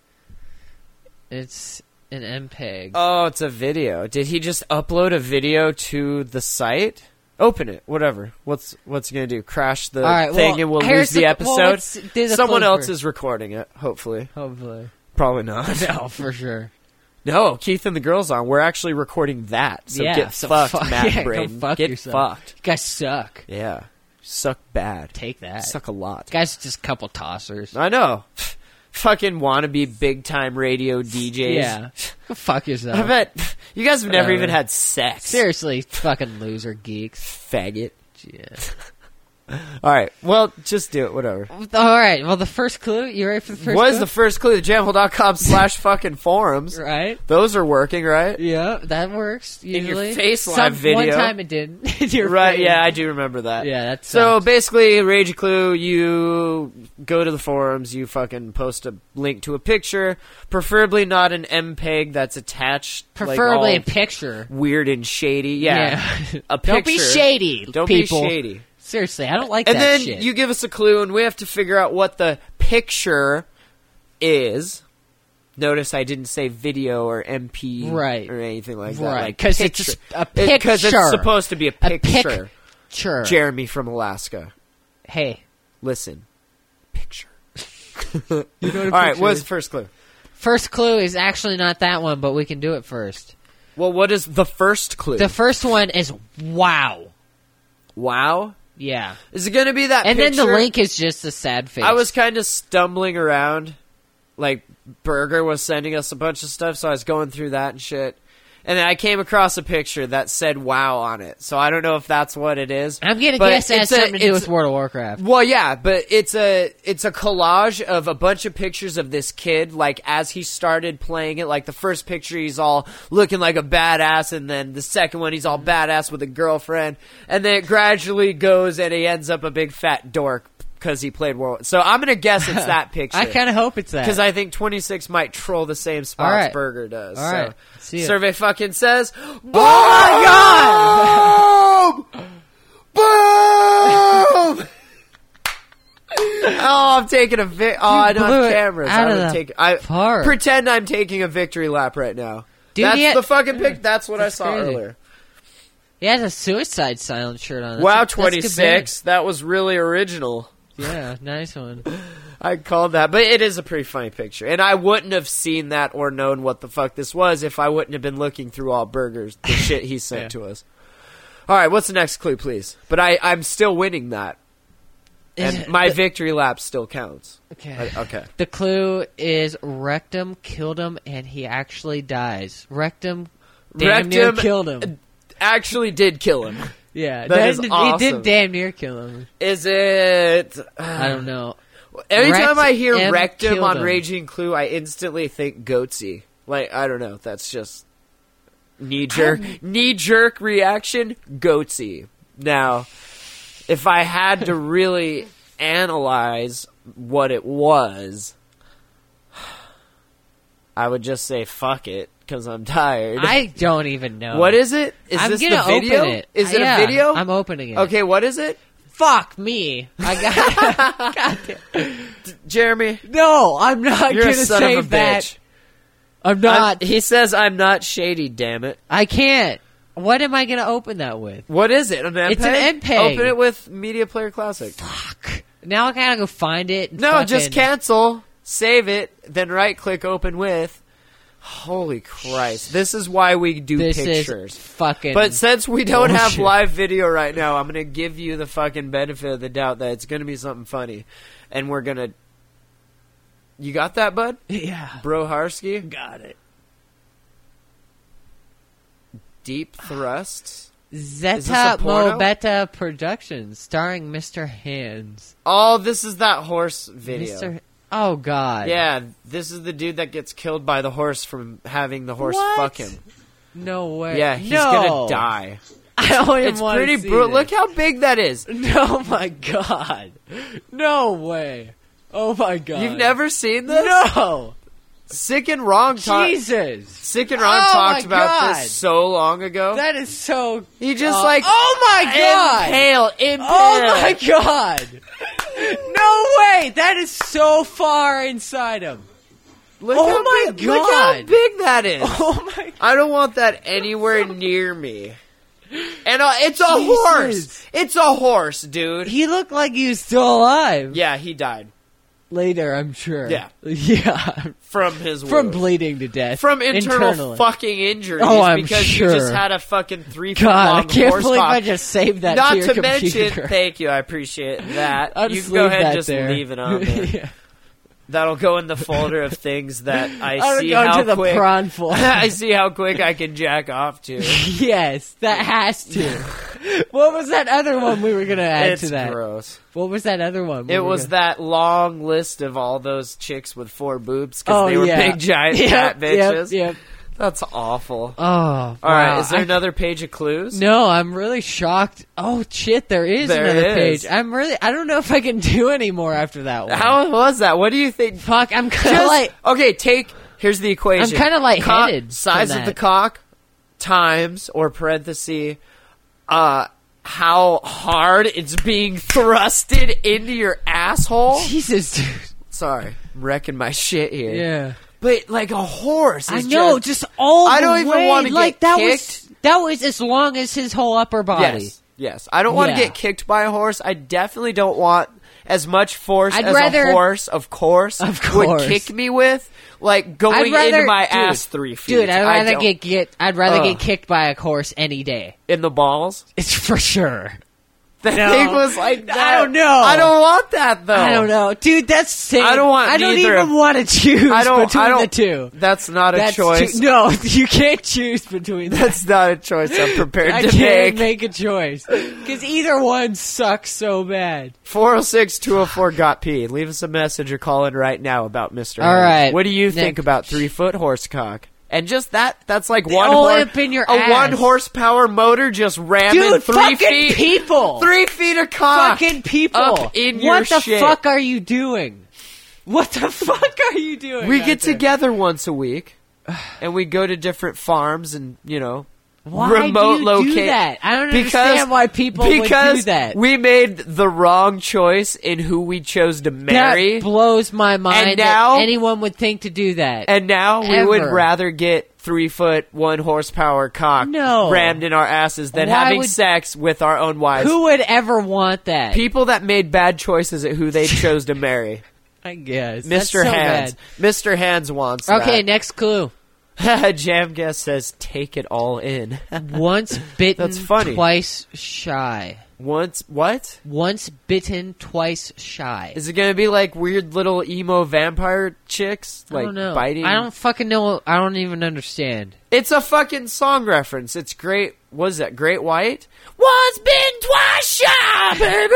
It's an M P E G. Oh, it's a video. Did he just upload a video to the site? Open it. Whatever. What's what's he gonna do? Crash the All right, thing well, and we'll here's lose the, the- episode? well, let's do the Someone clue else first. is recording it. Hopefully. Hopefully. Probably not. No, for sure. No, Keith and the girls on. We're actually recording that. So Yeah, get so fucked, fuck- Matt yeah, and go Braden. fuck get yourself. fucked. You guys suck. Yeah. Suck bad. Take that. Suck a lot. You guys are just a couple tossers. I know. Fucking wannabe big time radio D Js. Yeah. Go fuck yourself. I bet you guys have never Whatever. even had sex. Seriously, fucking loser geeks. Faggot. Yeah. All right. Well, just do it. Whatever. All right. Well, the first clue. You ready for the first What clue? is the first clue? Jamhole.com slash fucking forums. Right. Those are working, right? Yeah, that works. In your Usually. face live Some, video. One time it didn't. In your Right, face. yeah, I do remember that. Yeah, that's So basically, Rage Clue, you go to the forums, you fucking post a link to a picture, preferably not an M P E G that's attached, preferably like, a picture. weird and shady. Yeah, Yeah. a picture. Don't be shady. Don't people. be shady. Seriously, I don't like And that then shit. you give us a clue, and we have to figure out what the picture is. Notice I didn't say video or M P Right. or anything like that. Right, Like 'cause it's picture. a picture. Because it's supposed to be a A picture. picture. Jeremy from Alaska. Hey, Listen. Picture. you know All right, what's the first clue? First clue is actually not that one, but we can do it first. Well, what is the first clue? The first one is wow. wow? Yeah. Is it going to be that And picture? then the link is just a sad face. I was kind of stumbling around. Like, Burger was sending us a bunch of stuff, so I was going through that and shit. And then I came across a picture that said wow on it. So I don't know if that's what it is. I'm gonna but guess it has it's a- something to do it's- with World of Warcraft. Well, yeah, but it's a it's a collage of a bunch of pictures of this kid, like, as he started playing it. Like, the first picture, he's all looking like a badass, and then the second one, he's all badass with a girlfriend. And then it gradually goes, and he ends up a big fat dork because he played World. So I'm going to guess it's that picture. I kind of hope it's that. Because I think twenty-six might troll the same spots All right. Burger does. All so. right. See ya. Survey fucking says, Boom! Oh Boom! Oh, I'm taking a vic. Oh, I don't blew have it cameras. out I'm of gonna the take. I park. pretend I'm taking a victory lap right now. Dude, that's he had- the fucking pic. That's what That's I saw crazy. earlier. He has a Suicide Silence shirt on. That's Wow, a- that's a good twenty-six. That was really original. band. Yeah, nice one. I called that, but it is a pretty funny picture, and I wouldn't have seen that or known what the fuck this was if I wouldn't have been looking through all Burgers, the shit he sent Yeah. to us. All right, what's the next clue, please? But I, I'm still winning that, Is and it- my the- victory lap still counts. Okay. I- okay. The clue is Rectum killed him, and he actually dies. Rectum damn near Rectum killed him. Actually, did kill him. Yeah, that is he awesome. did damn near kill him. Is it? I don't know. Anytime I hear Rectum rectum killed on him. Raging Clue, I instantly think Goatsy. Like, I don't know. That's just knee jerk, knee jerk reaction. Goatsy. Now, if I had to really analyze what it was, I would just say fuck it because I'm tired. I don't even know. What is it? Is I'm this gonna the video? open it. Is it Yeah, a video? I'm opening it. Okay, what is it? Fuck me. I got. God damn. Jeremy, No, I'm not you're gonna a son say of a that. bitch. I'm not. I'm- he says I'm not shady, damn it. I can't. What am I gonna open that with? What is it? An M P E G? It's an M P E G. Open it with Media Player Classic. Fuck. Now I gotta go find it. And No, fucking- just cancel, save it, then right click open with. Holy Christ. This is why we do This pictures. is fucking. But since we don't have bullshit. live video right now, I'm going to give you the fucking benefit of the doubt that it's going to be something funny. And we're going to... You got that, bud? yeah, Bro Harsky? got it. Deep Thrusts? Zeta a porno? Mobeta Productions, starring Mister Hands. Oh, this is that horse video. Mister Oh God. Yeah, this is the dude that gets killed by the horse from having the horse What? fuck him. No way. Yeah, he's no. gonna die. I don't even It's want pretty to see brutal. this. Look how big that is. No, my God. No way. Oh my God. You've never seen this? No. Sick and Wrong talked. Jesus. Sick and Wrong Oh talked my about God. this so long ago. That is so. he just uh, like Oh my God. impale, impale. Oh my God. No way. That is so far inside him. Look Oh how my big, Look how God. big that is. Oh my. I don't want that anywhere near me. And uh, it's a Jesus. horse. It's a horse, dude. He looked like he was still alive. Yeah, he died Later, I'm sure. Yeah. Yeah. from his From wound. bleeding to death. From internal Internally. fucking injuries Oh, I'm because sure. you just had a fucking three foot God, long I can't horse believe cock. I just saved that Not to your to mention, computer. thank you, I appreciate that. I'll You just can go leave ahead that and just there. leave it on there. Yeah. That'll go in the folder of things that I I'll see go how to the quick. prawn folder. I see how quick I can jack off to. Yes, that has to. What was that other one we were gonna add It's to that? gross. What was that other one? we It were was gonna- that long list of all those chicks with four boobs because Oh, they were yeah. big giant Yep, fat bitches. Yep, yep. That's awful. Oh, All right, wow. is there I- another page of clues? No, I'm really shocked. Oh shit, there is There another is. page. I'm really. I don't know if I can do any more after that one. How was that? What do you think? Fuck, I'm kind of Just- like. okay, take. Here's the equation. I'm kinda lightheaded Cock- size from of the that. cock times or parenthesis. Uh, how hard it's being thrusted into your asshole. Jesus, dude. Sorry, I'm wrecking my shit here. Yeah. But like a horse. I is know, just, just all I the don't even way. wanna get like that kicked. was that was as long as his whole upper body. Yes, yes. I don't want to Yeah. get kicked by a horse. I definitely don't want as much force I'd as rather- a horse, of course, Of would course. kick me with. Like going I'd rather, into my dude, ass three feet. Dude, I'd I rather don't- get, get I'd rather Ugh. get kicked by a horse any day. in the balls. It's for sure. The No. thing was like that. I don't know. I don't want that though. I don't know, dude. That's same. I don't want I don't neither even of- want to choose I don't. between I don't. the two. That's not a That's choice. too- no, you can't choose between. them. That's not a choice I'm prepared I to can't make. make a choice because either one sucks so bad. four oh six, two oh four, got P. Leave us a message or call in right now about Mister All Hands. right. What do you think Nick. about three foot horse cock? And just that, that's like They one all horse, up in your a ass. one horsepower motor just ramming Dude, three fucking feet, people. three feet of cock. Fucking people. up in your what the shit. fuck are you doing? What the fuck are you doing? We out get there? together once a week, and we go to different farms and you know. Why remote do you locate do that? I don't because, understand why people would because do that. we made the wrong choice in who we chose to marry, That blows my mind. And now- that anyone would think to do that. and now we would Ever. rather get three foot one horsepower cock No. rammed in our asses than Why having would- sex with our own wives. Who would ever want that? People that made bad choices at who they chose to marry. I guess Mister That's so Hands. bad. Mister Hands wants Okay, that. next clue. Jam Guest says, take it all in. Once bitten, That's funny. twice shy. Once, what? Once bitten, twice shy. Is it gonna be like weird little emo vampire chicks? Like I don't know. biting? I don't fucking know. I don't even understand. It's a fucking song reference. It's great. What is that? Great White? Once bitten, twice shy, baby!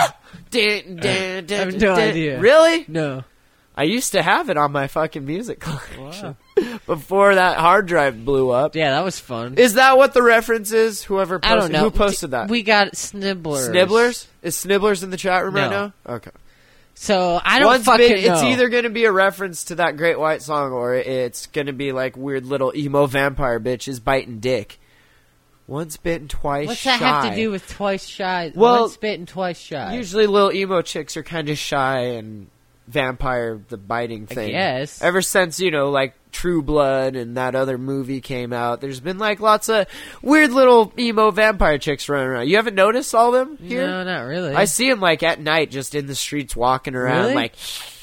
Dun, dun, dun, I have no dun. idea. Really? No. I used to have it on my fucking music collection. Before that hard drive blew up. Yeah, that was fun. Is that what the reference is? Whoever posted, I don't know. Who posted that? We got Snibblers. Snibblers? Is Snibblers in the chat room right No. now? Okay. So I don't Once fucking bit- know. It's either going to be a reference to that Great White song or it's going to be like weird little emo vampire bitches biting dick. Once bitten, twice What's shy. that have to do with twice shy? Well, Once bitten, twice shy. Usually little emo chicks are kind of shy and vampire, the biting thing. guess. Ever since, you know, like True Blood and that other movie came out, there's been like lots of weird little emo vampire chicks running around. You haven't noticed all them here? No, not really. I see them like at night just in the streets walking around Really? like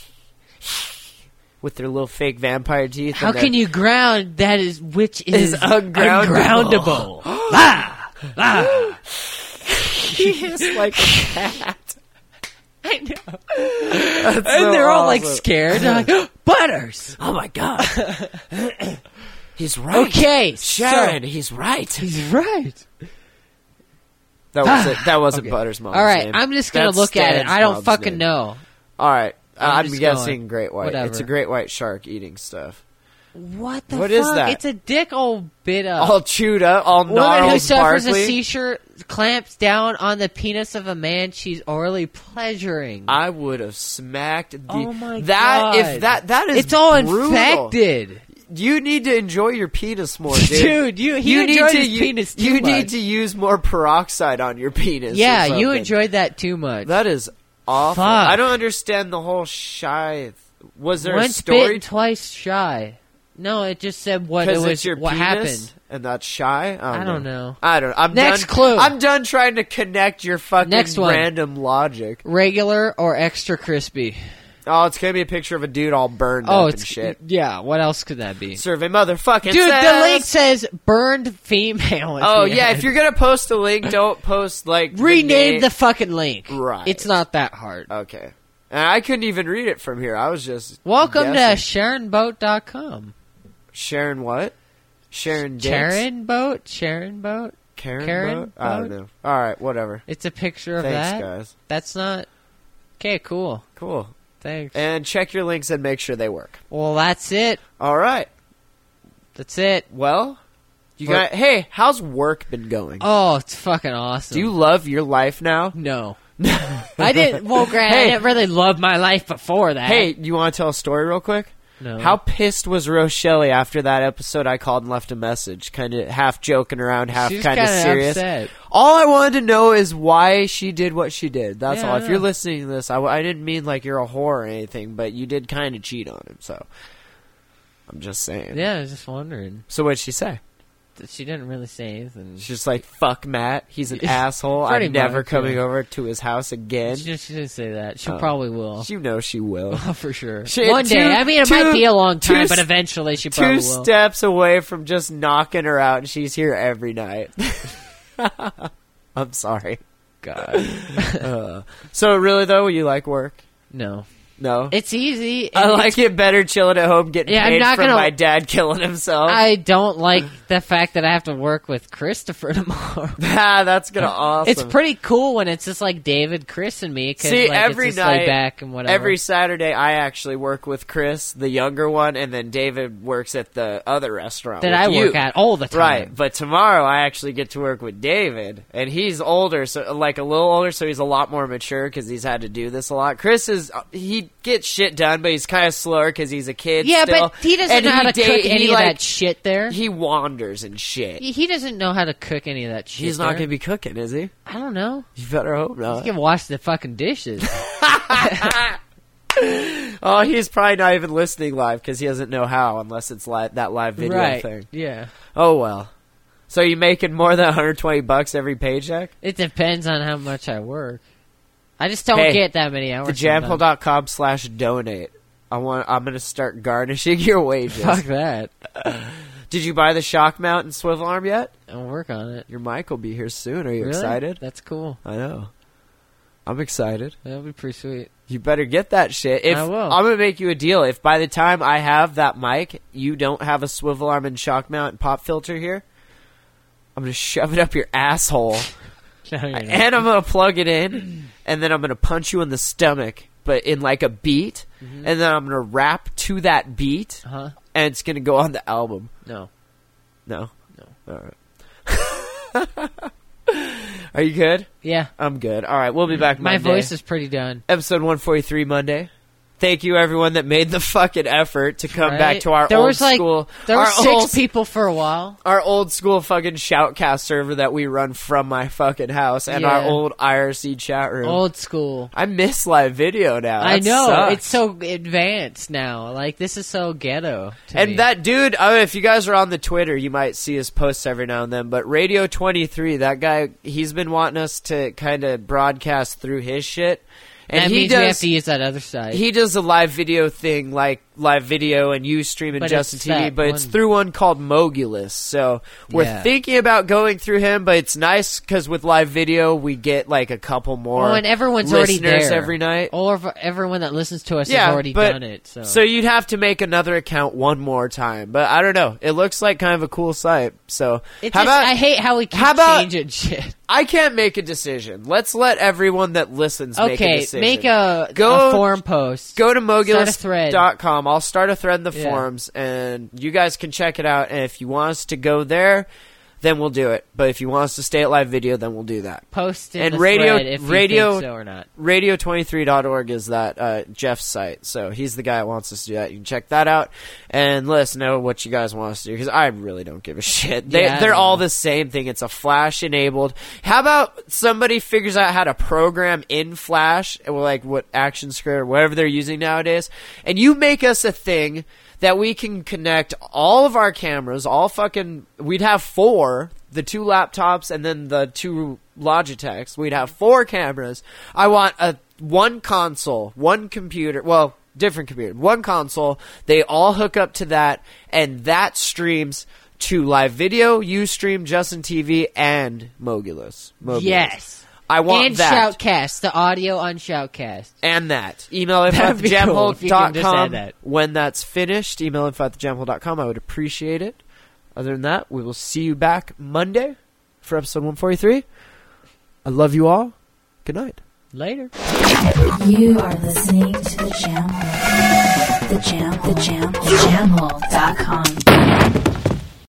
with their little fake vampire teeth. How and can their- you ground that is which is, Is ungroundable. ungroundable? ah, ah. He is like a cat. I know. That's And so they're all like awesome. scared. They're like, Butters. Oh my god. He's right. Okay, Sharon, so- he's right. he's right. That was it. That wasn't Okay. Butters' mom's All right, name. I'm just gonna That's look at it. Stan's I don't mom's fucking name. know. All right, uh, I'm I'm, just guessing going. great white. Whatever. It's a great white shark eating stuff. What the What fuck? is that? It's a dick old bit of. All chewed up, all Woman who gnarls, suffers a sparkly. seizure clamps down on the penis of a man she's orally pleasuring. I would have smacked the oh my that god! if that that is it's all brutal. infected, You need to enjoy your penis more, dude. dude. You he you enjoyed need to his u- penis too You much. need to use more peroxide on your penis. or yeah, you something. enjoyed that too much. That is awful. Fuck. I don't understand the whole shy. th- Was there Once a story? bitten, twice shy. No, it just said what it Because was. it's your what penis, happened? and that's shy. I don't, I don't know. I don't. I'm Next done, clue. I'm done trying to connect your fucking Next one. random logic. Regular or extra crispy? Oh, it's gonna be a picture of a dude all burned Oh, up it's and shit. yeah. What else could that be? Survey motherfucking Dude, says. the link says burned female. at Oh the yeah, end. if you're gonna post a link, don't post like the rename name- the fucking link. Right. It's not that hard. Okay, and I couldn't even read it from here. I was just Welcome guessing. to Sharon Boat dot com. Sharon what? Sharon Dix? Sharon Boat? Sharon Boat? Karen, Karen boat? I don't boat? know. All right, whatever. It's a picture of Thanks, that. guys. That's not okay. Cool. Cool. Thanks. And check your links and make sure they work. Well, that's it. All right. That's it. Well, you For- got. Hey, how's work been going? Oh, it's fucking awesome. Do you love your life now? No. I didn't. Well, Grant, Hey. I didn't really love my life before that. Hey, you want to tell a story real quick? no. How pissed was Rochelle after that episode I called and left a message? Kind of half joking around, half She's kind of kinda serious. upset. All I wanted to know is why she did what she did. That's Yeah, all. I If you're know. listening to this, I, I didn't mean like you're a whore or anything, but you did kind of cheat on him, so I'm just saying. Yeah, I was just wondering. So what'd she say? She didn't really say anything. She's just like, fuck Matt. He's an asshole. Pretty I'm never much, coming yeah. over to his house again. She, she didn't say that. She Oh. probably will. You know she will. Oh, for sure. She- One two- day. I mean, it two- might be a long time, two but s- eventually she Two probably will. steps away from just knocking her out, and she's here every night. I'm sorry. God. Uh, so really though, you like work? No. No. It's easy. I and like it better chilling at home getting Yeah, I'm paid not from gonna- my dad killing himself. I don't like the fact that I have to work with Christopher tomorrow. ah, that's gonna awesome. It's pretty cool when it's just like David, Chris, and me. Cause, See, like, every it's just laid night, back and whatever. every Saturday, I actually work with Chris, the younger one, and then David works at the other restaurant that with I you. work at all the time. Right, but tomorrow I actually get to work with David, and he's older, so like a little older, so he's a lot more mature because he's had to do this a lot. Chris is he gets shit done, but he's kind of slower because he's a kid. Yeah, still. but he doesn't And know how to da- cook he, any of like, that shit there. He wanders and shit. He, he doesn't know how to cook any of that shit. He's not there. going to be cooking, is he? I don't know. You better hope He not. can wash the fucking dishes. Oh, he's probably not even listening live because he doesn't know how unless it's li- that live video right. thing. Yeah. Oh well. So you making more than one hundred twenty bucks every paycheck? It depends on how much I work. I just don't Hey, get that many hours. The jamhole dot com slash donate. I want. I'm gonna start garnishing your wages. Fuck that. Did you buy the shock mount and swivel arm yet? I'll work on it. Your mic will be here soon. Are you Really? excited? That's cool. I know. I'm excited. That'll be pretty sweet. You better get that shit. If I will. I'm gonna make you a deal. If by the time I have that mic, you don't have a swivel arm and shock mount and pop filter here, I'm gonna shove it up your asshole, No, you're not. and I'm gonna plug it in, and then I'm gonna punch you in the stomach, but in like a beat, Mm-hmm. and then I'm gonna rap to that beat, Huh? and it's gonna go on the album. No. No, No. all right. Are you good? Yeah. I'm good. All right, we'll be back My Monday. voice is pretty done. Episode one forty-three Monday. Thank you, everyone that made the fucking effort to come Right? back to our there old was like, school. There were our six old, people for a while. Our old school fucking Shoutcast server that we run from my fucking house and our Yeah. old I R C chat room. Old school. I miss live video now. I That know. sucks. It's so advanced now. Like, this is so ghetto. To And me. that dude, I mean, if you guys are on the Twitter, you might see his posts every now and then. But Radio twenty-three, that guy, he's been wanting us to kind of broadcast through his shit. And that he means does. we have to use that other side. He does a live video thing like live video and Ustream and But Justin it's T V, that but it's one- through one called Mogulus. So we're Yeah. thinking about going through him, but it's nice because with live video we get like a couple more well, and everyone's already listeners there every night. Or if everyone that listens to us Yeah, has already but- done it. So, So you'd have to make another account one more time, but I don't know. It looks like kind of a cool site. So it's how just, about I hate how we keep how about- changing shit. I can't make a decision. Let's let everyone that listens make a Okay, decision. make a, Go- a forum post. Go to Start a mogulus thread. dot com. I'll start a thread in the Yeah. forums, and you guys can check it out. And if you want us to go there, then we'll do it. But if you want us to stay at live video, then we'll do that. Post in And the radio- thread if you radio- think so or not. radio twenty-three dot org is that uh, Jeff's site. So he's the guy that wants us to do that. You can check that out and let us know what you guys want us to do, because I really don't give a shit. They, Yeah, I they're don't all know. the same thing. It's a Flash enabled. How about somebody figures out how to program in Flash, or like what ActionScript or whatever they're using nowadays, and you make us a thing that we can connect all of our cameras, all fucking, we'd have four, the two laptops and then the two Logitechs. We'd have four cameras. I want a one console, one computer, well, different computer, one console. They all hook up to that, and that streams to live video, Ustream, Justin T V, and Mogulus. Mogulus. Yes. I want and that. Shoutcast, the audio on Shoutcast. And that. Email info at That'd the be cool jamhole if you can dot just com. add that. When that's finished, email info at the jamhole dot com. I would appreciate it. Other than that, we will see you back Monday. for episode one forty-three. I love you all. Good night. Later. You are listening to the Jam Hole. The Jam, the Jam, the Jam Hole dot com.